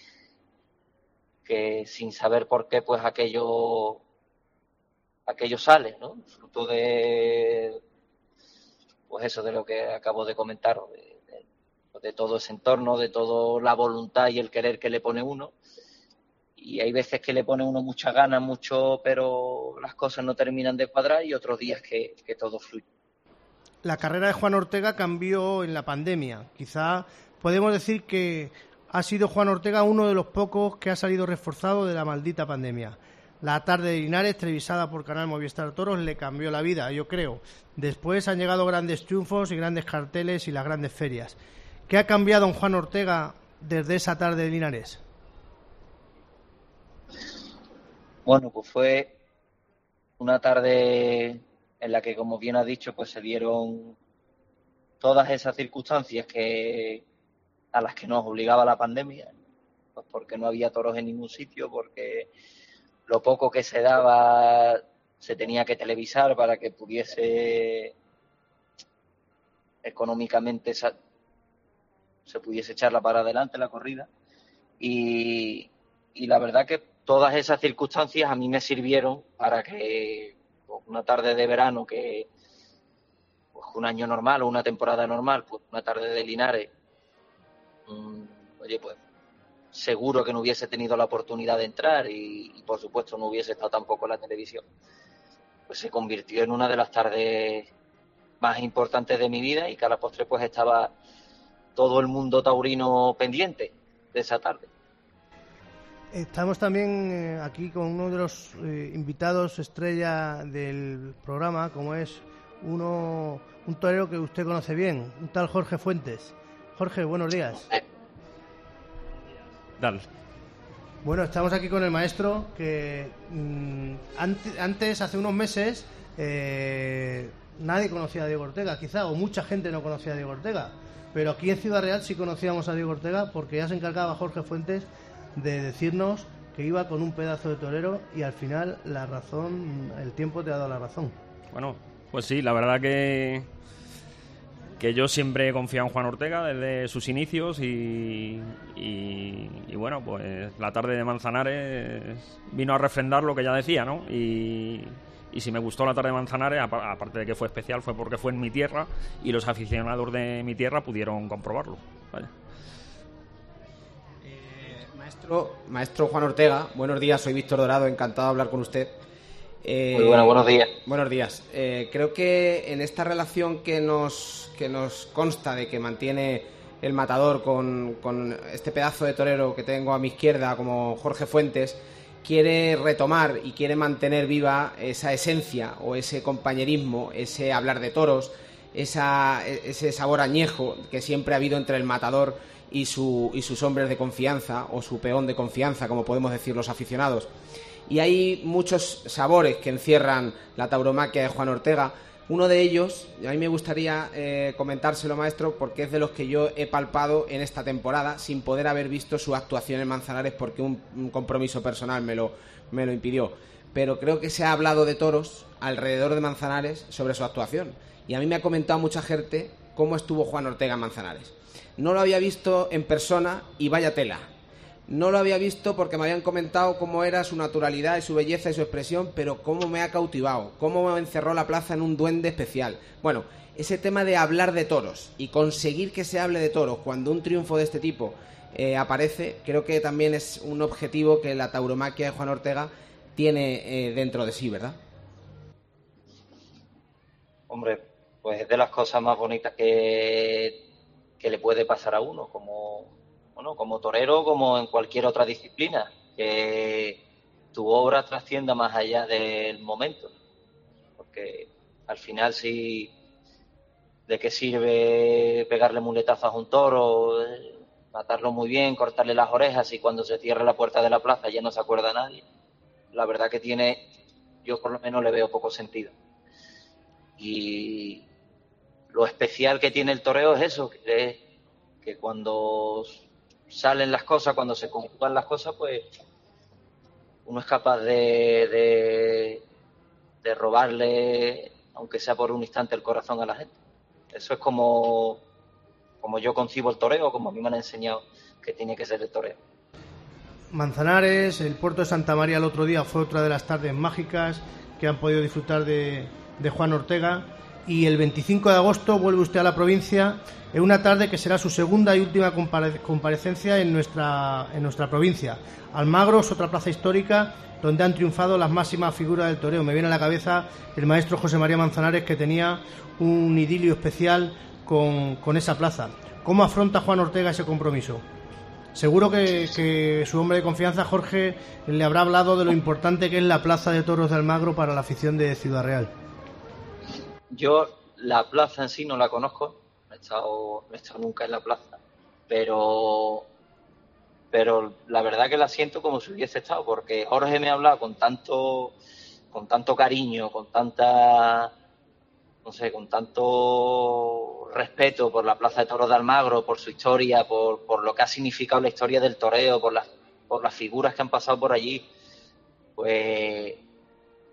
que sin saber por qué, pues aquello aquello sale, ¿no? Fruto de, pues eso, de lo que acabo de comentar, de, de, de todo ese entorno, de toda la voluntad y el querer que le pone uno. Y hay veces que le pone uno muchas ganas, mucho, pero las cosas no terminan de cuadrar, y otros días que, que todo fluye. La carrera de Juan Ortega cambió en la pandemia. Quizá podemos decir que ha sido Juan Ortega uno de los pocos que ha salido reforzado de la maldita pandemia. La tarde de Linares, televisada por Canal Movistar Toros, le cambió la vida, yo creo. Después han llegado grandes triunfos y grandes carteles y las grandes ferias. ¿Qué ha cambiado en Juan Ortega desde esa tarde de Linares? Bueno, pues fue una tarde en la que, como bien ha dicho, pues se dieron todas esas circunstancias que a las que nos obligaba la pandemia, pues porque no había toros en ningún sitio, porque lo poco que se daba se tenía que televisar para que pudiese económicamente esa, se pudiese echarla para adelante la corrida. Y, y la verdad que todas esas circunstancias a mí me sirvieron para que pues, una tarde de verano, que pues, un año normal o una temporada normal, pues una tarde de Linares, mmm, oye, pues seguro que no hubiese tenido la oportunidad de entrar y, y por supuesto no hubiese estado tampoco en la televisión. Pues se convirtió en una de las tardes más importantes de mi vida y que a la postre pues estaba todo el mundo taurino pendiente de esa tarde. Estamos también eh, aquí con uno de los eh, invitados estrella del programa, como es uno un torero que usted conoce bien, un tal Jorge Fuentes. Jorge, buenos días. Dale. Bueno, estamos aquí con el maestro que mmm, antes, antes, hace unos meses, eh, nadie conocía a Diego Ortega, quizá, o mucha gente no conocía a Diego Ortega, pero aquí en Ciudad Real sí conocíamos a Diego Ortega porque ya se encargaba Jorge Fuentes de decirnos que iba con un pedazo de torero y al final la razón, el tiempo te ha dado la razón. Bueno, pues sí, la verdad que que yo siempre he confiado en Juan Ortega desde sus inicios y, y, y bueno, pues la tarde de Manzanares vino a refrendar lo que ya decía, ¿no? Y, y si me gustó la tarde de Manzanares, aparte de que fue especial, fue porque fue en mi tierra y los aficionados de mi tierra pudieron comprobarlo. Vaya. Eh, maestro, maestro Juan Ortega, buenos días, soy Víctor Dorado, encantado de hablar con usted. Eh, Muy bueno, buenos días. Buenos días. Eh, creo que en esta relación que nos, que nos consta de que mantiene el matador con, con este pedazo de torero que tengo a mi izquierda como Jorge Fuentes, quiere retomar y quiere mantener viva esa esencia o ese compañerismo, ese hablar de toros, esa, ese sabor añejo que siempre ha habido entre el matador y, su, y sus hombres de confianza o su peón de confianza, como podemos decir los aficionados. Y hay muchos sabores que encierran la tauromaquia de Juan Ortega. Uno de ellos, y a mí me gustaría eh, comentárselo, maestro, porque es de los que yo he palpado en esta temporada sin poder haber visto su actuación en Manzanares porque un, un compromiso personal me lo, me lo impidió. Pero creo que se ha hablado de toros alrededor de Manzanares sobre su actuación. Y a mí me ha comentado mucha gente cómo estuvo Juan Ortega en Manzanares. No lo había visto en persona y vaya tela. No lo había visto porque me habían comentado cómo era su naturalidad y su belleza y su expresión, pero cómo me ha cautivado, cómo me encerró la plaza en un duende especial. Bueno, ese tema de hablar de toros y conseguir que se hable de toros cuando un triunfo de este tipo eh, aparece, creo que también es un objetivo que la tauromaquia de Juan Ortega tiene eh, dentro de sí, ¿verdad? Hombre, pues es de las cosas más bonitas que, que le puede pasar a uno, como... Bueno, como torero, como en cualquier otra disciplina, que tu obra trascienda más allá del momento. Porque al final, si de qué sirve pegarle muletazos a un toro, matarlo muy bien, cortarle las orejas y cuando se cierra la puerta de la plaza ya no se acuerda nadie. La verdad que tiene, yo por lo menos le veo poco sentido. Y lo especial que tiene el toreo es eso, que, es que cuando salen las cosas, cuando se conjugan las cosas, pues uno es capaz de, de, de robarle, aunque sea por un instante, el corazón a la gente. Eso es como, como yo concibo el toreo, como a mí me han enseñado que tiene que ser el toreo. Manzanares, el puerto de Santa María el otro día fue otra de las tardes mágicas que han podido disfrutar de, de Juan Ortega. Y el veinticinco de agosto vuelve usted a la provincia en una tarde que será su segunda y última compare- comparecencia en nuestra, en nuestra provincia. Almagro es otra plaza histórica donde han triunfado las máximas figuras del toreo. Me viene a la cabeza el maestro José María Manzanares, que tenía un idilio especial con, con esa plaza. ¿Cómo afronta Juan Ortega ese compromiso? Seguro que, que su hombre de confianza, Jorge, le habrá hablado de lo importante que es la plaza de toros de Almagro para la afición de Ciudad Real. Yo la plaza en sí no la conozco, no he estado, no he estado nunca en la plaza, pero pero la verdad que la siento como si hubiese estado, porque Jorge me ha hablado con tanto con tanto cariño, con tanta no sé, con tanto respeto por la plaza de toros de Almagro, por su historia, por, por lo que ha significado la historia del toreo, por las por las figuras que han pasado por allí, pues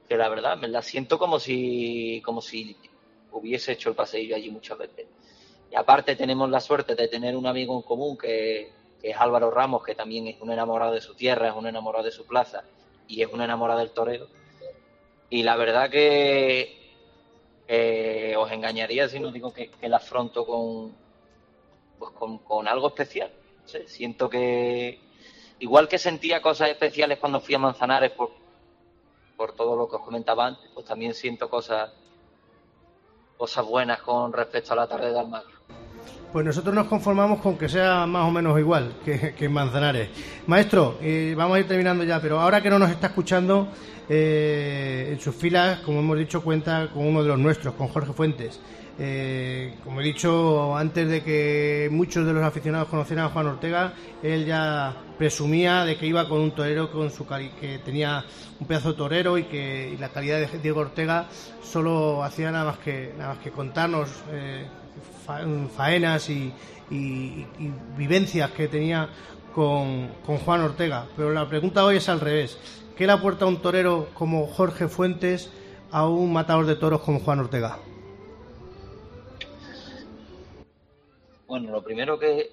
que la verdad me la siento como si, como si hubiese hecho el paseillo allí muchas veces. Y aparte tenemos la suerte de tener un amigo en común que, que es Álvaro Ramos, que también es un enamorado de su tierra, es un enamorado de su plaza y es un enamorado del toreo. Y la verdad que eh, os engañaría si no digo que, que la afronto con, pues con, con algo especial. No sé, siento que, igual que sentía cosas especiales cuando fui a Manzanares por, por todo lo que os comentaba antes, pues también siento cosas, cosas buenas con respecto a la tarde de Almagro. Pues nosotros nos conformamos con que sea más o menos igual que, que en Manzanares. Maestro, eh, vamos a ir terminando ya, pero ahora que no nos está escuchando, eh, en sus filas, como hemos dicho, cuenta con uno de los nuestros, con Jorge Fuentes. Eh, como he dicho antes de que muchos de los aficionados conocieran a Juan Ortega, él ya presumía de que iba con un torero con su cali- que tenía un pedazo de torero y que y la calidad de Diego Ortega solo hacía nada más que nada más que contarnos eh, fa- faenas y, y, y vivencias que tenía con, con Juan Ortega. Pero la pregunta hoy es al revés: ¿qué le aporta un torero como Jorge Fuentes a un matador de toros como Juan Ortega? Bueno, lo primero que,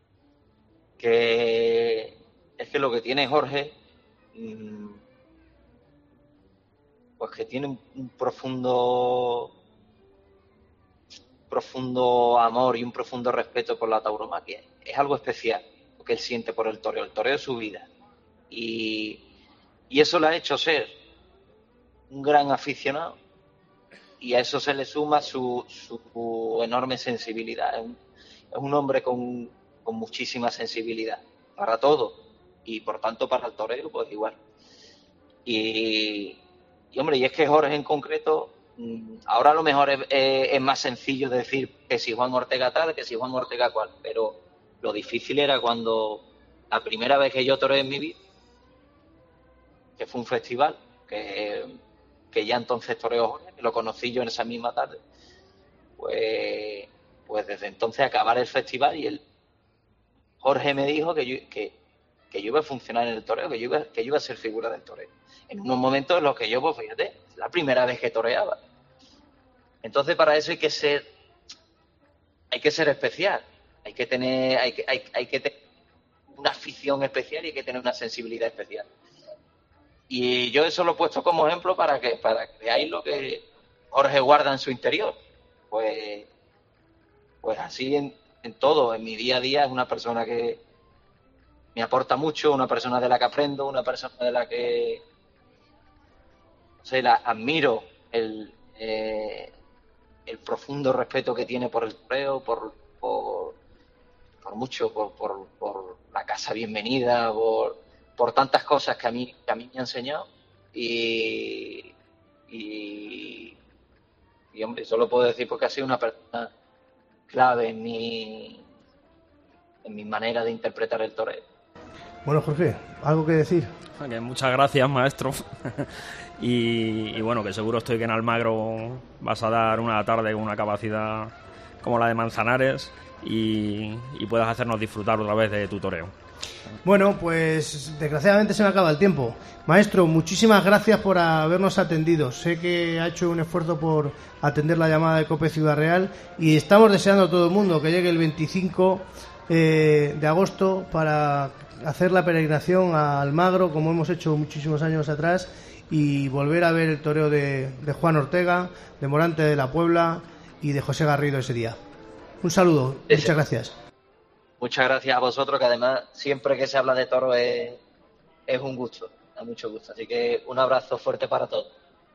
que es que lo que tiene Jorge, pues que tiene un, un profundo profundo amor y un profundo respeto por la tauromaquia. Es algo especial lo que él siente por el toreo. El toreo es su vida. Y, y eso le ha hecho ser un gran aficionado. Y a eso se le suma su, su enorme sensibilidad. Es un, es un hombre con, con muchísima sensibilidad para todo. Y por tanto para el toreo, pues igual. Y, y hombre, y es que Jorge en concreto, ahora a lo mejor es, es, es más sencillo decir que si Juan Ortega tal, que si Juan Ortega cual. Pero lo difícil era cuando la primera vez que yo toreé en mi vida, que fue un festival, que, que ya entonces toreó Jorge, que lo conocí yo en esa misma tarde, pues, pues desde entonces acabar el festival y él, Jorge me dijo que yo, que, que yo iba a funcionar en el toreo, que yo iba, que yo iba a ser figura del toreo. En unos momentos en los que yo, pues fíjate, es la primera vez que toreaba. Entonces para eso hay que ser, hay que ser especial, hay que tener, hay que, hay, hay que tener una afición especial y hay que tener una sensibilidad especial. Y yo eso lo he puesto como ejemplo para que, para que veáis lo que Jorge guarda en su interior. Pues, pues así en, en todo, en mi día a día es una persona que me aporta mucho, una persona de la que aprendo, una persona de la que, o sea, la admiro el, eh, el profundo respeto que tiene por el toreo, por, por, por mucho, por, por, por la casa bienvenida, por, por tantas cosas que a mí, que a mí me ha enseñado. Y, y, y hombre, solo puedo decir porque ha sido una persona clave en mi, en mi manera de interpretar el toreo. Bueno, Jorge, ¿algo que decir? Okay, muchas gracias, maestro. y, y bueno, que seguro estoy que en Almagro vas a dar una tarde con una capacidad como la de Manzanares y, y puedas hacernos disfrutar otra vez de tu toreo. Bueno, pues desgraciadamente se me acaba el tiempo. Maestro, muchísimas gracias por habernos atendido. Sé que ha hecho un esfuerzo por atender la llamada de COPE Ciudad Real y estamos deseando a todo el mundo que llegue el veinticinco eh, de agosto para hacer la peregrinación a Almagro, como hemos hecho muchísimos años atrás, y volver a ver el toreo de, de Juan Ortega, de Morante de la Puebla y de José Garrido ese día. Un saludo, sí, muchas sí. gracias. Muchas gracias a vosotros, que además siempre que se habla de toro es, es un gusto, da mucho gusto. Así que un abrazo fuerte para todos.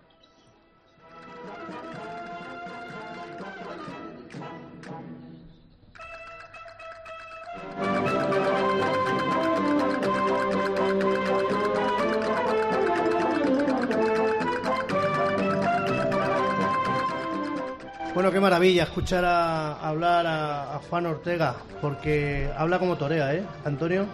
Bueno, qué maravilla escuchar a, a hablar a, a Juan Ortega, porque habla como torea, ¿eh, Antonio?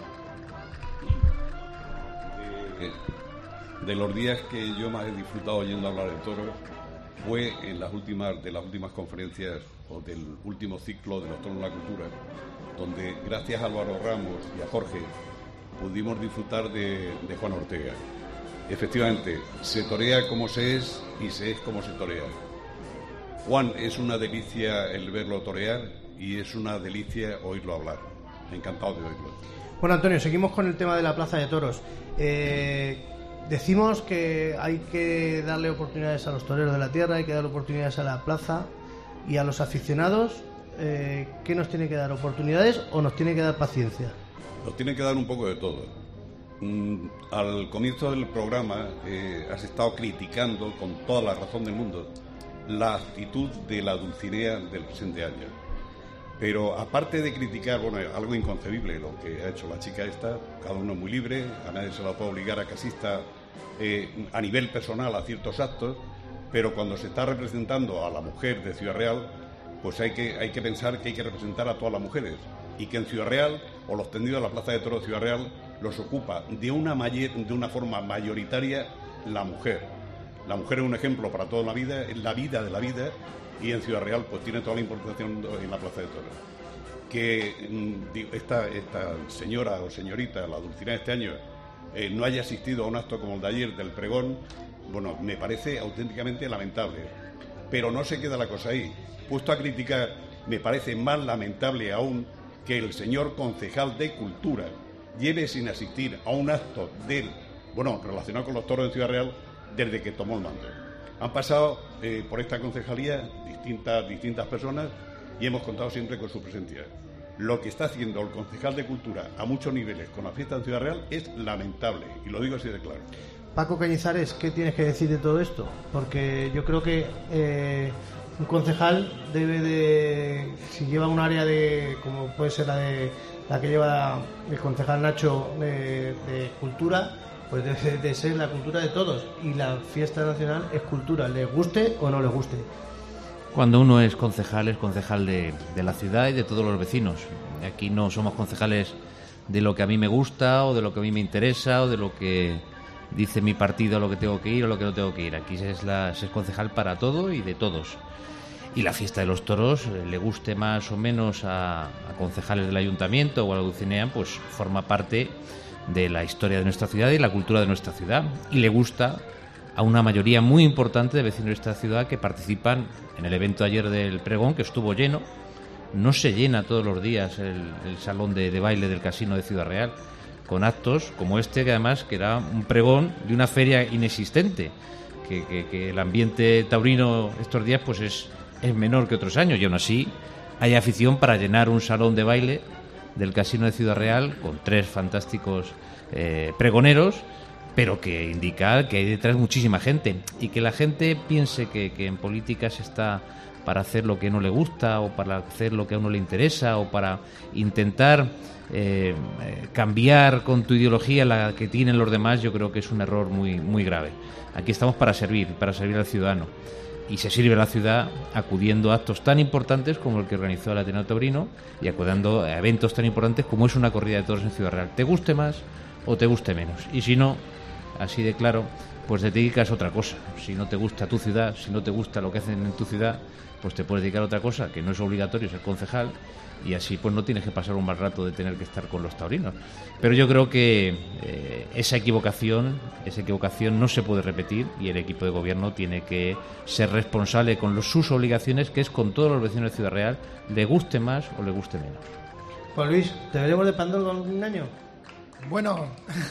Eh, de los días que yo más he disfrutado oyendo hablar de toros fue en las últimas de las últimas conferencias o del último ciclo de los toros en la cultura, donde gracias a Álvaro Ramos y a Jorge pudimos disfrutar de, de Juan Ortega. Efectivamente, se torea como se es y se es como se torea. Juan, es una delicia el verlo torear y es una delicia oírlo hablar. Encantado de oírlo. Bueno, Antonio, seguimos con el tema de la Plaza de Toros. Eh, decimos que hay que darle oportunidades a los toreros de la tierra, hay que darle oportunidades a la plaza y a los aficionados. Eh, ¿Qué nos tiene que dar? ¿Oportunidades o nos tiene que dar paciencia? Nos tiene que dar un poco de todo. Mm, al comienzo del programa eh, has estado criticando con toda la razón del mundo la actitud de la Dulcinea del presente año. Pero aparte de criticar, bueno, algo inconcebible lo que ha hecho la chica esta, cada uno es muy libre, a nadie se la puede obligar a que asista eh, a nivel personal a ciertos actos, pero cuando se está representando a la mujer de Ciudad Real, pues hay que, hay que pensar que hay que representar a todas las mujeres y que en Ciudad Real, o los tendidos de la Plaza de Toros de Ciudad Real, los ocupa de una, mayor, de una forma mayoritaria la mujer. La mujer es un ejemplo para toda la vida, es la vida de la vida, y en Ciudad Real pues tiene toda la importancia en la Plaza de Toros. Que esta, esta señora o señorita, la Dulcinea este año, eh, no haya asistido a un acto como el de ayer del pregón, bueno, me parece auténticamente lamentable. Pero no se queda la cosa ahí. Puesto a criticar, me parece más lamentable aún que el señor concejal de Cultura lleve sin asistir a un acto del, bueno, relacionado con los toros de Ciudad Real desde que tomó el mando. Han pasado eh, por esta concejalía distintas, distintas personas y hemos contado siempre con su presencia. Lo que está haciendo el concejal de Cultura a muchos niveles con la fiesta en Ciudad Real es lamentable, y lo digo así de claro. Paco Cañizares, ¿qué tienes que decir de todo esto? Porque yo creo que eh, un concejal debe de, si lleva un área de, como puede ser la de la que lleva el concejal Nacho de, de Cultura, pues debe de ser la cultura de todos, y la fiesta nacional es cultura, les guste o no les guste. Cuando uno es concejal, es concejal de, de la ciudad y de todos los vecinos. Aquí no somos concejales de lo que a mí me gusta o de lo que a mí me interesa o de lo que dice mi partido, lo que tengo que ir o lo que no tengo que ir. Aquí es, la, es concejal para todo y de todos. Y la fiesta de los toros, eh, le guste más o menos a, a concejales del ayuntamiento o a la Dulcinea, pues forma parte de la historia de nuestra ciudad y la cultura de nuestra ciudad. Y le gusta a una mayoría muy importante de vecinos de esta ciudad que participan en el evento ayer del pregón, que estuvo lleno. No se llena todos los días el, el salón de, de baile del Casino de Ciudad Real, con actos como este, que además que era un pregón de una feria inexistente, que, que, que el ambiente taurino estos días pues es, es menor que otros años, y aún así hay afición para llenar un salón de baile del Casino de Ciudad Real con tres fantásticos eh, pregoneros, pero que indica que hay detrás muchísima gente, y que la gente piense que, que en política se está para hacer lo que no le gusta o para hacer lo que a uno le interesa o para intentar eh, cambiar con tu ideología la que tienen los demás. Yo creo que es un error muy, muy grave. Aquí estamos para servir, para servir al ciudadano, y se sirve a la ciudad acudiendo a actos tan importantes como el que organizó el Ateneo Taurino y acudiendo a eventos tan importantes como es una corrida de toros en Ciudad Real. Te guste más o te guste menos, y si no, así de claro, pues te dedicas a otra cosa. Si no te gusta tu ciudad, si no te gusta lo que hacen en tu ciudad, pues te puedes dedicar a otra cosa, que no es obligatorio ser concejal, y así pues no tienes que pasar un mal rato de tener que estar con los taurinos. Pero yo creo que eh, esa equivocación, esa equivocación no se puede repetir, y el equipo de gobierno tiene que ser responsable con los, sus obligaciones, que es con todos los vecinos de Ciudad Real, le guste más o le guste menos. Juan Luis, ¿te veremos de Pandoro algún año? Bueno,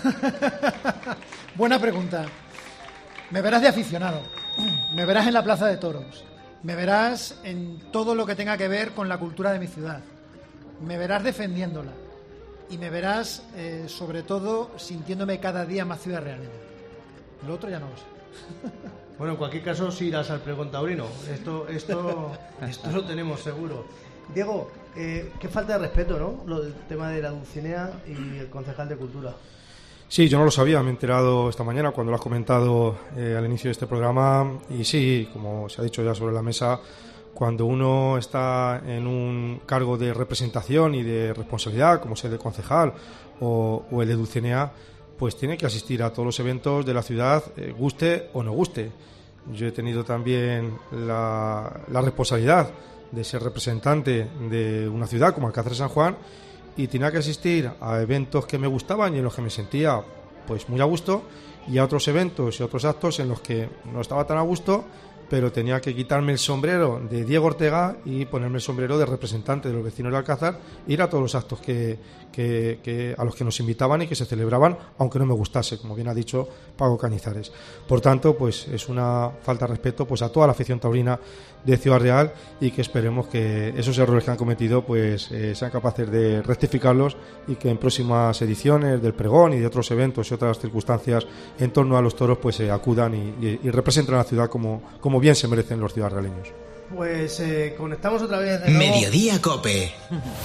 buena pregunta. Me verás de aficionado, me verás en la Plaza de Toros, me verás en todo lo que tenga que ver con la cultura de mi ciudad, me verás defendiéndola, y me verás eh, sobre todo sintiéndome cada día más ciudad real. Lo otro ya no lo sé. Bueno, en cualquier caso sí irás al pregón taurino, esto, esto, esto lo tenemos seguro. Diego, eh, qué falta de respeto, ¿no? Lo del tema de la Dulcinea y el concejal de Cultura. Sí, yo no lo sabía, me he enterado esta mañana cuando lo has comentado eh, al inicio de este programa, y sí, como se ha dicho ya sobre la mesa, cuando uno está en un cargo de representación y de responsabilidad, como sea el de concejal o, o el de Dulcinea, pues tiene que asistir a todos los eventos de la ciudad, eh, guste o no guste. Yo he tenido también la, la responsabilidad de ser representante de una ciudad como Alcázar de San Juan, y tenía que asistir a eventos que me gustaban y en los que me sentía pues muy a gusto, y a otros eventos y otros actos en los que no estaba tan a gusto, pero tenía que quitarme el sombrero de Diego Ortega y ponerme el sombrero de representante de los vecinos de Alcázar e ir a todos los actos que, que, que a los que nos invitaban y que se celebraban, aunque no me gustase, como bien ha dicho Paco Cañizares. Por tanto, pues es una falta de respeto pues a toda la afición taurina de Ciudad Real, y que esperemos que esos errores que han cometido pues eh, sean capaces de rectificarlos, y que en próximas ediciones del pregón y de otros eventos y otras circunstancias en torno a los toros pues eh, acudan y, y, y representen a la ciudad como, como bien se merecen los ciudadrealeños. Pues eh, conectamos otra vez de nuevo. Mediodía Cope.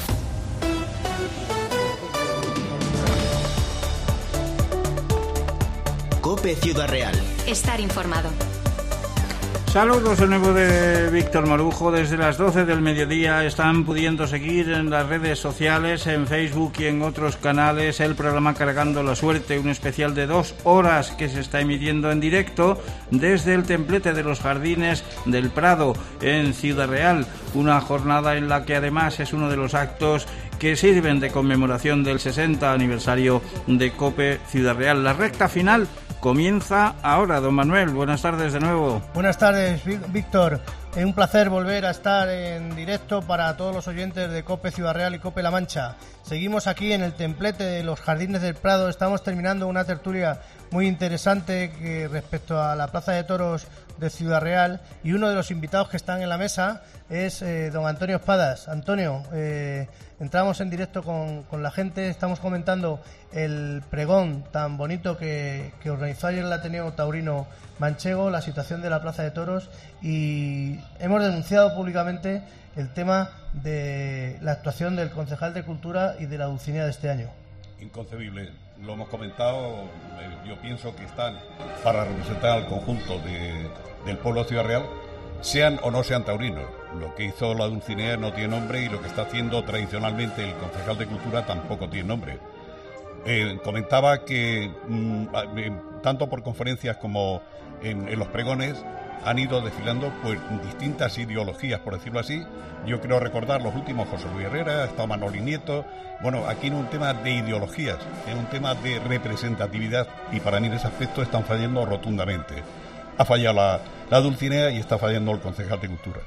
Cope Ciudad Real. Estar informado. Saludos de nuevo de Víctor Marujo. Desde las doce del mediodía están pudiendo seguir en las redes sociales, en Facebook y en otros canales, el programa Cargando la Suerte, un especial de dos horas que se está emitiendo en directo desde el templete de los Jardines del Prado en Ciudad Real. Una jornada en la que además es uno de los actos que sirven de conmemoración del sesenta aniversario de COPE Ciudad Real. La recta final comienza ahora. Don Manuel, buenas tardes de nuevo. Buenas tardes, Víctor. Es un placer volver a estar en directo para todos los oyentes de COPE Ciudad Real y COPE La Mancha. Seguimos aquí en el templete de los Jardines del Prado. Estamos terminando una tertulia muy interesante que respecto a la Plaza de Toros de Ciudad Real, y uno de los invitados que están en la mesa es eh, don Antonio Espadas. Antonio, eh, entramos en directo con, con la gente, estamos comentando el pregón tan bonito que, que organizó ayer el Ateneo Taurino Manchego, la situación de la Plaza de Toros, y hemos denunciado públicamente el tema de la actuación del concejal de Cultura y de la Dulcinea de este año. Inconcebible, lo hemos comentado, yo pienso que están para representar al conjunto de, del pueblo de Ciudad Real, sean o no sean taurinos. Lo que hizo la Dulcinea no tiene nombre, y lo que está haciendo tradicionalmente el concejal de Cultura tampoco tiene nombre. Eh, comentaba que mmm, tanto por conferencias como en, en los pregones han ido desfilando pues distintas ideologías, por decirlo así. Yo quiero recordar los últimos, José Luis Herrera, está Manoli Nieto. Bueno, aquí no es un tema de ideologías, es un tema de representatividad, y para mí en ese aspecto están fallando rotundamente. Ha fallado la, la Dulcinea y está fallando el concejal de Cultura.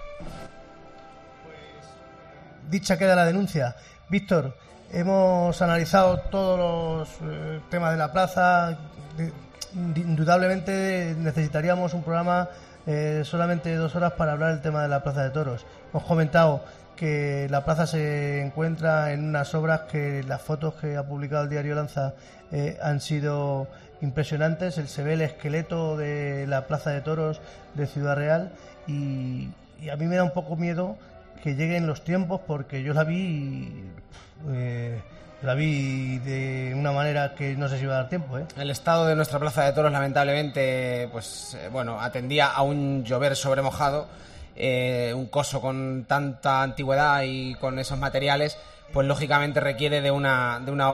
Dicha queda la denuncia. Víctor, hemos analizado todos los eh, temas de la plaza. De, indudablemente necesitaríamos un programa eh, solamente de dos horas para hablar del tema de la Plaza de Toros. Hemos comentado que la plaza se encuentra en unas obras que las fotos que ha publicado el diario Lanza eh, han sido impresionantes. El, se ve el esqueleto de la Plaza de Toros de Ciudad Real, y, y a mí me da un poco miedo que lleguen los tiempos, porque yo la vi eh, la vi de una manera que no sé si va a dar tiempo, ¿eh? El estado de nuestra Plaza de Toros, lamentablemente, pues eh, bueno, atendía a un llover sobremojado, eh, un coso con tanta antigüedad y con esos materiales, pues lógicamente requiere de una de una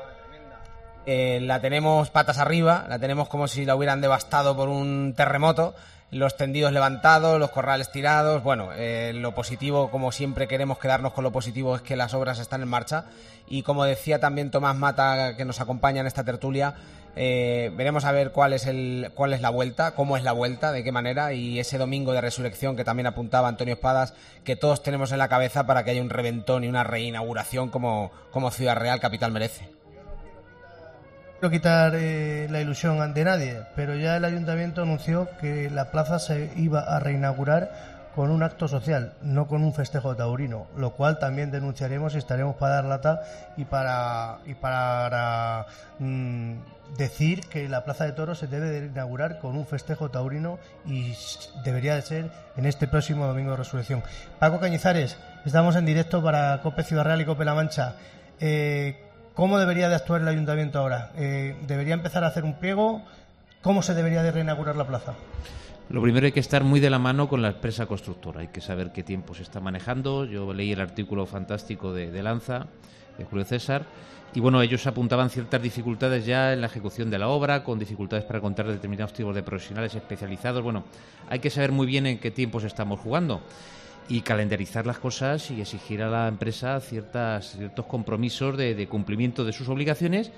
eh, la tenemos patas arriba, la tenemos como si la hubieran devastado por un terremoto. Los tendidos levantados, los corrales tirados. Bueno, eh, lo positivo, como siempre queremos quedarnos con lo positivo, es que las obras están en marcha, y como decía también Tomás Mata, que nos acompaña en esta tertulia, eh, veremos a ver cuál es el cuál es la vuelta, cómo es la vuelta, de qué manera, y ese domingo de resurrección que también apuntaba Antonio Espadas, que todos tenemos en la cabeza para que haya un reventón y una reinauguración como, como Ciudad Real capital merece. No quiero quitar eh, la ilusión de nadie, pero ya el ayuntamiento anunció que la plaza se iba a reinaugurar con un acto social, no con un festejo taurino, lo cual también denunciaremos y estaremos para dar lata y para y para mmm, decir que la Plaza de Toros se debe de inaugurar con un festejo taurino, y debería de ser en este próximo domingo de resurrección. Paco Cañizares, estamos en directo para COPE Ciudad Real y COPE La Mancha. Eh, ¿Cómo debería de actuar el ayuntamiento ahora? Eh, ¿Debería empezar a hacer un pliego? ¿Cómo se debería de reinaugurar la plaza? Lo primero, hay que estar muy de la mano con la empresa constructora. Hay que saber qué tiempo se está manejando. Yo leí el artículo fantástico de, de Lanza, de Julio César, y bueno, ellos apuntaban ciertas dificultades ya en la ejecución de la obra, con dificultades para encontrar determinados tipos de profesionales especializados. Bueno, hay que saber muy bien en qué tiempos estamos jugando, y calendarizar las cosas y exigir a la empresa ciertas, ciertos compromisos de, de cumplimiento de sus obligaciones,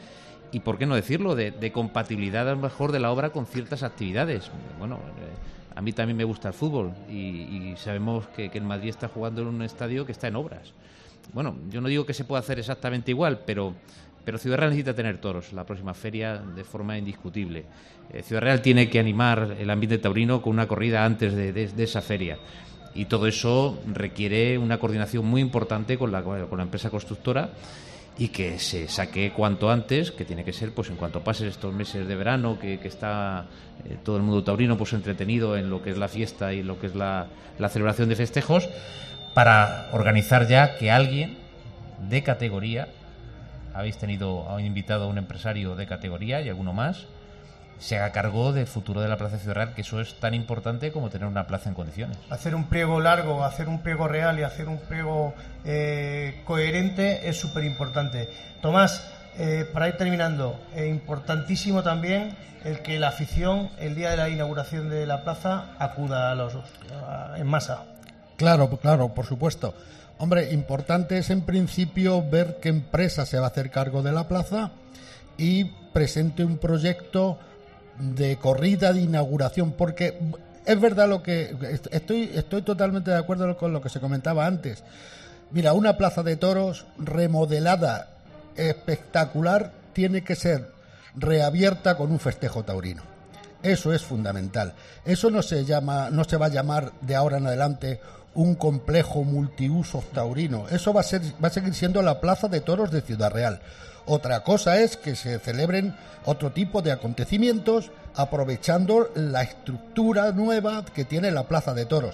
y por qué no decirlo, de, de compatibilidad a lo mejor de la obra con ciertas actividades. Bueno, eh, a mí también me gusta el fútbol y, y sabemos que, que el Madrid está jugando en un estadio que está en obras. Bueno, yo no digo que se pueda hacer exactamente igual, pero, pero Ciudad Real necesita tener toros la próxima feria de forma indiscutible. Eh, Ciudad Real tiene que animar el ambiente taurino con una corrida antes de, de, de esa feria. Y todo eso requiere una coordinación muy importante con la, con la empresa constructora y que se saque cuanto antes, que tiene que ser pues en cuanto pasen estos meses de verano, que, que está eh, todo el mundo taurino pues entretenido en lo que es la fiesta y lo que es la, la celebración de festejos, para organizar ya que alguien de categoría, habéis tenido, habéis invitado a un empresario de categoría y alguno más, se haga cargo del futuro de la Plaza de Ciudad Real, que eso es tan importante como tener una plaza en condiciones. Hacer un pliego largo, hacer un pliego real y hacer un pliego eh, coherente es súper importante. Tomás, eh, para ir terminando, eh, importantísimo también el que la afición, el día de la inauguración de la plaza, acuda a los, a, en masa. Claro, claro, por supuesto. Hombre, importante es en principio ver qué empresa se va a hacer cargo de la plaza y presente un proyecto de corrida de inauguración, porque es verdad lo que estoy estoy totalmente de acuerdo con lo que se comentaba antes. Mira, una plaza de toros remodelada, espectacular, tiene que ser reabierta con un festejo taurino. Eso es fundamental. Eso no se llama, no se va a llamar de ahora en adelante un complejo multiusos taurino. Eso va a ser, va a seguir siendo la Plaza de Toros de Ciudad Real. Otra cosa es que se celebren otro tipo de acontecimientos aprovechando la estructura nueva que tiene la Plaza de Toros.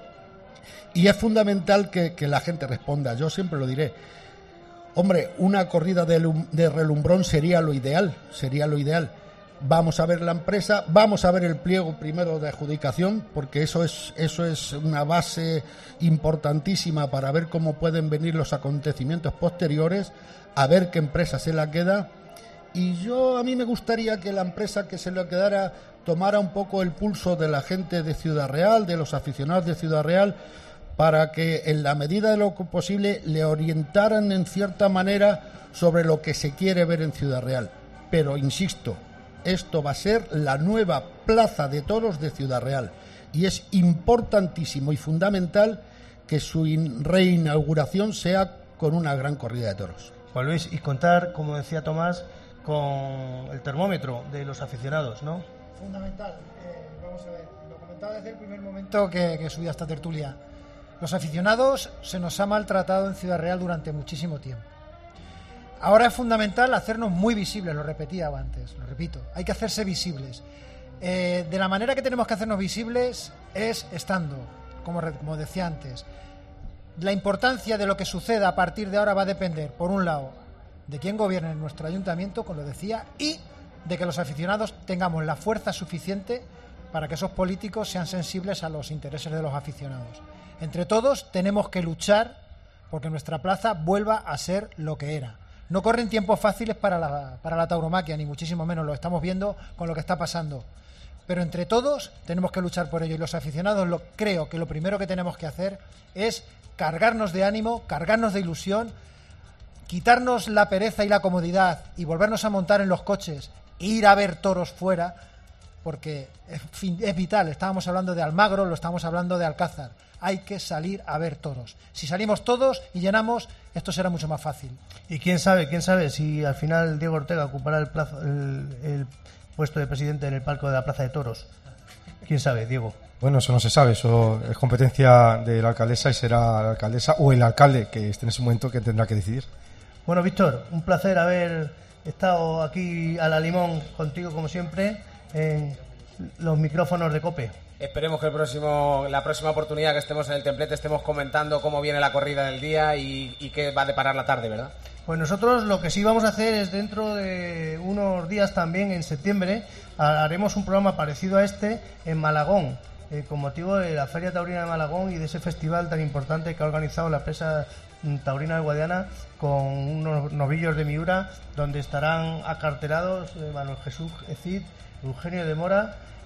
Y es fundamental que, que la gente responda. Yo siempre lo diré. Hombre, una corrida de, de relumbrón sería lo ideal, sería lo ideal. Vamos a ver la empresa, vamos a ver el pliego primero de adjudicación, porque eso es, eso es una base importantísima para ver cómo pueden venir los acontecimientos posteriores, a ver qué empresa se la queda. Y yo, a mí me gustaría que la empresa que se la quedara tomara un poco el pulso de la gente de Ciudad Real, de los aficionados de Ciudad Real, para que en la medida de lo posible le orientaran en cierta manera sobre lo que se quiere ver en Ciudad Real. Pero, insisto, esto va a ser la nueva Plaza de Toros de Ciudad Real y es importantísimo y fundamental que su reinauguración sea con una gran corrida de toros. Juan Luis, y contar, como decía Tomás, con el termómetro de los aficionados, ¿no? Fundamental. Eh, vamos a ver, lo comentaba desde el primer momento que, que subí a esta tertulia. Los aficionados se nos ha maltratado en Ciudad Real durante muchísimo tiempo. Ahora es fundamental hacernos muy visibles, lo repetía antes, lo repito, hay que hacerse visibles. Eh, de la manera que tenemos que hacernos visibles es estando, como, como decía antes. La importancia de lo que suceda a partir de ahora va a depender, por un lado, de quién gobierne en nuestro ayuntamiento, como lo decía, y de que los aficionados tengamos la fuerza suficiente para que esos políticos sean sensibles a los intereses de los aficionados. Entre todos tenemos que luchar porque nuestra plaza vuelva a ser lo que era. No corren tiempos fáciles para la, para la tauromaquia, ni muchísimo menos, lo estamos viendo con lo que está pasando. Pero entre todos tenemos que luchar por ello y los aficionados lo, creo que lo primero que tenemos que hacer es cargarnos de ánimo, cargarnos de ilusión, quitarnos la pereza y la comodidad y volvernos a montar en los coches e ir a ver toros fuera, porque es, es vital. Estábamos hablando de Almagro, lo estamos hablando de Alcázar. Hay que salir a ver toros. Si salimos todos y llenamos, esto será mucho más fácil. Y quién sabe, quién sabe si al final Diego Ortega ocupará el, plazo, el, el puesto de presidente en el palco de la Plaza de Toros. ¿Quién sabe, Diego? Bueno, eso no se sabe, eso es competencia de la alcaldesa y será la alcaldesa o el alcalde que esté en ese momento que tendrá que decidir. Bueno, Víctor, un placer haber estado aquí a la limón contigo como siempre en los micrófonos de COPE. Esperemos que el próximo, la próxima oportunidad que estemos en el templete estemos comentando cómo viene la corrida del día y, y qué va a deparar la tarde, ¿verdad? Pues nosotros lo que sí vamos a hacer es dentro de unos días también, en septiembre, haremos un programa parecido a este en Malagón, eh, con motivo de la Feria Taurina de Malagón y de ese festival tan importante que ha organizado la empresa taurina de Guadiana con unos novillos de Miura, donde estarán acartelados eh, Manuel Jesús Ecid, Eugenio de Mora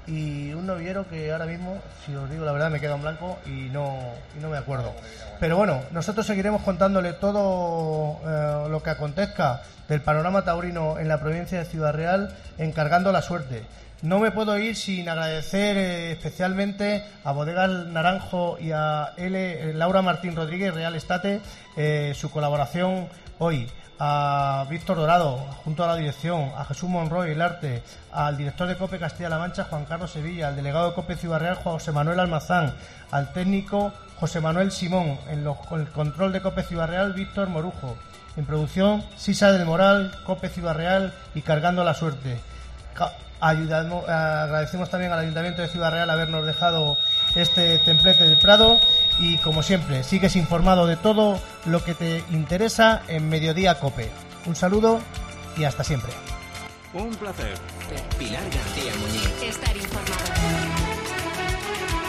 y un novillero que ahora mismo, si os digo la verdad, me queda en blanco y no, y no me acuerdo. Pero bueno, nosotros seguiremos contándole todo eh, lo que acontezca del panorama taurino en la provincia de Ciudad Real, encargando la suerte. No me puedo ir sin agradecer eh, especialmente a Bodegas Naranjo y a L, eh, Laura Martín Rodríguez, Real Estate, eh, su colaboración hoy. A Víctor Dorado, junto a la dirección, a Jesús Monroy, el arte, al director de COPE Castilla-La Mancha, Juan Carlos Sevilla, al delegado de COPE Ciudad Real, José Manuel Almazán, al técnico José Manuel Simón, en los, con el control de COPE Ciudad Real, Víctor Morujo, en producción, Sisa del Moral, COPE Ciudad Real y Cargando la Suerte. Ayudamos, agradecemos también al Ayuntamiento de Ciudad Real habernos dejado este templete del Prado y, como siempre, sigues informado de todo lo que te interesa en Mediodía COPE. Un saludo y hasta siempre. Un placer. Pilar García Muñiz. Estar informado.